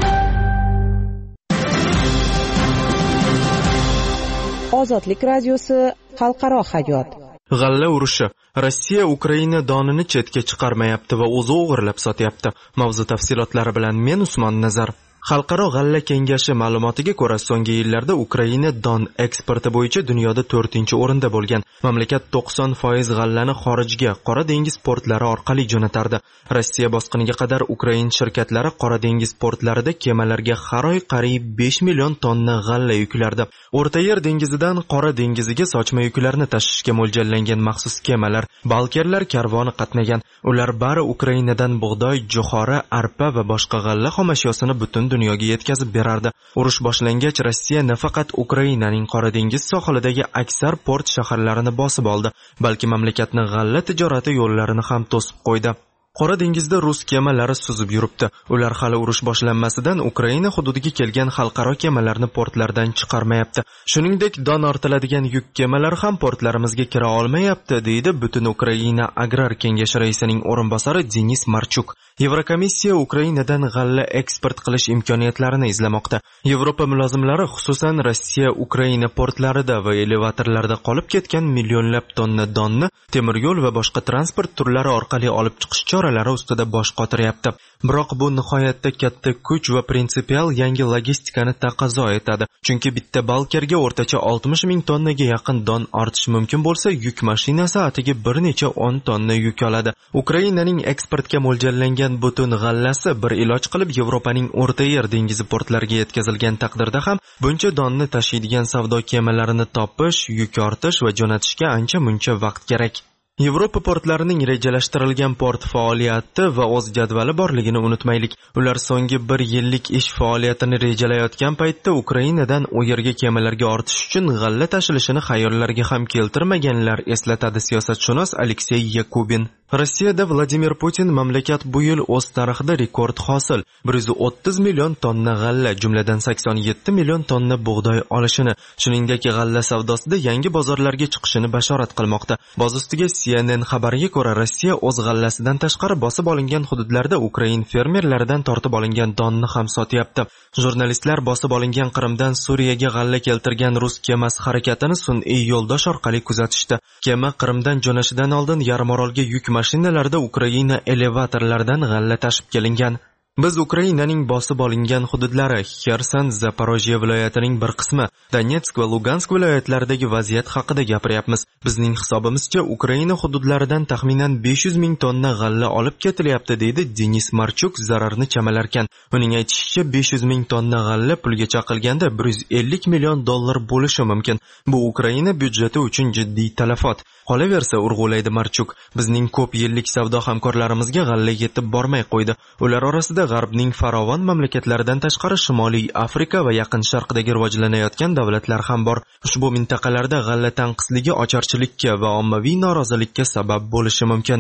Ozodlik radiosi xalqaro hayot. G'alla urushi. Rossiya Ukraina donini chetga chiqarmayapti va o'zi o'g'irlab sotyapti. Mavzu tafsilotlari bilan men Usmon Nazar. Xalqaro g'alla kengashi ma'lumotiga ko'ra, so'nggi yillarda Ukraina don eksporti bo'yicha dunyoda 4-o'rinda bo'lgan. Mamlakat 90% g'allani xorijga, Qora dengiz portlari orqali jo'natardi. Rossiya bosqiniga qadar Ukraina shirkatlari Qora dengiz portlarida kemalarga har oy qariyb 5 million tonna g'alla yuklardi. O'rta Yer dengizidan Qora dengiziga sochma yuklarni tashishga mo'ljallangan maxsus kemalar, balkerlar karvoni qatnagan. Ular bari Ukrainadan bug'doy, jo'xori, arpa va boshqa g'alla xomashyosini butun dunyoga yetkazib berardi. Urush boshlangach, Rossiya nafaqat Ukrainaning Qora dengiz sohilidagi aksar port shaharlarini bosib oldi, balki mamlakatning g'alla tijorati yo'llarini ham to'sib qo'ydi. Qora dengizda rus kemalari suzib yuribdi. Ular hali urush boshlanmasidan Ukraina hududiga kelgan xalqaro kemalarni portlardan chiqarmayapti. Shuningdek, don ortiladigan yuk kemalari ham portlarimizga kira olmayapti, deydi Butun Ukraina Agrar kengashi raisining o'rinbosari Denis Marchuk. Yevrokomissiya Ukrainadan g'alla eksport qilish imkoniyatlarini izlamoqda. Yevropa mulozimlari xususan Rossiya Ukraina portlarida va elevatorlarda qolib ketgan millionlab tonna donni temir yo'l va boshqa transport turlari orqali olib chiqish choralari ustida bosh qotiryapti. Biroq bu nihoyatda katta kuch va prinsipial yangi logistikani taqozo etadi. Chunki bitta balkerga o'rtacha 60 ming tonnaga yaqin don ortish mumkin bo'lsa, yuk mashinasi atiga bir necha 10 tonna yuk oladi. Ukrainaning eksportga mo'ljallangan butun g'allasi bir iloj qilib Yevropaning O'rta Yer dengizi portlariga yetkazilgan taqdirda ham buncha donni tashiydigan savdo kemalarini topish, yuk ortish va jo'natishga ancha-muncha vaqt kerak. Yevropa portlarining rejalashtirilgan port faoliyati va o'z jadvali borligini unutmaylik. Ular so'nggi 1 yillik ish faoliyatini rejalayotgan paytda Ukrainadan u yerga kemalarga ortish uchun g'alla tashilishini xayollariga ham keltirmaganlar, eslatadi siyosatshunos Aleksey Yakubin. Rossiyada Vladimir Putin mamlakat bu yil o'z tarixida rekord hosil 130 million tonna g'alla, jumladan 87 million tonna bug'doy olishini, shuningdek g'alla savdosida yangi bozorlarga chiqishini bashorat qilmoqda. Boz ustiga CNN xabariga ko'ra, Rossiya o'z g'allasidan tashqari bosib olingan hududlarda Ukrain fermerlaridan tortib olingan donni ham sotyapti. Jurnalistlar bosib olingan Qrimdan Suriyaga g'alla keltirgan rus kemasi harakatini sun'iy yo'ldosh orqali kuzatishdi. Kema Qrimdan jo'nashidan oldin yarimorolga yuk mashinalarda Ukraina elevatorlaridan g'alla tashib kelingan. Biz Ukrainaning bosib olingan hududlari, Xerson, Zaporojye viloyatining bir qismi, Donetsk va Lugansk viloyatlaridagi vaziyat haqida gapiryapmiz. Bizning hisobimizcha Ukraina hududlaridan taxminan 500 ming tonna g'alla olib ketilyapti, deydi Denis Marchuk zararni chamalarkan. Uning aytishicha 500 ming tonna g'alla pulga chaqilganda 150 million dollar bo'lishi mumkin. Bu Ukraina byudjeti uchun jiddiy talafot. Qolaversa, urg'ulaydi Marchuk, bizning ko'p yillik savdo hamkorlarimizga g'alla yetib bormay qo'ydi. Ular orasida G'arbning farovon mamlakatlaridan tashqari Shimoliy Afrika va Yaqin Sharqdagi rivojlanayotgan davlatlar ham bor. Ushbu mintaqalarda g'alla tanqisligi ocharchilikka va ommaviy norozilikka sabab bo'lishi mumkin.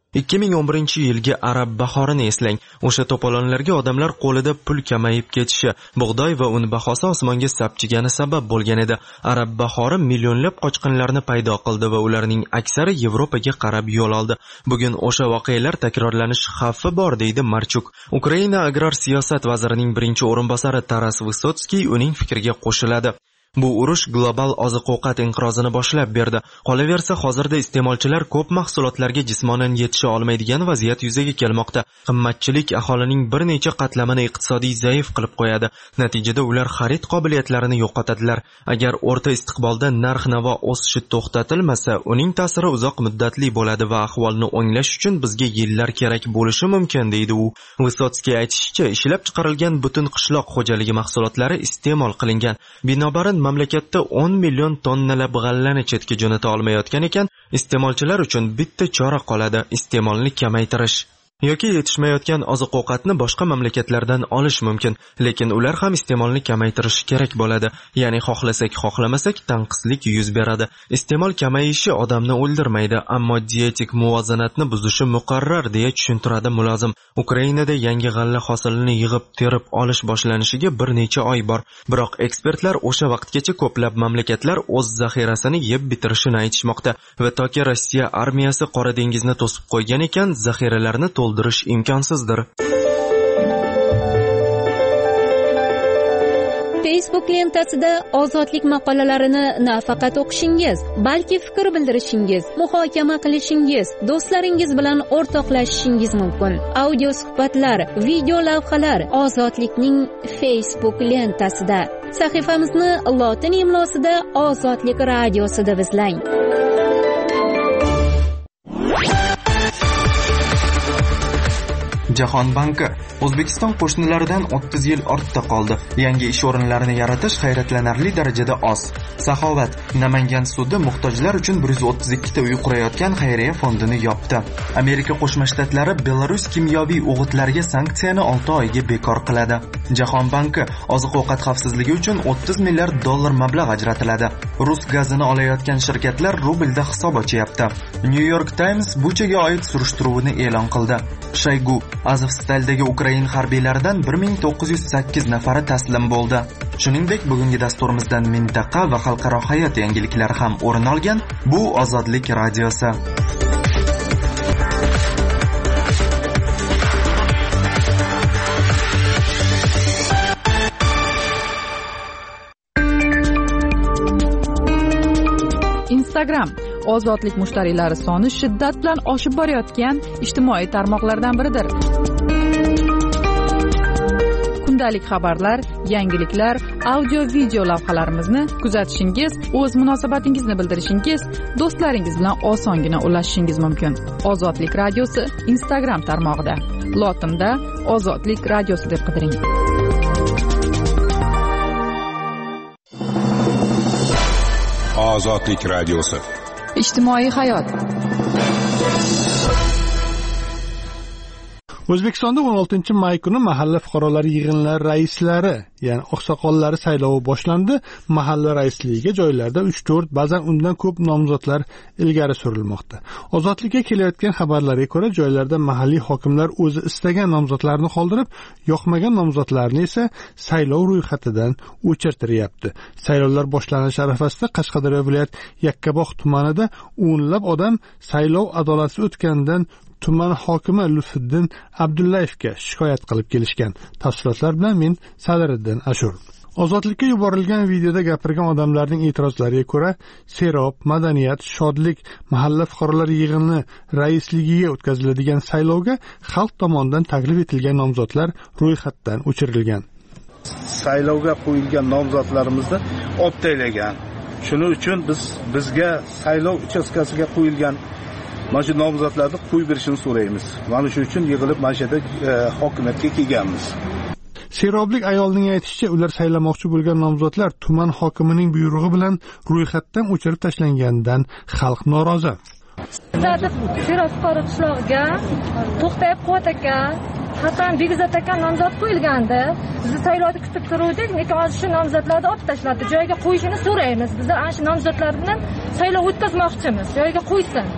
2011-yilgi arab bahorini eslang. O'sha to'polonlarga odamlar qo'lida pul kamayib ketishi, bug'doy va un bahosi osmonga sapchigani sabab bo'lgan edi. Arab bahori millionlab qochqinlarni paydo qildi va ularning aksari Yevropaga qarab yo'l oldi. Bugun o'sha voqealar takrorlanish xavfi bor, deydi Marchuk. Ukraina agrar siyosat vazirining birinchi o'rinbosari Taras Vysotskiy uning fikriga qo'shiladi. Bu urush global oziq-ovqat inqirozini boshlab berdi. Qolaversa, hozirda iste'molchilar ko'p mahsulotlarga jismonan yetisha olmaydigan vaziyat yuzaga kelmoqda. Qimmatchilik aholining bir necha qatlamini iqtisodiy zaif qilib qo'yadi. Natijada ular xarid qobiliyatlarini yo'qotadilar. Agar o'rta istiqbolda narx-navo o'sishi to'xtatilmasa, uning ta'siri uzoq muddatli bo'ladi va ahvolni o'nglash uchun bizga yillar kerak bo'lishi mumkin, deydi u. Vysotskiy aytishicha, ishlab chiqarilgan butun qishloq xo'jaligi mahsulotlari iste'mol qilingan. Binobarin mamlakatda 10 million tonnalab g'allani chetga jo'nata olmayotgan ekan, iste'molchilar uchun bitta chora qoladi: iste'molni kamaytirish. Yoki yetishmayotgan oziq-ovqatni boshqa mamlakatlardan olish mumkin, lekin ular ham iste'molni kamaytirishi kerak bo'ladi. Ya'ni xohlasak, xohlamasak tanqislik yuz beradi. Iste'mol kamayishi odamni o'ldirmaydi, ammo dietik muvozanatni buzishi muqarrar, deya tushuntiradi mulozim. Ukrainada yangi g'alla hosilini yig'ib terib olish boshlanishiga bir necha oy bor. Biroq ekspertlar o'sha vaqtgacha ko'plab mamlakatlar o'z zaxirasini yeb bitirishini aytishmoqda va toki Rossiya armiyasi Qora dengizni to'sib qo'ygan ekan, zaxiralarni to'ldirish imkonsizdir. Facebook lentasida ozodlik maqolalarini nafaqat o'qishingiz, balki fikr bildirishingiz, muhokama qilishingiz, do'stlaringiz bilan o'rtoqlashishingiz mumkin. Audio suhbatlar, video lavhalar ozodlikning Facebook lentasida. Sahifamizni lotin imlosida Ozodlik radiosida izlang. Jahon banki O'zbekiston qo'shnilaridan 30 yil ortda qoldi. Yangi ish o'rinlarini yaratish hayratlanarli darajada oz. Saxovat Namangan sudi muhtojlar uchun 132 ta uy qurayotgan xayriya fondini yopdi. Amerika Qo'shma Shtatlari Belarus kimyoviy o'g'itlarga sanksiyani 6 oyga bekor qiladi. Jahon banki oziq-ovqat xavfsizligi uchun 30 milliard dollar mablag' ajratiladi. Rus gazini olayotgan shirkatlar rublda hisob ochyapti. New York Times buchaga oid surishtiruvni e'lon qildi. Shoygu Azovstaldagi Ukraina harbiylaridan 1908 nafari taslim bo'ldi. Shuningdek, bugungi dasturimizdan mintaqa va xalqaro hayot yangiliklari ham o'rin olgan. Bu Ozodlik radiosi. Instagram ozodlik mushtariylari soni shiddat bilan oshib borayotgan ijtimoiy tarmoqlardan biridir. Kundalik xabarlar, yangiliklar, audio video lavhalarimizni kuzatishingiz, o'z munosabatingizni bildirishingiz, do'stlaringiz bilan osongina ulashishingiz mumkin. Ozodlik radiosi Instagram tarmog'ida. Lotinda Ozodlik radiosi deb qidiring. Ozodlik radiosi. Ijtimoiy hayot. O'zbekistonda 16-may kuni mahalla fuqarolari yig'inlari raislari, ya'ni oqsoqollari saylovi boshlandi. Mahalla raisligiga joylarda 3-4, ba'zan undan ko'p nomzodlar ilgari surilmoqda. Ozodlikka kelayotgan xabarlarga ko'ra, joylarda mahalliy hokimlar o'zi istagan nomzodlarni qoldirib, yoqmagan nomzodlarni esa saylov ro'yxatidan o'chirtiryapti. Saylovlar boshlanish arafasida Qashqadaryo viloyat Yakkabog' tumanida o'nlab odam saylov adolatsiz o'tganidan tuman hokimi Lutfiddin Abdullayevga shikoyat qilib kelishgan. Tafsilotlar bilan men Sadiriddin Ashur. Ozodlikka yuborilgan videoda gapirgan odamlarning e'tirozlariga ko'ra, serob, madaniyat, shodlik mahalla fuqarolari yig'ini raisligiga o'tkaziladigan saylovga xalq tomonidan taklif etilgan nomzodlar ro'yxatdan o'chirilgan. Saylovga qo'yilgan nomzodlarimizni olib tashlagan. Shuning uchun bizga saylov uchastkasiga qo'yilgan mana shu nomzodlarni qo'yib berishini so'raymiz. Mana shu uchun yig'ilib mana shu yerda hokimiyatga kelganmiz. Seroblik ayolning aytishicha, ular saylamoqchi bo'lgan nomzodlar tuman hokimining buyrug'i bilan ro'yxatdan o'chirib tashlanganidan xalq norozi. Serob fuqaro qishlog'iga to'xtab qovat ekan, hattan Begzod aka nomzod qo'yilgandi. Biz saylovni kutib turuvdik, lekin hozir shu nomzodlarni olib tashladi. Joyiga qo'yishini so'raymiz. Biz ana shu nomzodlar bilan saylov o'tkazmoqchimiz. Joyiga qo'ysin.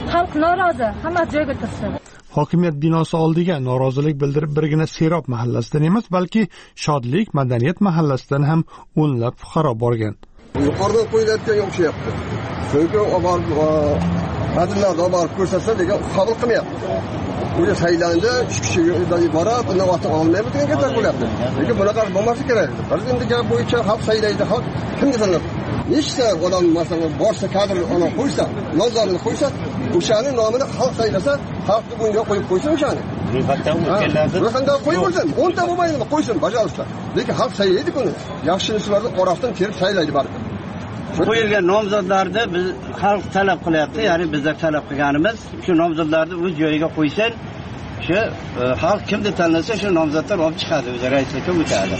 xalq norozi, hamma joyga tursin. Hokimiyat binosi oldiga norozilik bildirib birgina Serob mahallasidan emas, balki Shodlik madaniyat mahallasidan ham o'nlab fuqaro borgan. Yuqoridan qo'yilayotgan o'xshayapti. Chunki adillarda borib ko'rsatsa degan qabul qilmayapti. O'zi saylandi, 3 kishidan iborat, undan vaqt olmaymiz degan gaplar bo'lyapti. Lekin bunaqa bo'lmasa kerak. Prezident gap bo'yicha xalq saylaydi, xalq kimga tanlab? Nechta odam masalan boshqa kadr ona qo'ysa, nomzodini qo'ysa, o'shani nomini xalq saylasa, xalq bunga qo'yib qo'ysin o'shani. Ro'yxatdan o'tganlarni ro'yxatdan qo'yib qo'ysin. 10 ta bo'lmaydimi? Qo'ysin, bajarishlar. Lekin xalq saylaydi buni. Yaxshi narsalarni orasidan terib saylaydi baribir. Qo'yilgan nomzodlarni biz xalq talab qilyapti, ya'ni bizlar talab qilganimiz shu nomzodlarni o'z joyiga qo'ysin. Shu xalq kimni tanlasa shu nomzodlar olib chiqadi, o'zi raislikka o'tadi.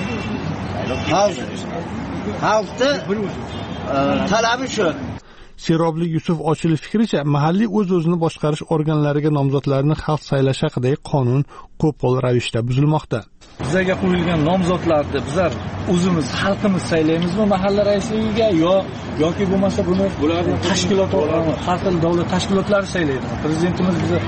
Xalqni talabi shu. Seroblik Yusuf Ochilov fikricha, mahalliy o'z-o'zini boshqarish organlariga nomzodlarni xalq saylash haqidagi qonun qo'pol ravishda buzilmoqda. Bizga qo'yilgan nomzodlarni bizlar o'zimiz xalqimiz saylaymizmi mahalla raisligiga yoki bo'lmasa buni bularning tashkilot har xil davlat tashkilotlari saylaydi. Prezidentimiz bizga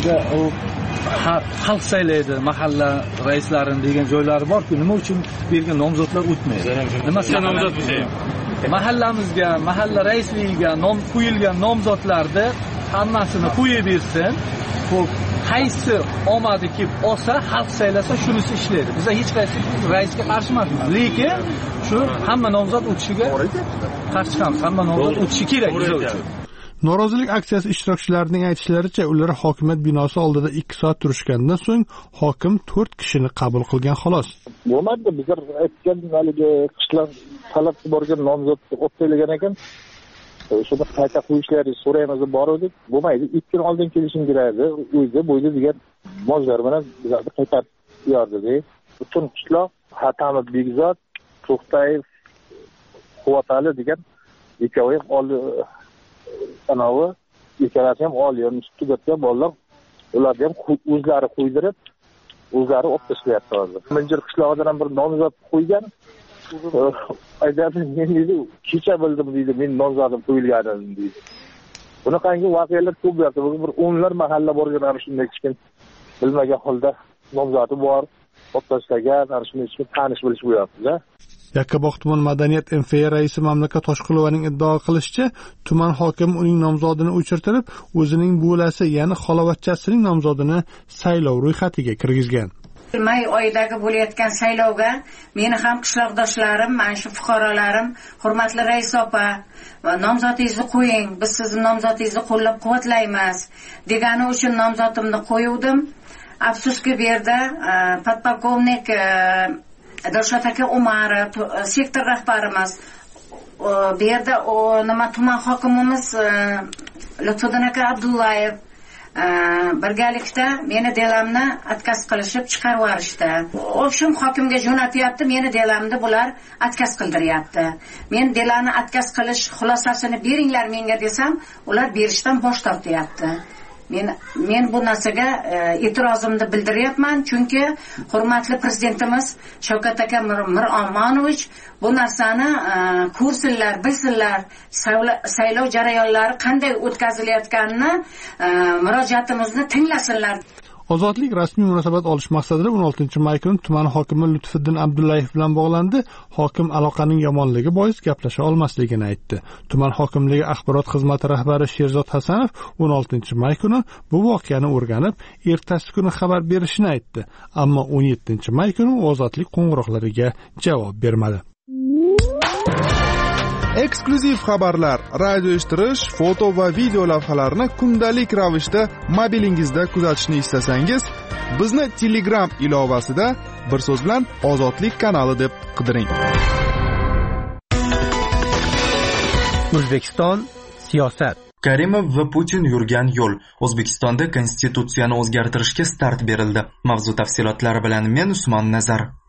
xalq saylaydi mahalla raislarini degan joylari bor-ku, nima uchun bergan nomzodlar o'tmaydi? Nimasiga nomzod mahallamizga, mahalla raisligiga qo'yilgan nomzodlarni hammasini qo'yib bersin. Xo'p, qaysi omadi kelib olsa, xalq saylasa shunisi ishlaydi. Biz hech qaysi raisga qarshi emasmiz, lekin shu hamma nomzod o'tishiga qarshi emasmiz. Hamma nomzod o'tishi kerak biz uchun. Norozilik aksiyasi ishtirokchilarining aytishlaricha, ular hokimiyat binosi oldida 2 soat turishgandan so'ng hokim 4 kishini qabul qilgan xolos. Bo'lmadi, bizlar aytgan haligi qishloq talab borgan nomzodni o'tlaydigan ekan. Shuni qayta qo'yishlarini so'raymiz deb bordik. Bo'lmaydi, 2 kun oldin kelishim kerakdi. O'zi bo'yda degan mojlar bilan bizlarni qaytarib yordi. Butun qishloq Hatamov Begzod, To'xtayev, Quvvatali degan ikkovi anavi ikkalasi ham oliy institutga bolalar, ularni ham o'zlari qo'ydirib, o'zlari olib tashlayapti hozir. Minjir qishlog'idan ham bir nomzod qo'ygan. Aytadi, men deydi, kecha bildim deydi, men nomzodim qo'yilganini deydi. Bunaqangi voqealar ko'p bo'lyapti. Bir o'nlar mahalla borgan ham shunday kichkin bilmagan holda nomzodi bor, olib tashlagan, ana shunday kichkin tanish bilish bo'lyapti-da. Yakkabog' tuman madaniyat MFA raisi Mamlakat Toshqulovaning iddao qilishicha, tuman hokimi uning nomzodini o'chirtirib, o'zining bo'lasi, ya'ni xalovatchasining nomzodini saylov ro'yxatiga kirgizgan. May oyidagi bo'layotgan saylovga meni ham qishloqdoshlarim, mana shu fuqarolarim, hurmatli rais opa, nomzodingizni qo'ying, biz sizni nomzodingizni qo'llab-quvvatlaymiz degani uchun nomzodimni qo'yuvdim. Afsuski bu yerda podpolkovnik Dilshod aka Umarov, sektor rahbarimiz, bu yerda tuman hokimimiz Lutfiddin aka Abdullayev birgalikda meni delamni atkaz qilishib chiqarib yuborishdi. O'shim hokimga jo'natyapti, meni delamni bular atkaz qildiryapti. Men delani atkaz qilish xulosasini beringlar menga desam, ular berishdan bosh tortyapti. Men bu narsaga e'tirozimni bildiryapman, chunki hurmatli prezidentimiz Shavkat aka Miromonovich bu narsani ko'rsinlar, bilsinlar, saylov jarayonlari qanday o'tkazilayotganini, murojaatimizni tinglasinlar. Ozodlik rasmiy munosabat olish maqsadida 16 may kuni tuman hokimi Lutfiddin Abdullayev bilan bog'landi. Hokim aloqaning yomonligi bois gaplasha olmasligini aytdi. Tuman hokimligi axborot xizmati rahbari Sherzod Hasanov 16 may kuni bu voqeani o'rganib, ertasi kuni xabar berishini aytdi. Ammo 17 may kuni ozodlik qo'ng'iroqlariga javob bermadi. Eksklyuziv xabarlar, radio eshittirish, foto va video lavhalarni kundalik ravishda mobilingizda kuzatishni istasangiz, bizni Telegram ilovasida bir so'z bilan Ozodlik kanali deb qidiring. O'zbekiston siyosat. Karimov va Putin yurgan yo'l. O'zbekistonda konstitutsiyani o'zgartirishga start berildi. Mavzu tafsilotlari bilan men Usmon Nazar.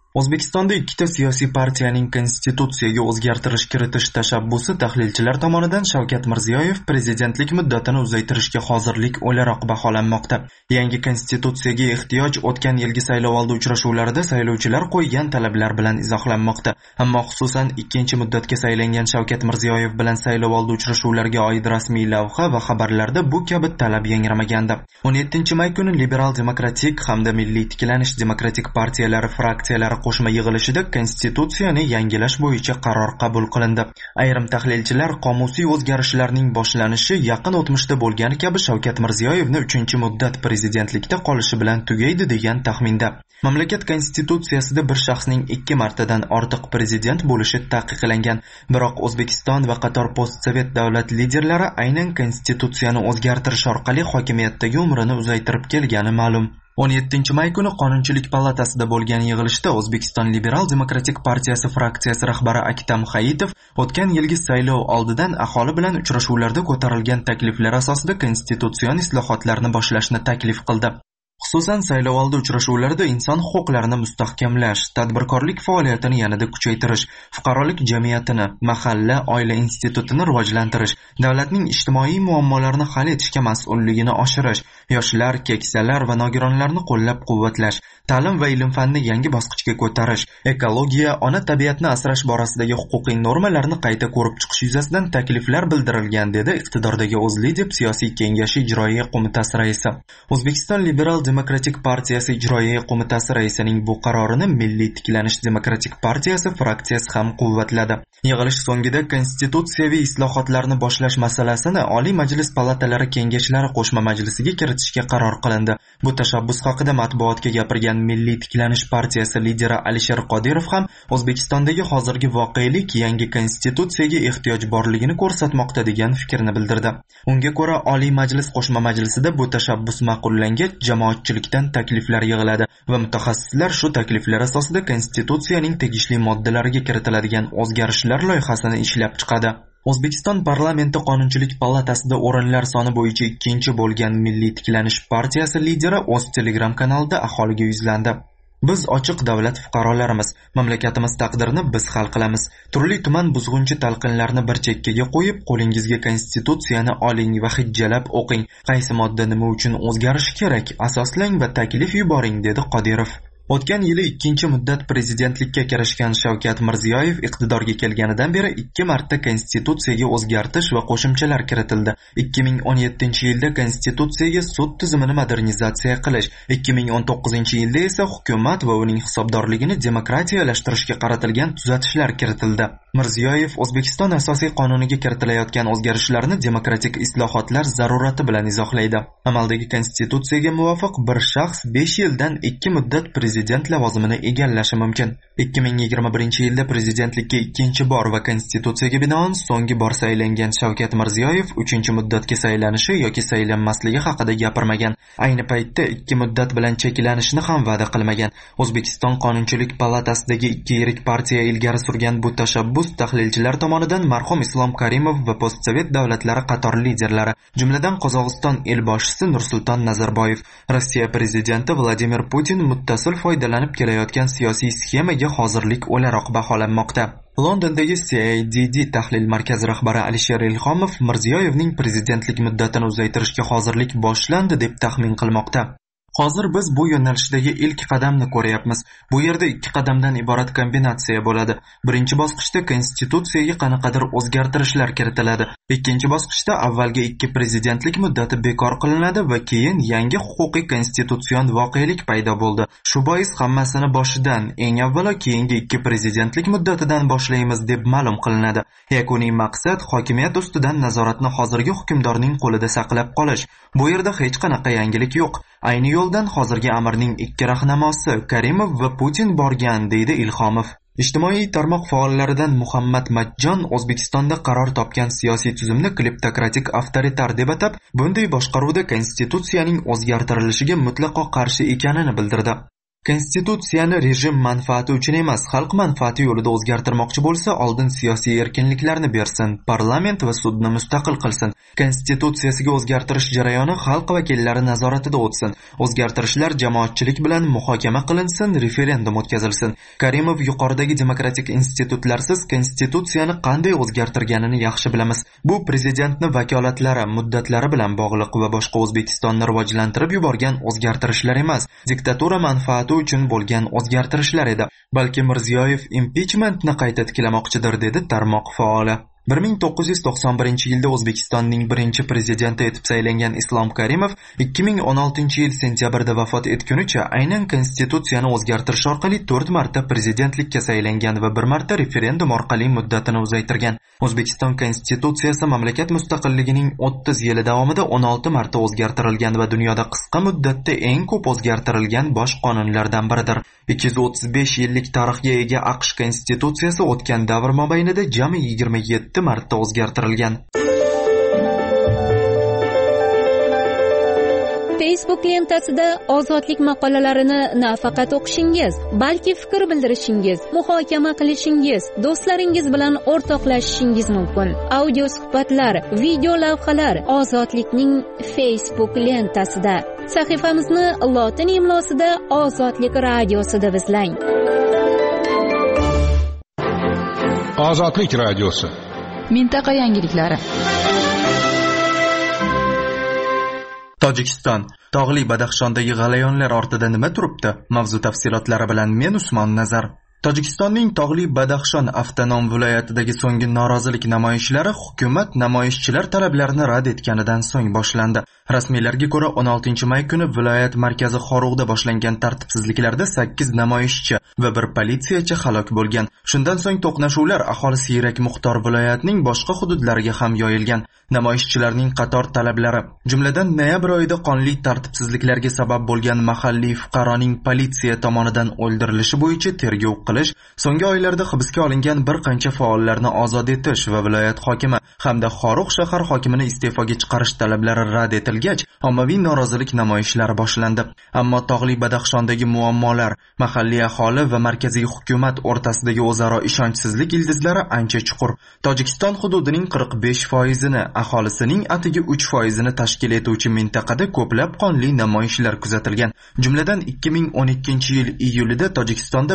O'zbekistonda ikkita siyosiy partiyaning konstitutsiyaga o'zgartirish kiritish tashabbusi tahlilchilar tomonidan Shavkat Mirziyoyev prezidentlik muddatini uzaytirishga hozirlik o'laroq baholanmoqda. Yangi konstitutsiyaga ehtiyoj o'tgan yilgi saylovoldi uchrashuvlarida saylovchilar qo'ygan talablar bilan izohlanmoqda. Ammo xususan ikkinchi muddatga saylangan Shavkat Mirziyoyev bilan saylovoldi uchrashuvlariga oid rasmiy lavha va xabarlarda bu kabi talab yangramagandi. 17-may kuni Liberal demokratik hamda Milliy tiklanish demokratik partiyalari fraksiyalari qo'shma yig'ilishida konstitutsiyani yangilash bo'yicha qaror qabul qilindi. Ayrim tahlilchilar qomusiy o'zgarishlarning boshlanishi yaqin o'tmishda bo'lgani kabi Shavkat Mirziyoyevni 3-muddat prezidentlikda qolishi bilan tugaydi degan taxminda. Mamlakat konstitutsiyasida bir shaxsning 2 martadan ortiq prezident bo'lishi taqiqlangan. Biroq O'zbekiston va qator postsovet davlat liderlari aynan konstitutsiyani o'zgartirish orqali hokimiyatdagi umrini uzaytirib kelgani ma'lum. 17-may kuni Qonunchilik palatasida bo'lgan yig'ilishda O'zbekiston Liberal demokratik partiyasi fraksiyasi rahbari Aktam Hayitov o'tgan yilgi saylov oldidan aholi bilan uchrashuvlarda ko'tarilgan takliflar asosida konstitutsion islohotlarni boshlashni taklif qildi. Xususan saylovoldi uchrashuvlarida inson huquqlarini mustahkamlash, tadbirkorlik faoliyatini yanada kuchaytirish, fuqarolik jamiyatini, mahalla, oila institutini rivojlantirish, davlatning ijtimoiy muammolarini hal etishga mas'ulligini oshirish, yoshlar, keksalar va nogironlarni qo'llab-quvvatlash, ta'lim va ilm-fanni yangi bosqichga ko'tarish, ekologiya, ona tabiatni asrash borasidagi huquqiy normalarni qayta ko'rib chiqish yuzasidan takliflar bildirilgan, dedi iqtidordagi O'zLidep siyosiy kengashi ijroiya qo'mitasi raisi. O'zbekiston Liberal demokratik partiyasi ijroiya qo'mitasi raisining bu qarorini Milliy tiklanish demokratik partiyasi fraksiyasi ham quvvatladi. Yig'ilish so'ngida konstitutsiyaviy islohotlarni boshlash masalasini Oliy Majlis palatalari kengashlari qo'shma majlisiga kiritishga qaror qilindi. Bu tashabbus haqida matbuotga gapirgan Milliy tiklanish partiyasi lideri Alisher Qodirov ham O'zbekistondagi hozirgi voqelik yangi konstitutsiyaga ehtiyoj borligini ko'rsatmoqda degan fikrni bildirdi. Unga ko'ra Oliy Majlis qo'shma majlisida bu tashabbus ma'qullangach jamoatchilikdan takliflar yig'iladi va mutaxassislar shu takliflar asosida konstitutsiyaning tegishli moddalariga kiritiladigan o'zgarishlar loyihasini ishlab chiqadi. O'zbekiston parlamenti Qonunchilik palatasida o'rinlar soni bo'yicha ikkinchi bo'lgan Milliy tiklanish partiyasi lideri o'z Telegram kanalida aholiga yuzlandi. Biz ochiq davlat fuqarolarimiz, mamlakatimiz taqdirini biz hal qilamiz. Turli-tuman buzg'unchi talqinlarni bir chekkaga qo'yib, qo'lingizga konstitutsiyani oling va hijjalab o'qing. Qaysi modda nima uchun o'zgarishi kerak, asoslang va taklif yuboring, dedi Qodirov. O'tgan yili 2-muddat prezidentlikka kirishgan Shavkat Mirziyoyev iqtidorga kelganidan beri 2 marta konstitutsiyaga o'zgartish va qo'shimchalar kiritildi. 2017-yilda konstitutsiyaga sud tizimini modernizatsiya qilish, 2019-yilda esa hukumat va uning hisobdorligini demokratiyalashtirishga qaratilgan tuzatishlar kiritildi. Mirziyoyev O'zbekiston asosiy qonuniga kiritilayotgan o'zgarishlarni demokratik islohotlar zarurati bilan izohlaydi. Amaldagi konstitutsiyaga muvofiq bir shaxs 5 yildan 2 muddat prezident lavozimini egallashi mumkin. 2021-yilda prezidentlikka ikkinchi bor va konstitutsiyaga binoan so'nggi bor saylangan Shavkat Mirziyoyev 3-muddatga saylanishi yoki saylanmasligi haqida gapirmagan. Ayni paytda 2 muddat bilan cheklanishni ham va'da qilmagan. O'zbekiston Qonunchilik palatasidagi 2 yirik partiya ilgari surgan bu tashabbus tahlilchilar tomonidan marhum Islom Karimov va postsovet davlatlari qator liderlari, jumladan Qozog'iston elboshisi Nursulton Nazarboyev, Rossiya prezidenti Vladimir Putin muttasil foydalanib kelayotgan siyosiy sxemaga hozirlik o'laroq baholanmoqda. Londondagi CIDD tahlil markazi rahbari Alisher Ilhomov Mirziyoyevning prezidentlik muddatini uzaytirishga hozirlik boshlandi deb taxmin qilmoqda. Hozir biz bu yo'nalishdagi ilk qadamni ko'ryapmiz. Bu yerda 2 qadamdan iborat kombinatsiya bo'ladi. Birinchi bosqichda konstitutsiyaga qanaqadir o'zgartirishlar kiritiladi. Ikkinchi bosqichda avvalgi 2 prezidentlik muddati bekor qilinadi va keyin yangi huquqiy konstitutsion voqelik paydo bo'ldi. Shu bois hammasini boshidan, eng avvalo keyingi 2 prezidentlik muddatidan boshlaymiz deb ma'lum qilinadi. Yakuniy maqsad hokimiyat ustidan nazoratni hozirgi hukmdorning qo'lida saqlab qolish. Bu yerda hech qanaqa yangilik yo'q. Ayni yo'ldan hozirgi amirning 2 rahnamosi Karimov va Putin borgan, deydi Ilhomov. Ijtimoiy tarmoq faollaridan Muhammad Majjon O'zbekistonda qaror topgan siyosiy tuzumni kleptokratik avtoritar deb atab, bunday boshqaruvda konstitutsiyaning o'zgartirilishiga mutlaqo qarshi ekanini bildirdi. Konstitutsiyani rejim manfaati uchun emas, xalq manfaati yo'lida o'zgartirmoqchi bo'lsa, oldin siyosiy erkinliklarni bersin, parlament va sudni mustaqil qilsin. Konstitutsiyasiga o'zgartirish jarayoni xalq vakillari nazoratida o'tsin. O'zgartirishlar jamoatchilik bilan muhokama qilinsin, referendum o'tkazilsin. Karimov yuqoridagi demokratik institutlarsiz konstitutsiyani qanday o'zgartirganini yaxshi bilamiz. Bu prezidentni vakolatlari, muddatlari bilan bog'liq va boshqa O'zbekistonni rivojlantirib yuborgan o'zgartirishlar emas, diktatura manfaati uchun bo'lgan o'zgartirishlar edi. Balki Mirziyoyev impichmentni qayta tiklamoqchidir, dedi tarmoq faoli. 1991-yilda O'zbekistonning birinchi prezidenti etib saylangan Islom Karimov 2016-yil sentyabrda vafot etgunicha aynan konstitutsiyani o'zgartirish orqali 4 marta prezidentlikka saylangan va 1 marta referendum orqali muddatini uzaytirgan. O'zbekiston konstitutsiyasi mamlakat mustaqilligining 30 yili davomida 16 marta o'zgartirilgan va dunyoda qisqa muddatda eng ko'p o'zgartirilgan bosh qonunlardan biridir. 235 yillik tarixga ega AQSh konstitutsiyasi o'tgan davr mobaynida jami 27 marta o'zgartirilgan. Facebook lentasida ozodlik maqolalarini nafaqat o'qishingiz, balki fikr bildirishingiz, muhokama qilishingiz, do'stlaringiz bilan o'rtoqlashishingiz mumkin. Audio suhbatlar, video lavhalar ozodlikning Facebook lentasida. Sahifamizni lotin imlosida Ozodlik radiosi deb izlang. Ozodlik radiosi. Mintaqa yangiliklari. Tojikiston. Tog'li Badaxshondagi g'alayonlar ortida nima turibdi? Mavzu tafsilotlari bilan men Usmon Nazar. Tojikistonning Tog'li Badaxshon avtonom viloyatidagi so'nggi norozilik namoyishlari hukumat namoyishchilar talablarini rad etganidan so'ng boshlandi. Rasmiylarga ko'ra 16-may kuni viloyat markazi Xorug'da boshlangan tartibsizliklarda 8 namoyishchi va 1 politsiyachi halok bo'lgan. Shundan so'ng to'qnashuvlar aholi siyrak muxtor viloyatning boshqa hududlariga ham yoyilgan. Namoyishchilarning qator talablari, jumladan noyabr oyida qonli tartibsizliklarga sabab bo'lgan mahalliy fuqaroning politsiya tomonidan o'ldirilishi bo'yicha tergov qilish, so'nggi oylarda hibsga olingan bir qancha faollarni ozod etish va viloyat hokimi hamda Xorugʼ shahar hokimini iste'foga chiqarish talablari rad etilgach, ommaviy norozilik namoyishlari boshlandi. Ammo Tog'li Badaxshondagi muammolar, mahalliy aholi va markaziy hukumat o'rtasidagi o'zaro ishonchsizlik ildizlari ancha chuqur. Tojikiston hududining 45%ni, aholisining atigi 3%ni tashkil etuvchi mintaqada ko'plab qonli namoyishlar kuzatilgan. Jumladan 2012-yil iyulida Tojikistonda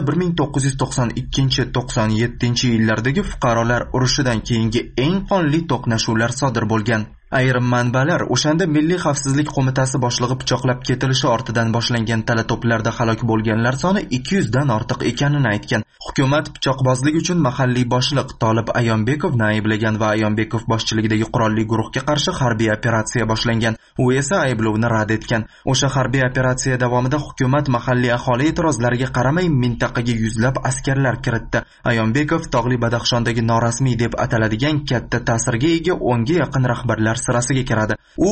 1992-97-yillardagi fuqarolar urushidan keyingi eng qonli to'qnashuvlar sodir bo'lgan. Ayrim manbalar o'shanda Milliy xavfsizlik qo'mitasi boshlig'i pichoqlab ketilishi ortidan boshlangan talato'plarda halok bo'lganlar soni 200 dan ortiq ekanini aytgan. Hukumat pichoqbozlik uchun mahalliy boshliq Tolib Ayonbekovni ayblagan va Ayonbekov boshchiligidagi qurolli guruhga qarshi harbiy operatsiya boshlangan. U esa ayblovni rad etgan. O'sha harbiy operatsiya davomida hukumat mahalliy aholi e'tirozlariga qaramay mintaqaga yuzlab askarlar kiritdi. Ayonbekov Tog'li Badaxshondagi norasmiy deb ataladigan katta ta'sirga ega 10 ga yaqin rahbarlar sirasiga kiradi. U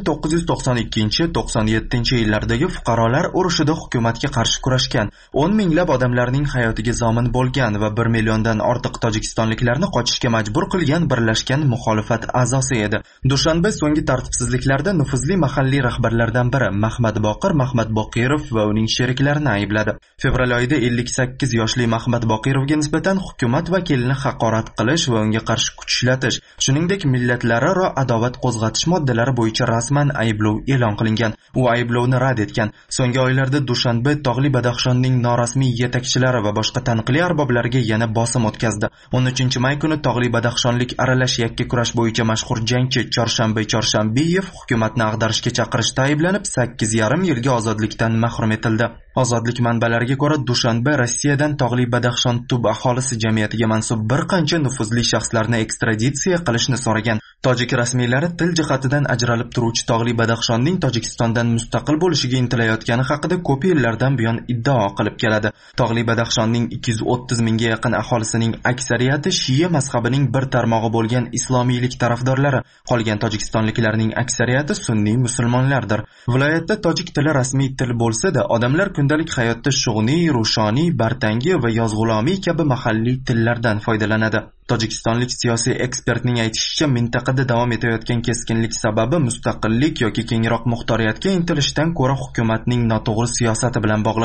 1992-97-yillardagi fuqarolar urushida hukumatga qarshi kurashgan, 10 minglab odamlarning hayotiga zomin bo'lgan va 1 milliondan ortiq tojikistonliklarni qochishga majbur qilgan birlashgan muxolifat a'zosi edi. Dushanba so'nggi tartibsizliklarda nufuzli mahalliy rahbarlardan biri Mahmad Boqirov va uning sheriklarini aybladi. Fevral oyida 58 yoshli Mahmad Boqirovga nisbatan hukumat vakilini haqorat qilish va unga qarshi kuch ishlatish, shuningdek millatlararo adovat qo'zg'atish moddalari bo'yicha rasman ayblov e'lon qilingan. U ayblovni rad etgan. So'nggi oylarda Dushanbe Tog'li Badaxshonning norasmiy yetakchilari va boshqa taniqli arboblariga yana bosim o'tkazdi. 13-may kuni Tog'li Badaxshonlik aralash yakka kurash bo'yicha mashhur jangchi Chorshambeyev hukumatni ag'darishga chaqirishda ayblanib 8,5 yilga ozodlikdan mahrum etildi. Ozodlik manbalariga ko'ra, Dushanbe Rossiyadan Tog'li Badaxshon tub aholisi jamiyatiga mansub bir qancha nufuzli shaxslarni ekstraditsiya qilishni so'ragan. Tojik rasmiylari til jihatidan ajralib turuvchi Tog'li Badaxshonning Tojikistondan mustaqil bo'lishiga intilayotgani haqida ko'p yillardan buyon iddao qilib keladi. Tog'li Badaxshonning 230 mingga yaqin aholisining aksariyati Shiya mazhabining bir tarmog'i bo'lgan islomiylik tarafdorlari, qolgan tojikistonliklarning aksariyati sunniy musulmonlardir. Viloyatda tojik tili rasmiy til bo'lsa-da, odamlar kundalik hayotda shug'niy, rushoniy, bartangi va yozg'ulomiy kabi mahalliy tillardan foydalanadi. Tojikistonlik siyosiy ekspertning aytishicha, mintaqada davom etayotgan keskinlik sababi mustaqillik yoki kengroq muxtoriyatga intilishdan ko'ra hukumatning noto'g'ri siyosati bilan bog'liq.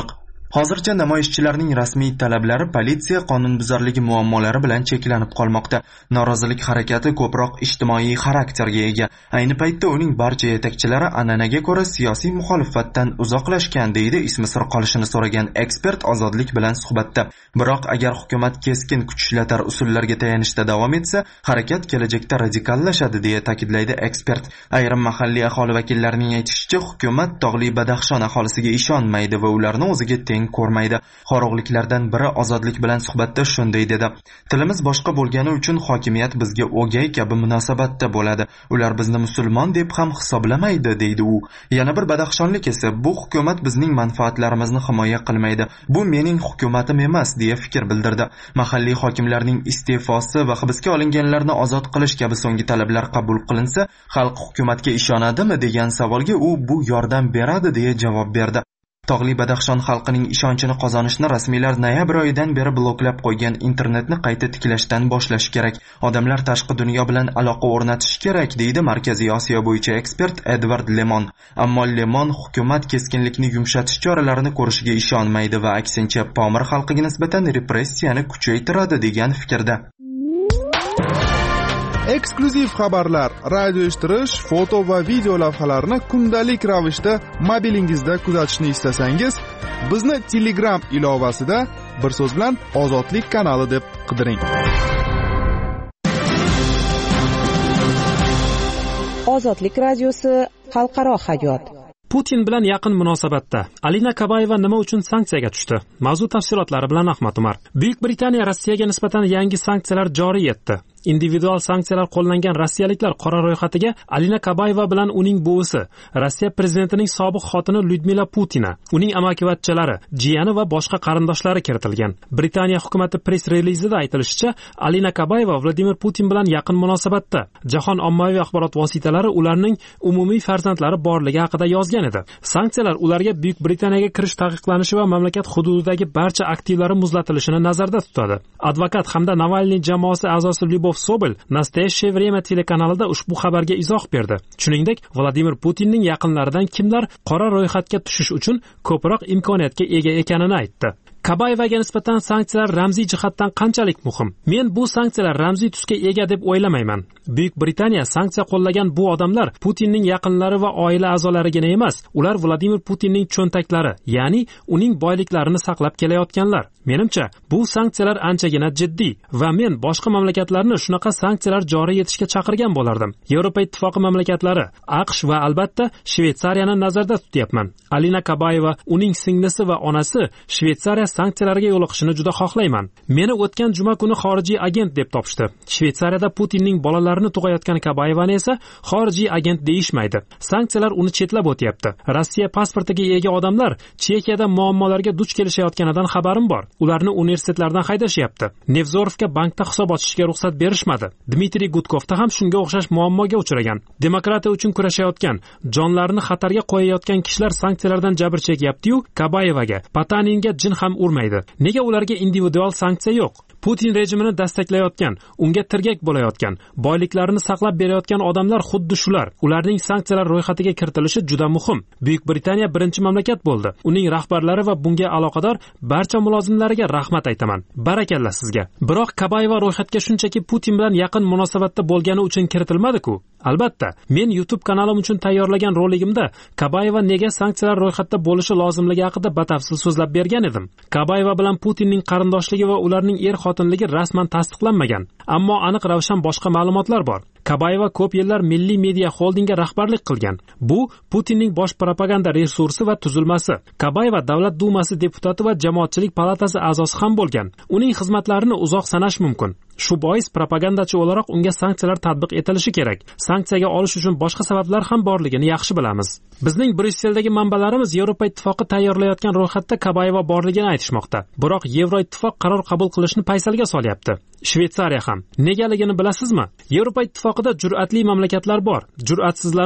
Hozircha namoyishchilarning rasmiy talablari politsiya qonunbuzarligi muammolari bilan cheklanib qolmoqda. Norozilik harakati ko'proq ijtimoiy xarakterga ega. Ayni paytda uning barcha yetakchilari an'anaga ko'ra siyosiy muxolifatdan uzoqlashgan deydi ismi sir qolishini so'ragan ekspert Ozodlik bilan suhbatda. Biroq agar hukumat keskin kuch ishlatar usullarga tayanishda davom etsa, harakat kelajakda radikallashadi deya ta'kidlaydi ekspert. Ayrim mahalliy aholi vakillarining aytishicha, hukumat Tog'li Badaxshon aholisiga ishonmaydi va ularni o'ziga teng ko'rmaydi. Xo'roqliklardan biri Ozodlik bilan suhbatda shunday dedi: "Tilimiz boshqa bo'lgani uchun hokimiyat bizga o'gay kabi munosabatda bo'ladi. Ular bizni musulmon deb ham hisoblamaydi", deydi u. Yana bir badaxshonlik esa "Bu hukumat bizning manfaatlarimizni himoya qilmaydi. Bu mening hukumatim emas", deya fikr bildirdi. Mahalliy hokimlarning iste'fosi va hibsga olinganlarni ozod qilish kabi so'nggi talablar qabul qilinsa, xalq hukumatga ishonadimi degan savolga u "Bu yordam beradi", deya javob berdi. Tog'li Badaxshon xalqining ishonchini qozonishni rasmiylar noyabr oyidan beri bloklab qo'ygan internetni qayta tiklashdan boshlash kerak. Odamlar tashqi dunyo bilan aloqa o'rnatish kerak, deydi Markaziy Osiyo bo'yicha ekspert Edward Lemon. Ammo Lemon hukumat keskinlikni yumshatish choralarini ko'rishiga ishonmaydi va aksincha Pomir xalqiga nisbatan repressiyani kuchaytiradi degan fikrda. Eksklyuziv xabarlar, radio eshittirish, foto va video lavhalarni kundalik ravishda mobilingizda kuzatishni istasangiz, bizni Telegram ilovasida bir so'z bilan Ozodlik kanali deb qidiring. Ozodlik radiosi xalqaro hayot. Putin bilan yaqin munosabatda Alina Kabayeva nima uchun sanksiyaga tushdi? Mavzu tafsilotlari bilan Ahmad Umar. Buyuk Britaniya Rossiyaga nisbatan yangi sanksiyalar joriy etdi. Individual sanksiyalar qo'llangan rossiyaliklar qora ro'yxatiga Alina Kabayeva bilan uning buvisi, Rossiya prezidentining sobiq xotini Lyudmila Putina, uning amakivachchalari, jiyani va boshqa qarindoshlari kiritilgan. Britaniya hukumati press relizida aytilishicha, Alina Kabayeva Vladimir Putin bilan yaqin munosabatda. Jahon ommaviy axborot vositalari ularning umumiy farzandlari borligi haqida yozgan edi. Sanksiyalar ularga Buyuk Britaniyaga kirish taqiqlanishi va mamlakat hududidagi barcha aktivlari muzlatilishini nazarda tutadi. Advokat hamda Navalniy jamoasi a'zosi Lyubov Sobel Nastoyashye Vremya telekanalida ushbu xabarga izoh berdi. Shuningdek, Vladimir Putinning yaqinlaridan kimlar qora ro'yxatga tushish uchun ko'proq imkoniyatga ega ekanini aytdi. Kabayevaga nisbatan sanksiyalar ramziy jihatdan qanchalik muhim? Men bu sanksiyalar ramziy tusga ega deb o'ylamayman. Buyuk Britaniya sanksiya qo'llagan bu odamlar Putinning yaqinlari va oila a'zolarigina emas, ular Vladimir Putinning cho'ntaklari, ya'ni uning boyliklarini saqlab kelayotganlar. Menimcha, bu sanksiyalar anchagina jiddiy va men boshqa mamlakatlarni shunaqa sanksiyalar joriy etishga chaqirgan bo'lardim. Yevropa ittifoqi mamlakatlari, AQSh va albatta Shveysariyani nazarda tutyapman. Alina Kabayeva, uning singlisi va onasi Shveysariya sanksiyalarga yo'liqishini juda xohlayman. Meni o'tgan juma kuni xorijiy agent deb topishdi. Shveysariyada Putinning bolalarini tug'ayotgan Kabayevani esa xorijiy agent deyishmaydi. Sanksiyalar uni chetlab o'tyapti. Rossiya pasportiga ega odamlar Chexiyada muammolarga duch kelishayotganidan xabarim bor. Ularni universitetlardan haydashyapti. Nevzorovga bankda hisob ochishga ruxsat berishmadi. Dmitriy Gudkovda ham shunga o'xshash muammoga uchragan. Demokratiya uchun kurashayotgan, jonlarini xatarga qo'yayotgan kishilar sanksiyalardan jabr chekyapti-yu, Kabayevaga, Pataninga jin ham urmaydi. Nega ularga individual sanksiya yo'q? Putin rejimini dastaklayotgan, unga tirgak bo'layotgan, boyliklarini saqlab berayotgan odamlar xuddi shular. Ularning sanksiyalar ro'yxatiga kiritilishi juda muhim. Buyuk Britaniya birinchi mamlakat bo'ldi. Uning rahbarlari va bunga aloqador barcha mulozimlariga rahmat aytaman. Barakalla sizga. Biroq Kabayeva ro'yxatga shunchaki Putin bilan yaqin munosabatda bo'lgani uchun kiritilmadi-ku. Albatta, men YouTube kanalim uchun tayyorlagan roligimda Kabayeva nega sanksiyalar ro'yxatda bo'lishi lozimligi haqida batafsil so'zlab bergan edim. Kabayeva bilan Putinning qarindoshligi va ularning xotinligi rasman tasdiqlanmagan, ammo aniq ravshan boshqa ma'lumotlar bor. Kabayeva ko'p yillar Milliy media xoldingga rahbarlik qilgan. Bu Putinning bosh propaganda resursi va tuzilmasi. Kabayeva Davlat dumasi deputati va Jamoatchilik palatasi a'zosi ham bo'lgan. Uning xizmatlarini uzoq sanash mumkin. Shu bois propagandachi o'laroq unga sanksiyalar tatbiq etilishi kerak. Sanksiyaga olish uchun boshqa sabablar ham borligini yaxshi bilamiz. Bizning Brusseldagi manbalarimiz Yevropa ittifoqi tayyorlayotgan ro'yxatda Kabayeva borligini aytishmoqda. Biroq Yevroittifoq qaror qabul qilishni paysalga solyapti. Shveysariya ham. Negaligini bilasizmi? Yevropa ittifoqida jur'atli mamlakatlar bor, jur'atsizlari bor.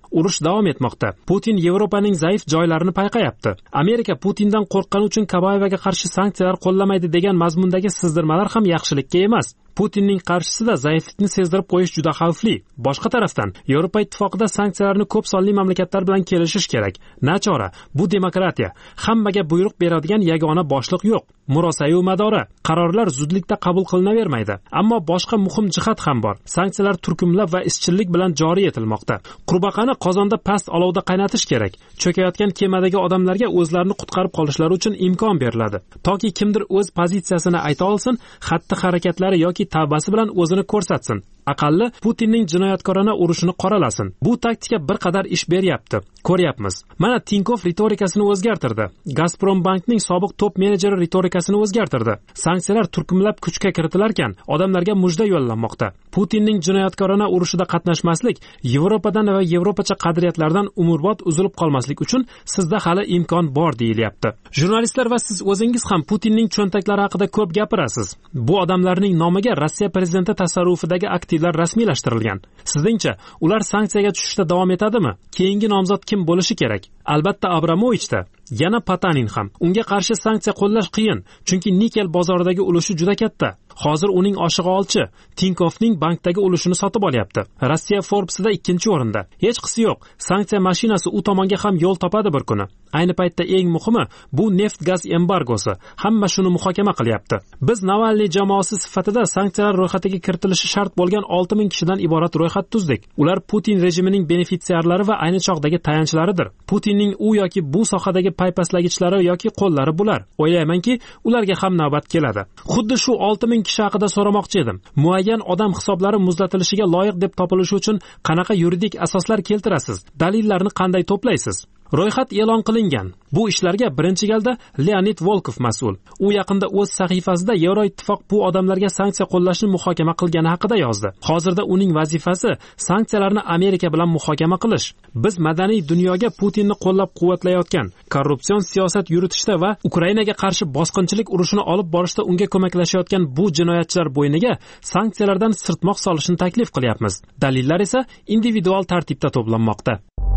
Urush davom etmoqda. Putin Yevropaning zaif joylarini payqayapti. Amerika Putindan qo'rqqani uchun Kabayevaga qarshi sanksiyalar qo'llamaydi degan mazmundagi sizdirmalar ham yaxshilikka emas. Putinning qarshisida zaiflikni sezdirib qo'yish juda xavfli. Boshqa tarafdan, Yevropa ittifoqida sanksiyalarni ko'p sonli mamlakatlar bilan kelishish kerak. Nachora, bu demokratiya. Hammaga buyruq beradigan yagona boshliq yo'q. Murosa-yu madora. Qarorlar zudlikda qabul qilinavermaydi. Ammo boshqa muhim jihat ham bor. Sanksiyalar turkumlab va izchillik bilan joriy etilmoqda. Qurbaqani qozonda past olovda qaynatish kerak. Cho'kayotgan kemadagi odamlarga o'zlarini qutqarib qolishlari uchun imkon beriladi. Toki kimdir o'z pozitsiyasini ayta olsin, xatti-harakatlari yoki tavbasi bilan o'zini ko'rsatsin. Aqalli Putinning jinoyatkorona urushini qoralasin. Bu taktika bir qadar ish beryapti. Ko'ryapmiz. Mana Tinkov ritorikasini o'zgartirdi. Gazprombankning sobiq top menejeri ritorikasini o'zgartirdi. Sanksiyalar turkumlab kuchga kiritilarkan, odamlarga mujda yo'llanmoqda. Putinning jinoyatkorona urushida qatnashmaslik, Yevropadan va yevropacha qadriyatlardan umrbod uzilib qolmaslik uchun sizda hali imkon bor deyilyapti. Jurnalistlar va siz o'zingiz ham Putinning cho'ntaklari haqida ko'p gapirasiz. Bu odamlarning nomiga Rossiya prezidenti tasarrufidagi aktivlar rasmiylashtirilgan. Sizningcha, ular sanksiyaga tushishda davom etadimi? Keyingi nomzod kim bo'lishi kerak? Albatta Abramovichda. Yana Patanin ham. Unga qarshi sanksiya qo'llash qiyin, chunki nikel bozoridagi ulushi juda katta. Hozir uning oshig'i olchi Tinkovning bankdagi ulushini sotib olyapti. Rossiya Forbes'da 2-o'rinda. Hech qisi yo'q. Sanksiya mashinasi u tomonga ham yo'l topadi bir kuni. Ayni paytda eng muhimi bu neft-gaz embargosi. Hamma shuni muhokama qilyapti. Biz Navalniy jamoasi sifatida sanksiyalar ro'yxatiga kiritilishi shart bo'lgan 6000 kishidan iborat ro'yxat tuzdik. Ular Putin rejimining benefitsiarlari va ayni chog'dagi tayanchlaridir. Putinning u yoki bu sohadagi paypaslagichlari yoki qo'llari bular. O'ylaymanki, ularga ham navbat keladi. Xuddi shu 6000 kishi haqida so'ramoqchi edim. Muayyan odam hisoblari muzlatilishiga loyiq deb topilishi uchun qanaqa yuridik asoslar keltirasiz? Dalillarni qanday to'playsiz? Ro'yxat e'lon qilingan. Bu ishlarga birinchi galda Leonid Volkov mas'ul. U yaqinda o'z sahifasida Yevroittifoq bu odamlarga sanksiya qo'llashni muhokama qilgani haqida yozdi. Hozirda uning vazifasi sanksiyalarni Amerika bilan muhokama qilish. Biz madaniy dunyoga Putinni qo'llab-quvvatlayotgan, korrupsion siyosat yuritishda va Ukrainaga qarshi bosqinchilik urushini olib borishda unga ko'maklashayotgan bu jinoyatchilar bo'yniga sanksiyalardan sirtmoq solishni taklif qilyapmiz. Dalillar esa individual tartibda to'planmoqda.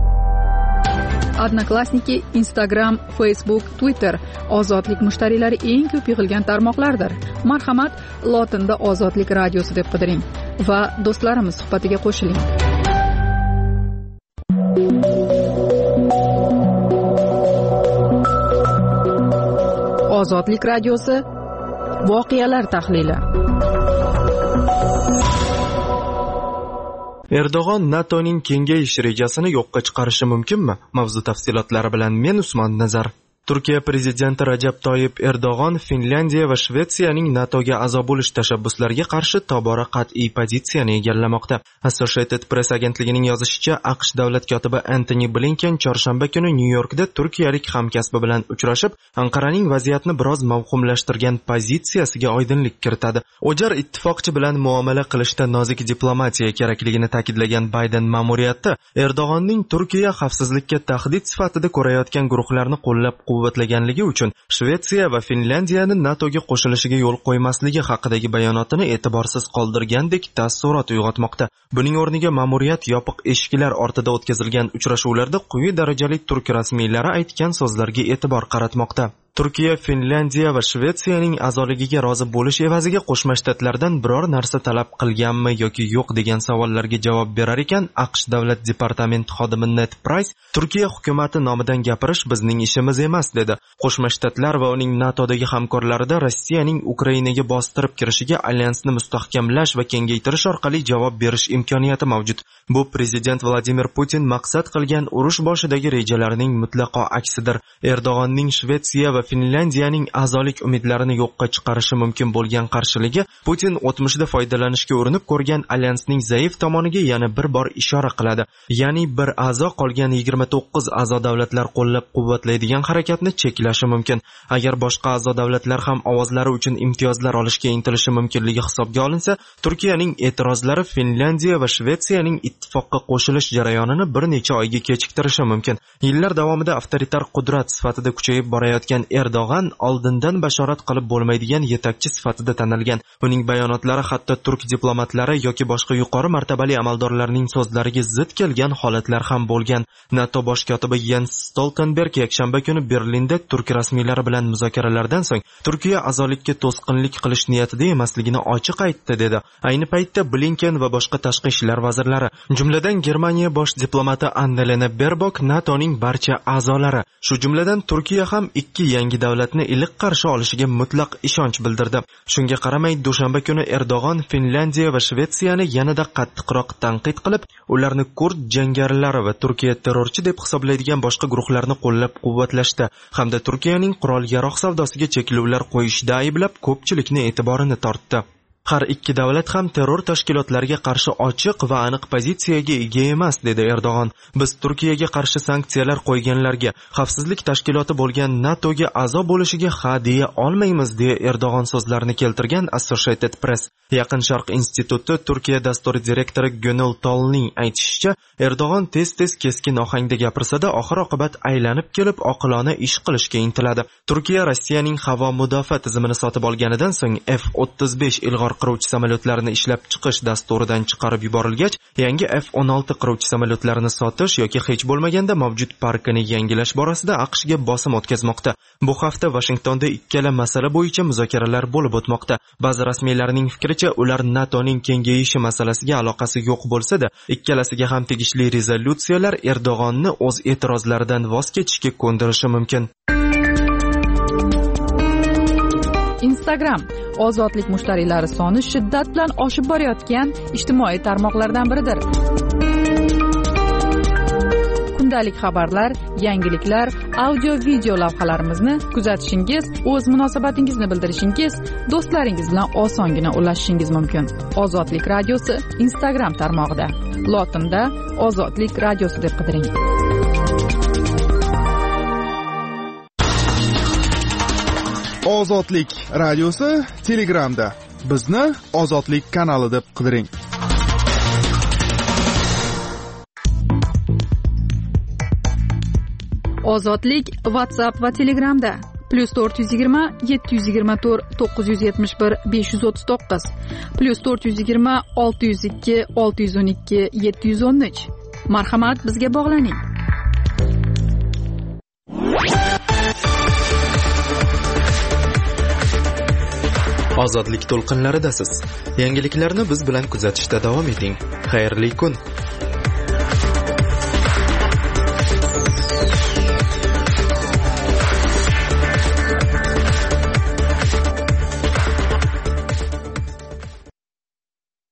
Odnoklassniki, Instagram, Facebook, Twitter ozodlik mushtariylari eng ko'p yig'ilgan tarmoqlardir. Marhamat, lotinda Ozodlik radiosi deb qidiring va do'stlarimiz suhbatiga qo'shiling. Ozodlik radiosi voqealar tahlili. Erdo'g'on NATOning kengayish rejasini yo'qqa chiqarishi mumkinmi? Mavzu tafsilotlari bilan men Usmon Nazar. Turkiya prezidenti Rajab Toyyib Erdo'g'on Finlyandiya va Shvetsiyaning NATOga a'zo bo'lish tashabbuslariga qarshi tobora qat'iy pozitsiyani egallamoqda. Associated Press agentligining yozishicha, AQSh davlat kotibi Antony Blinken chorshanba kuni Nyu-Yorkda turkiyalik hamkasbi bilan uchrashib, Anqaraning vaziyatni biroz mavhumlashtirgan pozitsiyasiga oydinlik kiritadi. O'jar ittifoqchi bilan muomala qilishda nozik diplomatiya kerakligini ta'kidlagan Bayden ma'muriyati Erdo'g'onning Turkiya xavfsizlikka tahdid sifatida ko'rayotgan guruhlarni qo'llab-quvvatlaganligi uchun Shvetsiya va Finlandiyani NATOga qo'shilishiga yo'l qo'ymasligi haqidagi bayonotini e'tiborsiz qoldirgandek taassurot uyg'otmoqda. Buning o'rniga ma'muriyat yopiq eshiklar ortida o'tkazilgan uchrashuvlarda quyi darajali turk rasmiylari aytgan so'zlarga e'tibor qaratmoqda. Turkiya, Finlandiya va Shvetsiyaning a'zoligiga rozi bo'lish evaziga Qo'shma Shtatlardan biror narsa talab qilganmi yoki yo'q degan savollarga javob berar ekan, AQSh davlat departamenti xodimi Ned Price Turkiya hukumati nomidan gapirish bizning ishimiz emas dedi. Qo'shma Shtatlar va uning NATOdagi hamkorlarida Rossiyaning Ukrainaga bostirib kirishiga alyansni mustahkamlash va kengaytirish orqali javob berish imkoniyati mavjud. Bu prezident Vladimir Putin maqsad qilgan urush boshidagi rejalarining mutlaqo aksidir. Erdo'g'onning Shvetsiya va Finlandiyaning a'zolik umidlarini yo'qqa chiqarishi mumkin bo'lgan qarshiligi Putin o'tmishda foydalanishga urinib ko'rgan alyansning zaif tomoniga yana bir bor ishora qiladi. Ya'ni bir a'zo qolgan 29 a'zo davlatlar qo'llab-quvvatlaydigan harakatni cheklashi mumkin. Agar boshqa a'zo davlatlar ham ovozlari uchun imtiyozlar olishga intilishi mumkinligi hisobga olinsa, Turkiyaning e'tirozlari Finlandiya va Shvetsiyaning ittifoqqa qo'shilish jarayonini bir necha oyga kechiktirishi mumkin. Yillar davomida avtoritar qudrat sifatida kuchayib borayotgan Erdo'g'an oldindan bashorat qilib bo'lmaydigan yetakchi sifatida tanilgan. Uning bayonotlari hatto turk diplomatlari yoki boshqa yuqori martabali amaldorlarning so'zlariga zid kelgan holatlar ham bo'lgan. NATO bosh kotibi Jens Stoltenberg yakshanba kuni Berlinda turk rasmiylari bilan muzokaralardan so'ng Turkiya a'zolikka to'sqinlik qilish niyatida emasligini ochiq aytdi dedi. Ayni paytda Blinken va boshqa tashqi ishlar vazirlari, jumladan Germaniya bosh diplomati Annalena Baerbock, NATOning barcha a'zolari, shu jumladan Turkiya ham ikki yangi davlatni iliq qarshi olishiga mutlaq ishonch bildirdi. Shunga qaramay, dushanba kuni Erdo'g'an Finlandiya va Shvetsiyani yanada qattiqroq tanqid qilib, ularni kurd jangarilari va Turkiya terrorchi deb hisoblaydigan boshqa guruhlarni qo'llab-quvvatlashdi hamda Turkiyaning qurol-yarog' savdosiga cheklovlar qo'yishda ayblab ko'pchilikni e'tiborini tortdi. Har ikki davlat ham terror tashkilotlariga qarshi ochiq va aniq pozitsiyaga ega emas, dedi Erdo'g'an. Biz Turkiyaga qarshi sanksiyalar qo'yganlarga, xavfsizlik tashkiloti bo'lgan NATOga a'zo bo'lishiga ha deya olmaymiz, deya Erdo'g'an so'zlarini keltirgan Associated Press. Yaqin Sharq instituti Turkiya dasturi direktori Gönül Tolning aytishicha, Erdo'g'an tez-tez keskin ohangda gapirsa-da, oxir-oqibat aylanib kelib oqilona ish qilishga intiladi. Turkiya Rossiyaning havo mudofaa tizimini sotib olganidan so'ng F-35 ilg'or qiruvchi samolyotlarini ishlab chiqish dasturidan chiqarib yuborilgach, yangi F-16 qiruvchi samolyotlarini sotish yoki hech bo'lmaganda mavjud parkini yangilash borasida AQShga bosim o'tkazmoqda. Bu hafta Washingtonda ikkala masala bo'yicha muzokaralar bo'lib o'tmoqda. Ba'zi rasmiylarning fikricha, ular NATOning kengayishi masalasiga aloqasi yo'q bo'lsa-da, ikkalasiga ham tegishli rezolyutsiyalar Erdo'g'onni o'z e'tirozlaridan voz kechishga ko'ndirishi mumkin. Instagram ozodlik mushtariylari soni shiddat bilan oshib borayotgan ijtimoiy tarmoqlardan biridir. Kundalik xabarlar, yangiliklar, audio-video lavhalarimizni kuzatishingiz, o'z munosabatingizni bildirishingiz, do'stlaringiz bilan osongina ulashishingiz mumkin. Ozodlik radiosi Instagram tarmog'ida. Lotinda Ozodlik radiosi deb qidiring. Ozodlik radiosi Telegramda. Bizni Ozodlik kanali deb qidiring. Ozodlik WhatsApp va Telegramda +420 724 971 539 +420 602 612 713. Marhamat, bizga bog'laning. Ozodlik to'lqinlaridasiz. Yangiliklarni biz bilan kuzatishda davom eting. Xayrli kun.